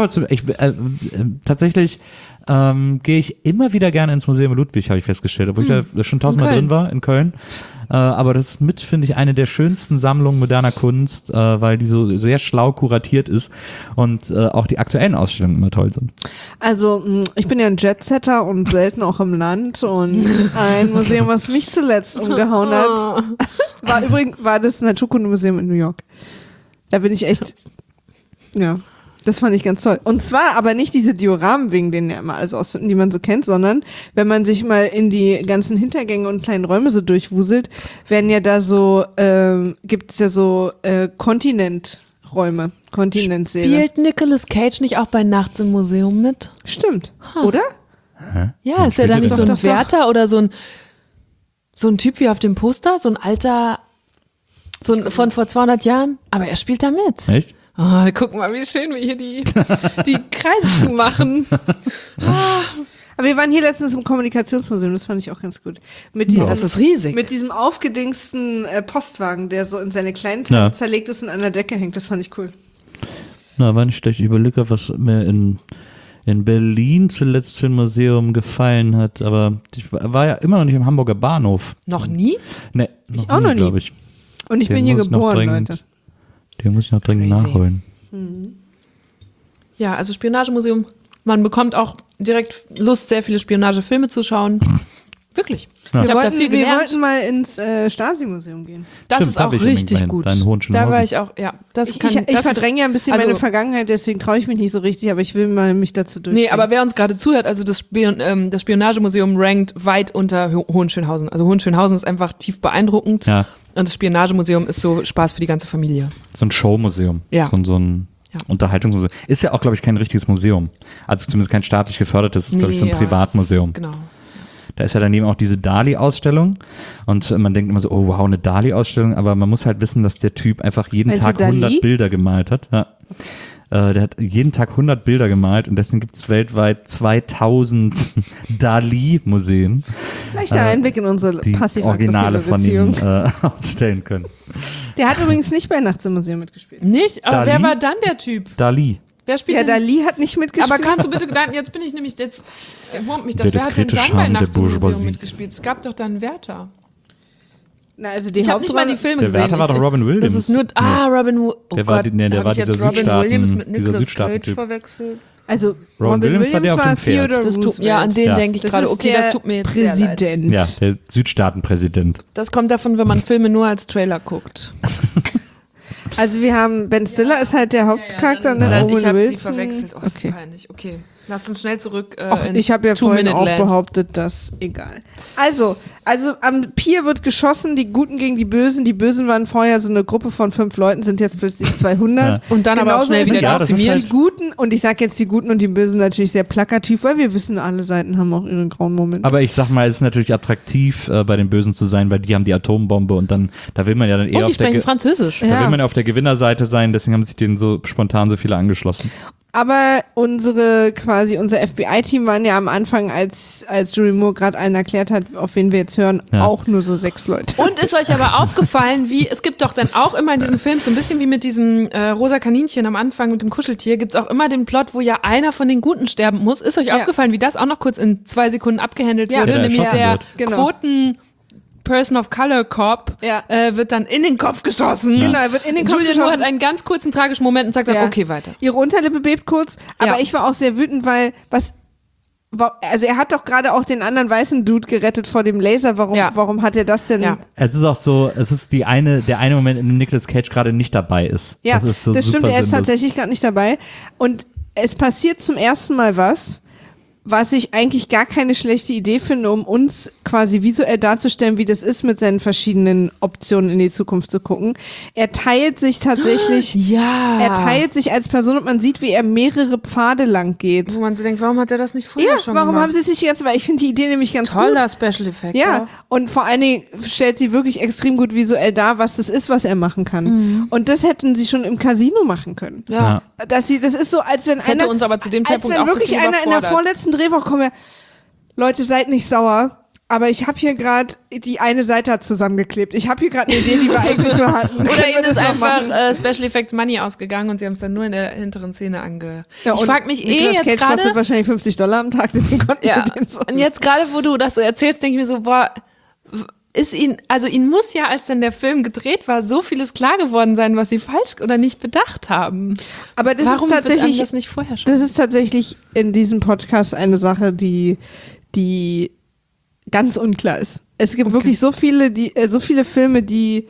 Tatsächlich gehe ich immer wieder gerne ins Museum Ludwig, habe ich festgestellt, obwohl ich da schon 1000-mal drin war in Köln. Aber das ist mit, finde ich, eine der schönsten Sammlungen moderner Kunst, weil die so sehr schlau kuratiert ist und auch die aktuellen Ausstellungen immer toll sind. Also, ich bin ja ein Jetsetter und selten auch im Land. Und ein Museum, was mich zuletzt umgehauen hat, war das Naturkundemuseum in New York. Da bin ich echt, ja, das fand ich ganz toll. Und zwar aber nicht diese Dioramen, wegen denen ja immer alles ausfinden, die man so kennt, sondern wenn man sich mal in die ganzen Hintergänge und kleinen Räume so durchwuselt, werden ja da so, gibt es ja so Kontinenträume, Kontinentsäle. Spielt Nicolas Cage nicht auch bei Nachts im Museum mit? Stimmt, oder? Ja, ist er da nicht so ein Doch. Wärter oder so ein Typ wie auf dem Poster, so ein alter, von vor 200 Jahren? Aber er spielt da mit. Echt? Oh, guck mal, wie schön wir hier die Kreise zu machen. Aber wir waren hier letztens im Kommunikationsmuseum, das fand ich auch ganz gut. Mit diesem, Das ist riesig. Mit diesem aufgedingsten Postwagen, der so in seine kleinen Teile zerlegt ist und an der Decke hängt, das fand ich cool. Na, war nicht schlecht. Ich überlege, was mir in Berlin zuletzt für ein Museum gefallen hat, aber ich war ja immer noch nicht im Hamburger Bahnhof. Noch nie? Nee, auch noch nie. glaube ich. Und ich bin hier geboren, Leute. Den muss ich noch dringend Crazy. nachholen. Ja, also Spionagemuseum. Man bekommt auch direkt Lust, sehr viele Spionagefilme zu schauen. Wirklich. Ja. Ich habe da viel Wir gelernt. wollten mal ins Stasi-Museum gehen. Das Stimmt, ist da auch bin ich richtig in gut. deinen Hohenschönhausen. Da war ich auch, ja. Das Ich das ist- verdränge ja ein bisschen also- meine Vergangenheit, deswegen traue ich mich nicht so richtig, aber ich will mal mich dazu durchbringen. Nee, aber wer uns gerade zuhört, also das Spionagemuseum rankt weit unter Hohenschönhausen. Also Hohenschönhausen ist einfach tief beeindruckend. Ja, Und das Spionagemuseum ist so Spaß für die ganze Familie. so ein Showmuseum. Ja. So ein Ja. Unterhaltungsmuseum. Ist ja auch, glaube ich, kein richtiges Museum. Also zumindest kein staatlich gefördertes, ist, glaube ich, so ein Nee, ja, Privatmuseum. das ist- Genau. Da ist ja daneben auch diese Dali-Ausstellung und man denkt immer so, oh wow, eine Dali-Ausstellung, aber man muss halt wissen, dass der Typ einfach jeden Also Tag Dali? 100 Bilder gemalt hat. Ja. Der hat jeden Tag 100 Bilder gemalt und deswegen gibt es weltweit 2000 Dali-Museen, Leichter Einblick in unsere die Originale passiv-aggressive von ihm Beziehung. ausstellen können. Der hat übrigens nicht bei Nachts im Museum mitgespielt. Nicht? Aber Dali? wer war dann der Typ? Dali. Wer spielt Ja, denn? Dali hat nicht mitgespielt. Aber kannst du bitte, jetzt bin ich nämlich, jetzt wurmt mich das. Der Wer hat denn diskrete dann bei Charme der Nachts im Museum Bourgeoisie. mitgespielt? Es gab doch dann Wärter. Na, also die Ich habe nicht mal die Filme Der gesehen. Wärter war doch Robin Williams. Das ist nur, Robin Williams. Oh Der war Gott, die- nee, der hab war ich jetzt dieser Robin Südstaaten- Williams mit dieser Nicolas Südstaaten-Typ. Cage verwechselt. Also Robin Williams war der auf dem Pferd. Theodore Das tut, Roosevelt. ja, an den Ja. denke ich Das gerade. ist Okay, der das tut mir jetzt sehr leid. Präsident. Ja, der Südstaatenpräsident. Das kommt davon, wenn man Filme nur als Trailer guckt. Also wir haben Ben Stiller ist halt der Hauptcharakter, ne? Dann, ich Owen habe die Wilson. verwechselt. Oh, ist Okay. peinlich. Okay, lass uns schnell zurück Ach, in ich habe ja vorhin auch Two-Minute-Land. behauptet, dass egal. Also am Pier wird geschossen, die Guten gegen die Bösen. Die Bösen waren vorher so eine Gruppe von 5 Leuten, sind jetzt plötzlich 200. Und dann aber auch Genauso schnell ist wieder es Ja, auch das ist dezimiert. halt- die Guten, und ich sag jetzt die Guten und die Bösen natürlich sehr plakativ, weil wir wissen, alle Seiten haben auch ihre grauen Momente. Aber ich sag mal, es ist natürlich attraktiv, bei den Bösen zu sein, weil die haben die Atombombe und dann, da will man ja dann eher Und die auf der sprechen Französisch. da will man ja auf der Gewinnerseite sein, deswegen haben sich denen so spontan so viele angeschlossen. Aber unser FBI-Team waren ja am Anfang, als Julie Moore gerade allen erklärt hat, auf wen wir jetzt hören, auch nur so 6 Leute. Und ist euch aber aufgefallen, es gibt doch dann auch immer in diesem Film, so ein bisschen wie mit diesem rosa Kaninchen am Anfang mit dem Kuscheltier, gibt's auch immer den Plot, wo ja einer von den Guten sterben muss. Ist euch aufgefallen, wie das auch noch kurz in 2 Sekunden abgehandelt wurde? der Nämlich der Genau. Quoten-Person of Color Cop wird dann in den Kopf geschossen. Genau, er wird in den Kopf Julianne Moore geschossen. hat einen ganz kurzen tragischen Moment und sagt dann, okay, weiter. Ihre Unterlippe bebt kurz, aber Ja. ich war auch sehr wütend, weil also er hat doch gerade auch den anderen weißen Dude gerettet vor dem Laser. Warum hat er das denn? Ja. Es ist auch so, es ist der eine Moment, in dem Nicolas Cage gerade nicht dabei ist. Ja, das ist so das stimmt, super er ist sinnlos. tatsächlich gerade nicht dabei. Und es passiert zum ersten Mal was ich eigentlich gar keine schlechte Idee finde, um uns quasi visuell darzustellen, wie das ist, mit seinen verschiedenen Optionen in die Zukunft zu gucken. Er teilt sich tatsächlich, er teilt sich als Person und man sieht, wie er mehrere Pfade lang geht. Wo man so denkt, warum hat er das nicht früher schon warum gemacht? haben sie es nicht jetzt? Weil ich finde die Idee nämlich ganz gut. Toller Special Effekt. Ja, und vor allen Dingen stellt sie wirklich extrem gut visuell dar, was das ist, was er machen kann. Und das hätten sie schon im Casino machen können. Ja. Das ist so, als wenn Das hätte uns aber zu dem Zeitpunkt als auch wenn ein wirklich bisschen einer in der überfordert. vorletzten Drehwoche kommt, Leute, seid nicht sauer, aber ich habe hier gerade die eine Seite hat zusammengeklebt. Ich habe hier gerade eine Idee, die wir eigentlich nur hatten. Oder Können wir ihnen das ist noch einfach machen? Special Effects Money ausgegangen und sie haben es dann nur in der hinteren Szene Ja, ich und frage mich Nicolas jetzt Cage kostet gerade. wahrscheinlich $50 am Tag, deswegen konnten Ja. wir den so. Und jetzt gerade, wo du das so erzählst, denke ich mir so, boah, ihnen muss ja, als dann der Film gedreht war, so vieles klar geworden sein, was sie falsch oder nicht bedacht haben. Aber das Warum ist wird einem tatsächlich das nicht vorher schon? Das ist tatsächlich in diesem Podcast eine Sache, die ganz unklar ist. Es gibt wirklich so viele Filme, die,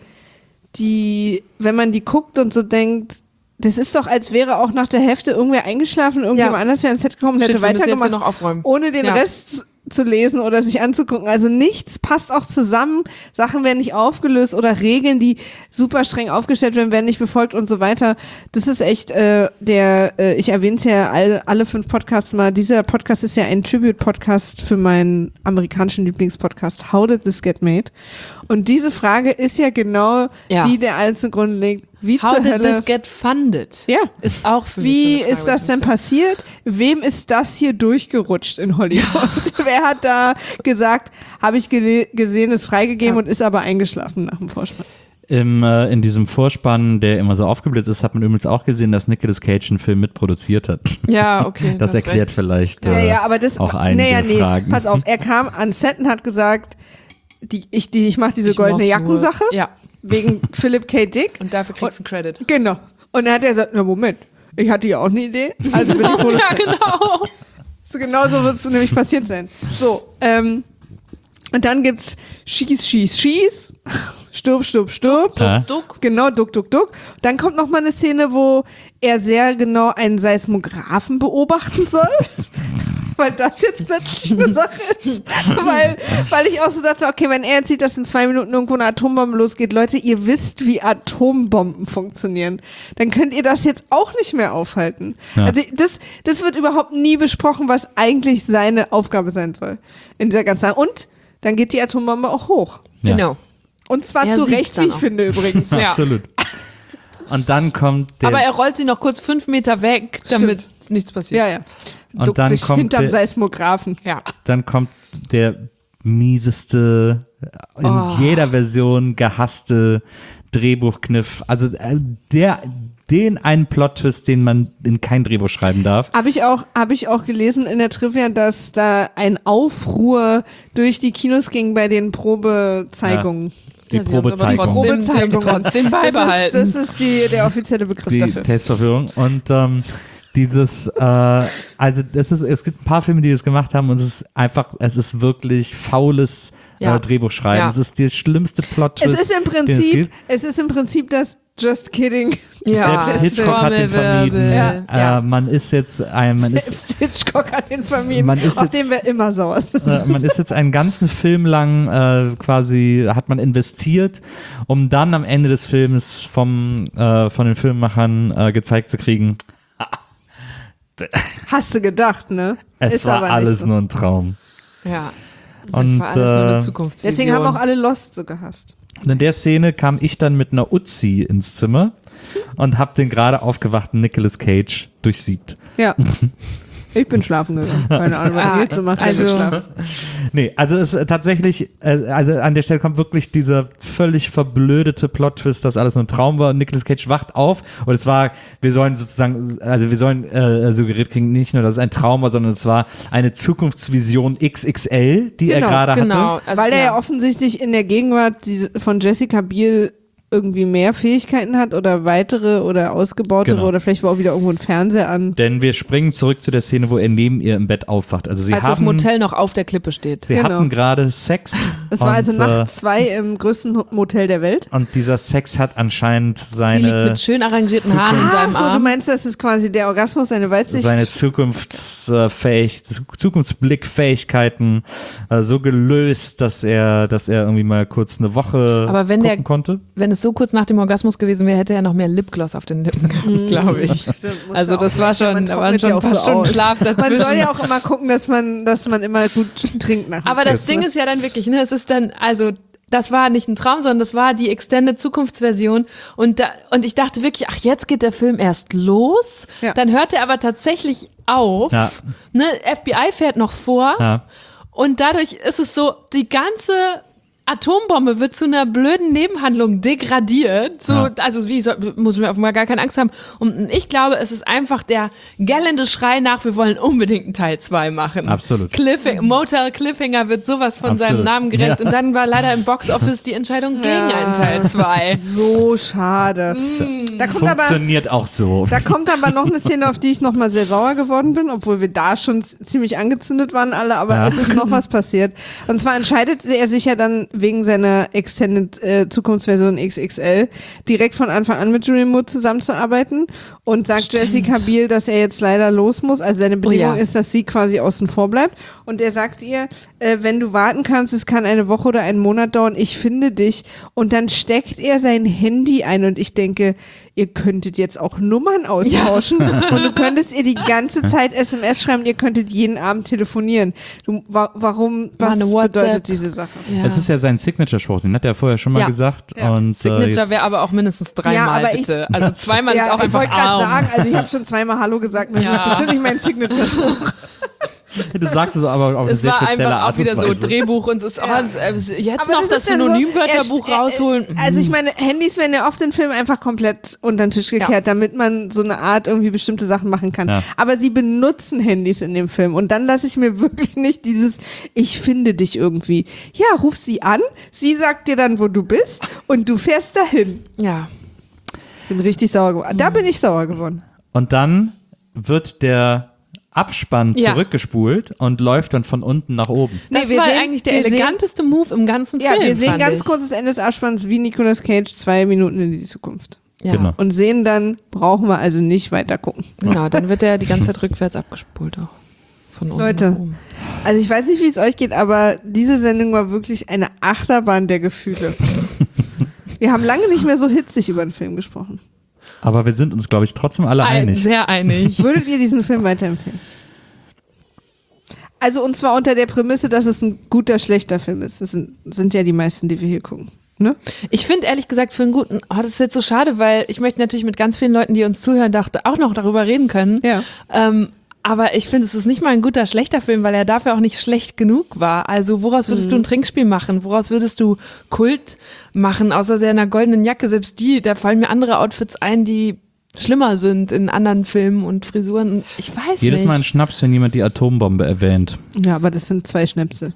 wenn man die guckt und so denkt, das ist doch, als wäre auch nach der Hälfte irgendwer eingeschlafen, irgendjemand anders wäre ins Set gekommen und hätte Shit, wir müssen jetzt weitergemacht, hier noch aufräumen. ohne den Ja. Rest zu lesen oder sich anzugucken. Also nichts passt auch zusammen. Sachen werden nicht aufgelöst oder Regeln, die super streng aufgestellt werden nicht befolgt und so weiter. Das ist echt ich erwähne es ja alle 5 Podcasts mal. Dieser Podcast ist ja ein Tribute-Podcast für meinen amerikanischen Lieblingspodcast How Did This Get Made? Und diese Frage ist ja genau die, der allen zugrunde legt. Wie How zur did Hölle? this get funded? Ja. Ist auch für mich Wie so eine ist Frage, das denn passiert? Wem ist das hier durchgerutscht in Hollywood? Wer hat da gesagt, habe ich gesehen, ist freigegeben und ist aber eingeschlafen nach dem Vorspann? In diesem Vorspann, der immer so aufgeblitzt ist, hat man übrigens auch gesehen, dass Nicolas Cage einen Film mitproduziert hat. Ja, okay. Das du hast erklärt recht. vielleicht Aber das auch einige Fragen. Pass auf, er kam an Set und hat gesagt, ich mache diese Ich goldene mach's nur. Jackensache Ja. wegen Philip K. Dick. Und dafür kriegst du einen Credit. Genau. Und dann hat er gesagt, na Moment, ich hatte ja auch eine Idee, also bin ich Ja, Produzent. genau. So genau so wird es nämlich passiert sein. So, und dann gibt's Schieß, Schieß, Schieß, Stirb, Stirb, Stirb. Ja. Duck. Genau, Duck, Duck, Duck. Dann kommt noch mal eine Szene, wo er sehr genau einen Seismographen beobachten soll. Weil das jetzt plötzlich eine Sache ist. Weil ich auch so dachte, okay, wenn er jetzt sieht, dass in 2 Minuten irgendwo eine Atombombe losgeht, Leute, ihr wisst, wie Atombomben funktionieren. Dann könnt ihr das jetzt auch nicht mehr aufhalten. Ja. Also das wird überhaupt nie besprochen, was eigentlich seine Aufgabe sein soll. In dieser ganzen Sache. Und dann geht die Atombombe auch hoch. Ja. Genau. Und zwar Er zu sieht's Recht, dann wie ich auch. finde übrigens. Ja. Absolut. Und dann kommt der... Aber er rollt sie noch kurz 5 Meter weg, damit nichts passiert. Ja, ja. Und Duckt dann sich kommt hinterm der- Seismographen. Ja. Dann kommt der mieseste, in jeder Version gehasste Drehbuchkniff. Also den einen Plot-Twist, den man in kein Drehbuch schreiben darf. Habe ich auch gelesen in der Trivia, dass da ein Aufruhr durch die Kinos ging bei den Probezeigungen. Die Ja, sie haben's aber Probezeigung. trotzdem- sie haben's trotzdem beibehalten. Das ist der offizielle Begriff Die dafür. Testverführung. Und es gibt ein paar Filme, die das gemacht haben und es ist wirklich faules Ja. Drehbuchschreiben. Ja. Es ist der schlimmste Plot-Twist. Es ist im Prinzip das Just kidding. Ja. Selbst Hitchcock hat den vermieden. Trommelwirbel. Ja. Man ist jetzt Selbst Hitchcock hat den vermieden, Man ist auf jetzt- den wir immer sauer sind. man ist jetzt einen ganzen Film lang hat man investiert, um dann am Ende des Films von den Filmemachern gezeigt zu kriegen, Hast du gedacht, ne? es Ist war aber nicht alles so. nur ein Traum. Ja. Und, das war alles nur eine Zukunftsvision. Deswegen haben auch alle Lost so gehasst. Und in der Szene kam ich dann mit einer Uzi ins Zimmer und habe den gerade aufgewachten Nicolas Cage durchsiebt. Ja. Ich bin schlafen gegangen. Keine Ahnung, was ich jetzt mache. also- Nee, also es ist tatsächlich, also an der Stelle kommt wirklich dieser völlig verblödete Plot-Twist, dass alles nur ein Traum war und Nicolas Cage wacht auf und es war, wir sollen suggeriert kriegen, nicht nur, dass es ein Traum war, sondern es war eine Zukunftsvision XXL, die er gerade hatte. Genau. Also, Weil er ja offensichtlich in der Gegenwart von Jessica Biel irgendwie mehr Fähigkeiten hat oder weitere oder ausgebautere Genau. oder vielleicht war auch wieder irgendwo ein Fernseher an. Denn wir springen zurück zu der Szene, wo er neben ihr im Bett aufwacht. Also sie als das haben, Motel noch auf der Klippe steht. sie Genau. hatten gerade Sex. Es war also und, Nacht 2 im größten Motel der Welt. und dieser Sex hat anscheinend Sie liegt seine mit schön arrangierten Haaren in seinem So, du Arm. meinst, das ist quasi der Orgasmus, seine Weitsicht? Zukunftsblickfähigkeiten so gelöst, dass er irgendwie mal kurz eine Woche Aber wenn gucken der- konnte. Wenn es so kurz nach dem Orgasmus gewesen wäre, hätte er noch mehr Lipgloss auf den Lippen gehabt, glaube ich. Stimmt, muss Also ja das auch war sein. schon, Man da waren trocknet schon ja ein auch paar so Stunden aus. Schlaf dazwischen. Man soll ja auch immer gucken, dass man immer gut trinkt nach dem Aber das Sex, Ding ne? ist ja dann wirklich, ne, es ist dann, also das war nicht ein Traum, sondern das war die Extended Zukunftsversion und ich dachte wirklich, ach, jetzt geht der Film erst los, Ja. dann hört er aber tatsächlich auf, Ja. ne, FBI fährt noch vor Ja. und dadurch ist es so, die ganze Atombombe wird zu einer blöden Nebenhandlung degradiert. So, Ja. also muss mir offenbar gar keine Angst haben. Und ich glaube, es ist einfach der gellende Schrei nach, wir wollen unbedingt einen Teil 2 machen. Absolut. Motel Cliffhanger wird sowas von Absolut. seinem Namen gerecht. Ja. Und dann war leider im Boxoffice die Entscheidung gegen einen Teil 2. So schade. Da Funktioniert auch so. Da kommt aber noch eine Szene, auf die ich nochmal sehr sauer geworden bin, obwohl wir da schon ziemlich angezündet waren alle, aber Ja. es ist noch was passiert. Und zwar entscheidet er sich ja dann wegen seiner Extended Zukunftsversion XXL direkt von Anfang an mit Julianne Moore zusammenzuarbeiten und sagt Stimmt. Jessica Biel, dass er jetzt leider los muss. Also seine Bedingung ja. ist, dass sie quasi außen vor bleibt. Und er sagt ihr, wenn du warten kannst, es kann eine Woche oder einen Monat dauern, ich finde dich. Und dann steckt er sein Handy ein und ich denke, ihr könntet jetzt auch Nummern austauschen und du könntest ihr die ganze Zeit SMS schreiben, ihr könntet jeden Abend telefonieren. Warum, was eine WhatsApp. bedeutet diese Sache? Ja. Es ist ja sein Signature-Spruch, den hat er vorher schon mal Ja. gesagt. Ja. Und, Signature jetzt- wäre aber auch mindestens Ja, dreimal, aber bitte. Also zweimal ist auch ich einfach wollte gerade arm. sagen, also ich habe schon zweimal Hallo gesagt, das Ja. ist bestimmt nicht mein Signature-Spruch. Du sagst es aber auf eine Es sehr war spezielle einfach Art auch wieder und so Weise. Drehbuch und es ist jetzt Aber noch das ist ja so, Synonymwörterbuch rausholen. Also ich meine, Handys werden ja oft in Filmen einfach komplett unter den Tisch gekehrt, damit man so eine Art irgendwie bestimmte Sachen machen kann. Ja. Aber sie benutzen Handys in dem Film und dann lasse ich mir wirklich nicht dieses, ich finde dich irgendwie. Ja, ruf sie an, sie sagt dir dann, wo du bist und du fährst dahin. Ja. Bin richtig sauer geworden. Da bin ich sauer geworden. Und dann wird der Abspann Ja. zurückgespult und läuft dann von unten nach oben. Nee, Das wir war sehen- eigentlich der wir sehen- eleganteste Move im ganzen Ja, Film. wir sehen fand ganz ich. kurz das Ende des Abspanns wie Nicolas Cage 2 Minuten in die Zukunft. Ja. Genau. Und sehen dann, brauchen wir also nicht weiter gucken. Genau, dann wird der die ganze Zeit rückwärts abgespult auch. Von unten Leute. nach oben. Also ich weiß nicht, wie es euch geht, aber diese Sendung war wirklich eine Achterbahn der Gefühle. Wir haben lange nicht mehr so hitzig über einen Film gesprochen. Aber wir sind uns, glaube ich, trotzdem alle einig. Sehr einig. Würdet ihr diesen Film weiterempfehlen? Also und zwar unter der Prämisse, dass es ein guter, schlechter Film ist. Das sind ja die meisten, die wir hier gucken. Ne? Ich finde ehrlich gesagt für einen guten, das ist jetzt so schade, weil ich möchte natürlich mit ganz vielen Leuten, die uns zuhören, auch noch darüber reden können. Ja. Aber ich finde, es ist nicht mal ein guter, schlechter Film, weil er dafür auch nicht schlecht genug war. Also woraus würdest du ein Trinkspiel machen? Woraus würdest du Kult machen, außer seiner goldenen Jacke? Selbst da fallen mir andere Outfits ein, die schlimmer sind in anderen Filmen und Frisuren. Ich weiß Jedes nicht. Mal ein Schnaps, wenn jemand die Atombombe erwähnt. Ja, aber das sind 2 Schnäpse.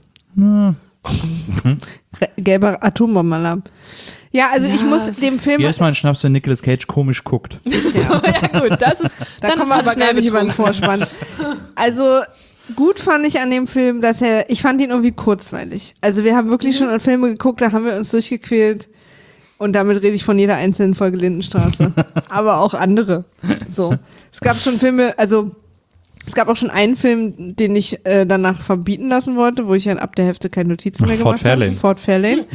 Gelber Atombombenalarm. Ja, also ich Ja, muss es dem Film... Jedes Mal ein Schnaps, wenn Nicolas Cage komisch guckt. ja gut, das ist, Da dann kommen ist wir man aber schnell gar nicht über den betrunken. Vorspann. Also gut fand ich an dem Film, dass ich fand ihn irgendwie kurzweilig. Also wir haben wirklich schon an Filme geguckt, da haben wir uns durchgequält und damit rede ich von jeder einzelnen Folge Lindenstraße. Aber auch andere. So. Es gab schon Filme, also es gab auch schon einen Film, den ich danach verbieten lassen wollte, wo ich dann ab der Hälfte keine Notizen mehr Fort gemacht habe. Fairlane. Fort Fairlane.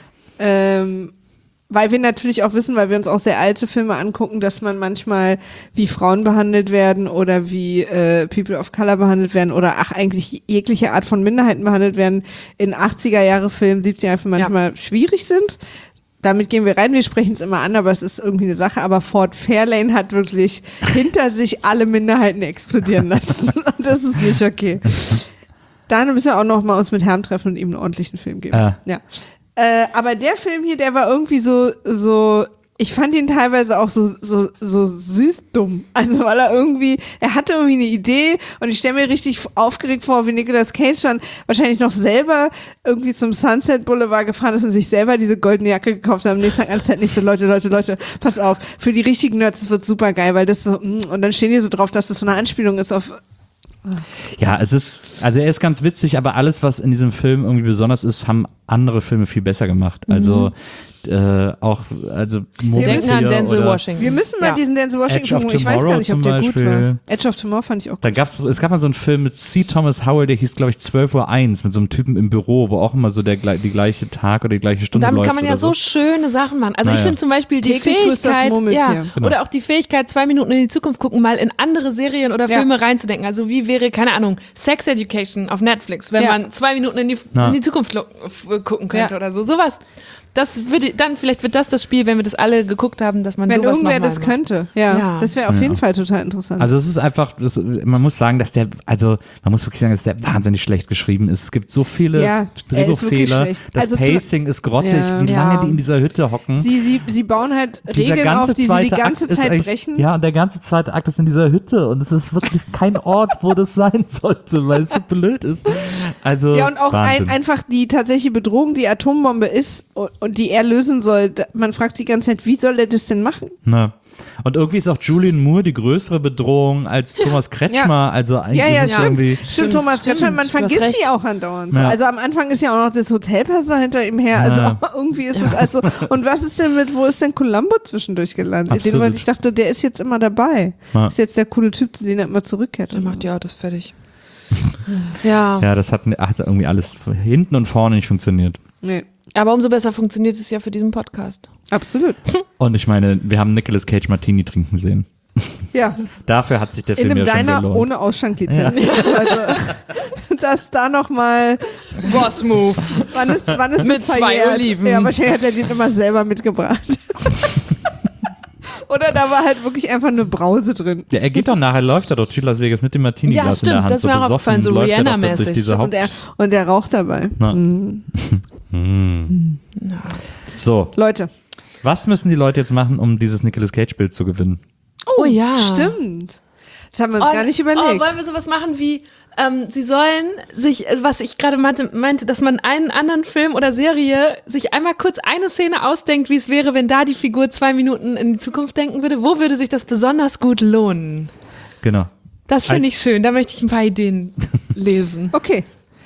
Weil wir natürlich auch wissen, weil wir uns auch sehr alte Filme angucken, dass man manchmal wie Frauen behandelt werden oder wie People of Color behandelt werden oder eigentlich jegliche Art von Minderheiten behandelt werden, in 80er-Jahre-Filmen, 70er-Jahre-Filmen manchmal schwierig sind. damit gehen wir rein, wir sprechen es immer an, aber es ist irgendwie eine Sache, aber Ford Fairlane hat wirklich hinter sich alle Minderheiten explodieren lassen. Und das ist nicht okay. Dann müssen wir auch noch mal uns mit Herrn treffen und ihm einen ordentlichen Film geben. Ja. Aber der Film hier, der war irgendwie so, ich fand ihn teilweise auch so süß dumm. Also weil er hatte irgendwie eine Idee und ich stelle mir richtig aufgeregt vor, wie Nicolas Cage dann wahrscheinlich noch selber irgendwie zum Sunset Boulevard gefahren ist und sich selber diese goldene Jacke gekauft hat. Am nächsten Tag ans Set nicht so, Leute, pass auf, für die richtigen Nerds, das wird super geil, weil das so, und dann stehen die so drauf, dass das so eine Anspielung ist auf... Ja, er ist ganz witzig, aber alles, was in diesem Film irgendwie besonders ist, haben andere Filme viel besser gemacht. Also wir denken an Denzel Washington. Wir müssen mal diesen Denzel Washington gucken. Ich weiß gar nicht, ob der gut war. Edge of Tomorrow fand ich auch gut. Es gab mal so einen Film mit C. Thomas Howell, der hieß, glaube ich, 12:01 mit so einem Typen im Büro, wo auch immer so die gleiche Tag oder die gleiche Stunde läuft. Damit kann man ja so schöne Sachen machen. Also ich finde zum Beispiel die Fähigkeit, oder auch die Fähigkeit, 2 Minuten in die Zukunft gucken, mal in andere Serien oder Filme reinzudenken. Also wie wäre, keine Ahnung, Sex Education auf Netflix, wenn man 2 Minuten in die Zukunft gucken könnte oder so. Sowas. Vielleicht wird das Spiel, wenn wir das alle geguckt haben, dass man sowas nochmal macht. Wenn irgendwer das könnte, das wäre auf jeden Fall total interessant. Also es ist einfach, man muss sagen, dass man muss wirklich sagen, dass der wahnsinnig schlecht geschrieben ist. Es gibt so viele Drehbuchfehler, das Pacing ist grottig, wie lange die in dieser Hütte hocken. Sie bauen halt Regeln auf, die sie die ganze Zeit brechen. Ja, und der ganze zweite Akt ist in dieser Hütte und es ist wirklich kein Ort, wo das sein sollte, weil es so blöd ist. Also, ja, und auch einfach die tatsächliche Bedrohung, die Atombombe ist und die er lösen soll. Man fragt sich die ganze Zeit, wie soll er das denn machen? Na. Und irgendwie ist auch Julianne Moore die größere Bedrohung als Thomas Kretschmer. Also eigentlich ist es irgendwie... Stimmt, Thomas Kretschmer, man vergisst sie auch andauernd. Ja. Also am Anfang ist ja auch noch das Hotelpersonal hinter ihm her. Also irgendwie ist es also... Und was ist denn wo ist denn Columbo zwischendurch gelandet? Weil ich dachte, der ist jetzt immer dabei. Ja. Ist jetzt der coole Typ, zu dem er immer zurückkehrt. Der macht die Autos fertig. Ja, das hat irgendwie alles hinten und vorne nicht funktioniert. Nee. Aber umso besser funktioniert es ja für diesen Podcast. Absolut. Und ich meine, wir haben Nicolas Cage Martini trinken sehen. Ja. Dafür hat sich der Film ja schon gelohnt. Diner ohne Ausschanklizenz. Ja. Also, dass da nochmal... Boss-Move. Wann ist mit das 2 Oliven. Ja, wahrscheinlich hat er den immer selber mitgebracht. Oder da war halt wirklich einfach eine Brause drin. Ja, er geht doch nachher, läuft er doch durch Las Vegas mit dem Martini-Glas in der Hand. Das ist mir auch aufgefallen, so Rihanna-mäßig. Und er raucht dabei. So. Leute. Was müssen die Leute jetzt machen, um dieses Nicolas Cage-Bild zu gewinnen? Oh ja. Stimmt. Das haben wir uns gar nicht überlegt. Wollen wir sowas machen wie, sie sollen sich, was ich gerade meinte, dass man einen anderen Film oder Serie sich einmal kurz eine Szene ausdenkt, wie es wäre, wenn da die Figur 2 Minuten in die Zukunft denken würde. Wo würde sich das besonders gut lohnen? Genau. Das finde ich schön. Da möchte ich ein paar Ideen lesen. Okay.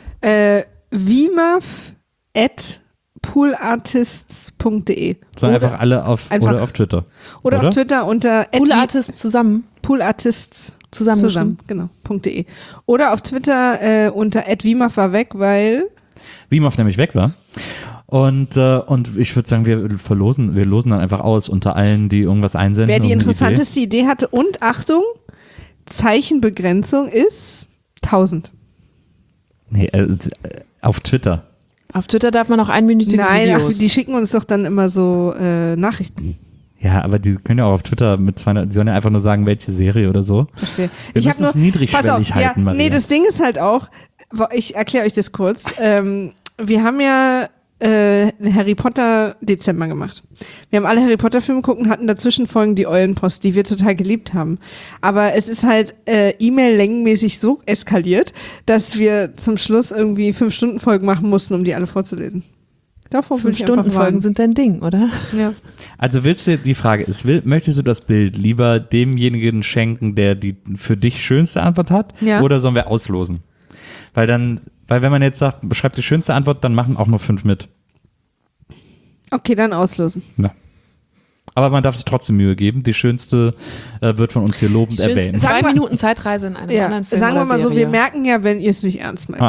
Vimaf@poolartists.de. Einfach alle auf Twitter. Oder auf Twitter unter Poolartists zusammen. Poolartists zusammen, genau, .de. Oder auf Twitter unter @Vimaf war weg, weil Vimaf nämlich weg war. Und ich würde sagen, wir losen dann einfach aus unter allen, die irgendwas einsenden. Wer die interessanteste Idee hatte und Achtung, Zeichenbegrenzung ist 1000. Nee, auf Twitter. Auf Twitter darf man auch einminütige Videos. Nein, die schicken uns doch dann immer so Nachrichten. Ja, aber die können ja auch auf Twitter die sollen ja einfach nur sagen, welche Serie oder so. Verstehe. Wir müssen es niedrigschwellig halten, Maria. Nee, das Ding ist halt auch, ich erkläre euch das kurz. Wir haben ja einen Harry Potter Dezember gemacht. Wir haben alle Harry Potter Filme geguckt und hatten dazwischen Folgen die Eulenpost, die wir total geliebt haben. Aber es ist halt E-Mail-längenmäßig so eskaliert, dass wir zum Schluss irgendwie 5-Stunden-Folgen machen mussten, um die alle vorzulesen. Davor 5-Stunden-Folgen sind dein Ding, oder? Ja. Also die Frage ist, möchtest du das Bild lieber demjenigen schenken, der die für dich schönste Antwort hat, oder sollen wir auslosen? Weil wenn man jetzt sagt, beschreibt die schönste Antwort, dann machen auch nur 5 mit. Okay, dann auslosen. Ja. Aber man darf sich trotzdem Mühe geben. Die schönste wird von uns hier lobend erwähnt. 2 Minuten Zeitreise in einem anderen Film. Sagen wir mal so, wir merken ja, wenn ihr es nicht ernst meint.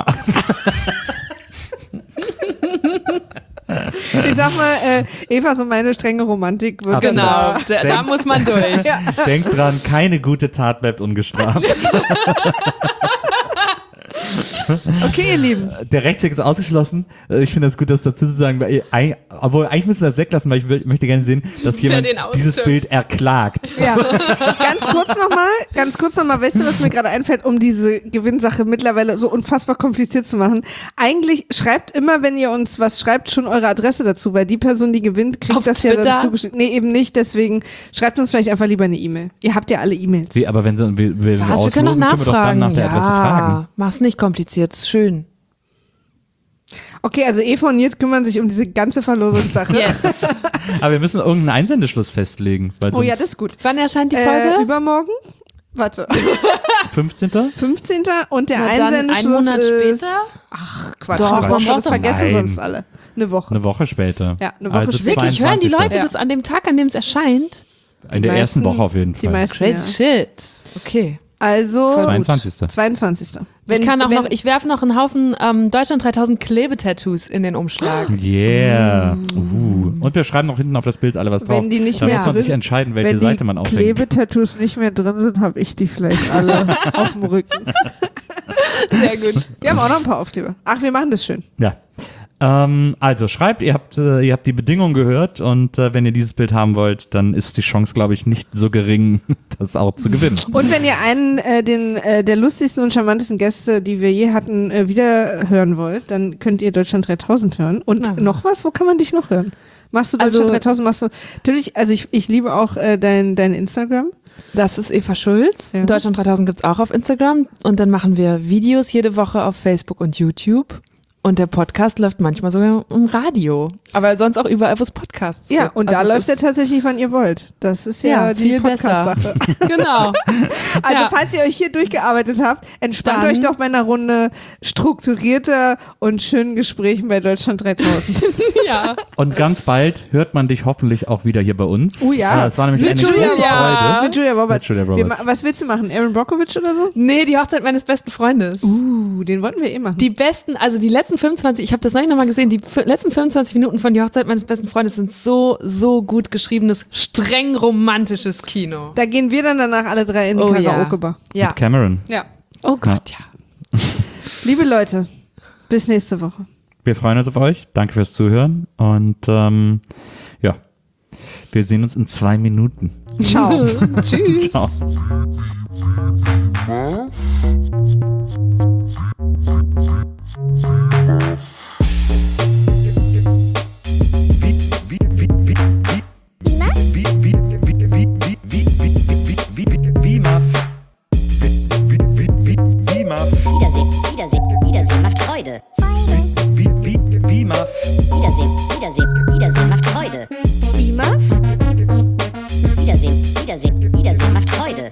Ich sag mal, Evas und meine strenge Romantik wird genau, da muss man durch. Ja. Denkt dran, keine gute Tat bleibt ungestraft. Okay, ihr Lieben. Der Rechtsweg ist ausgeschlossen. Ich finde das gut, das dazu zu sagen. Obwohl, eigentlich müssen wir das weglassen, weil ich möchte gerne sehen, dass jemand den dieses ausstimmt. Bild erklagt. Ja. Ganz kurz nochmal, weißt du, was mir gerade einfällt, um diese Gewinnsache mittlerweile so unfassbar kompliziert zu machen? Eigentlich schreibt immer, wenn ihr uns was schreibt, schon eure Adresse dazu, weil die Person, die gewinnt, kriegt Auf das Twitter? ja dann zugeschickt. Nee, eben nicht, deswegen schreibt uns vielleicht einfach lieber eine E-Mail. Ihr habt ja alle E-Mails. Wie, aber wenn wir Was? Wir können doch auslosen, können wir doch dann nachfragen. nach der Adresse fragen. Mach's nicht kompliziert, ist schön. Okay, also Eva und Nils kümmern sich um diese ganze Verlosungssache. Yes. Aber wir müssen irgendeinen Einsendeschluss festlegen. Weil Oh ja, sonst das ist gut. Wann erscheint die Folge? Übermorgen? Warte. 15. 15. und der Na dann Einsendeschluss einen Monat ist... später? Ach, Quatsch. Doch, eine man Woche, braucht das doch- vergessen Nein. sonst alle. Eine Woche. Eine Woche später. Ja, eine Woche also später. Wirklich, hören die 22.. Leute das an dem Tag, an dem es erscheint? In der ersten meisten- Woche auf jeden Die Fall. meisten, Crazy ja. shit. Okay. Also... 22. 22. Ich werfe noch einen Haufen Deutschland 3000 Klebetattoos in den Umschlag. Yeah. Und wir schreiben noch hinten auf das Bild alle was drauf. Wenn die nicht da mehr muss man sich drin- entscheiden, welche Seite man aufhängt. Klebetattoos nicht mehr drin sind, habe ich die vielleicht alle auf dem Rücken. Sehr gut. Wir haben auch noch ein paar Aufkleber. Ach, wir machen das schön. Ja. Also schreibt, ihr habt die Bedingungen gehört und wenn ihr dieses Bild haben wollt, dann ist die Chance, glaube ich, nicht so gering, das auch zu gewinnen. Und wenn ihr einen der lustigsten und charmantesten Gäste, die wir je hatten, wieder hören wollt, dann könnt ihr Deutschland 3000 hören. Und Na. noch was? Wo kann man dich noch hören? Machst du Deutschland Also- 3000? Machst du natürlich? Also ich liebe auch dein Instagram. Das ist Eva Schulz. Ja. Deutschland 3000 gibt's auch auf Instagram. Und dann machen wir Videos jede Woche auf Facebook und YouTube. Und der Podcast läuft manchmal sogar im Radio. Aber sonst auch überall, wo es Podcasts Ja, gibt. und Also da es läuft er ist- tatsächlich, wann ihr wollt. Das ist ja, Ja, die viel besser. Podcast-Sache. Genau. Also Ja. falls ihr euch hier durchgearbeitet habt, entspannt Dann- euch doch bei einer Runde strukturierter und schönen Gesprächen bei Deutschland 3000. Ja. Und ganz bald hört man dich hoffentlich auch wieder hier bei uns. Oh ja. Es war nämlich Mit eine Julia große Roberts. Freude. Mit Julia Roberts. Mit Julia Roberts. Was willst du machen? Aaron Brockovich oder so? Nee, die Hochzeit meines besten Freundes. Den wollten wir eh machen. Die besten, also die letzten 25, ich habe das neulich nochmal gesehen, die letzten 25 Minuten von Die Hochzeit meines besten Freundes sind so gut geschriebenes, streng romantisches Kino. Da gehen wir dann danach alle drei in die Oh ja. Karaoke-Bar. Ja. Mit Cameron. Ja. Oh Gott, ja. Liebe Leute, bis nächste Woche. Wir freuen uns auf euch. Danke fürs Zuhören. Und ja, wir sehen uns in 2 Minuten. Ciao. Tschüss. Ciao. Wiedersehen macht Freude. Wiedersehen macht Freude. Wiedersehen Wiedersehen macht Freude.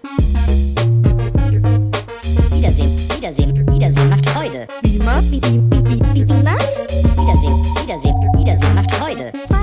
Wiedersehen macht Freude. Wiedersehen Wiedersehen macht Freude.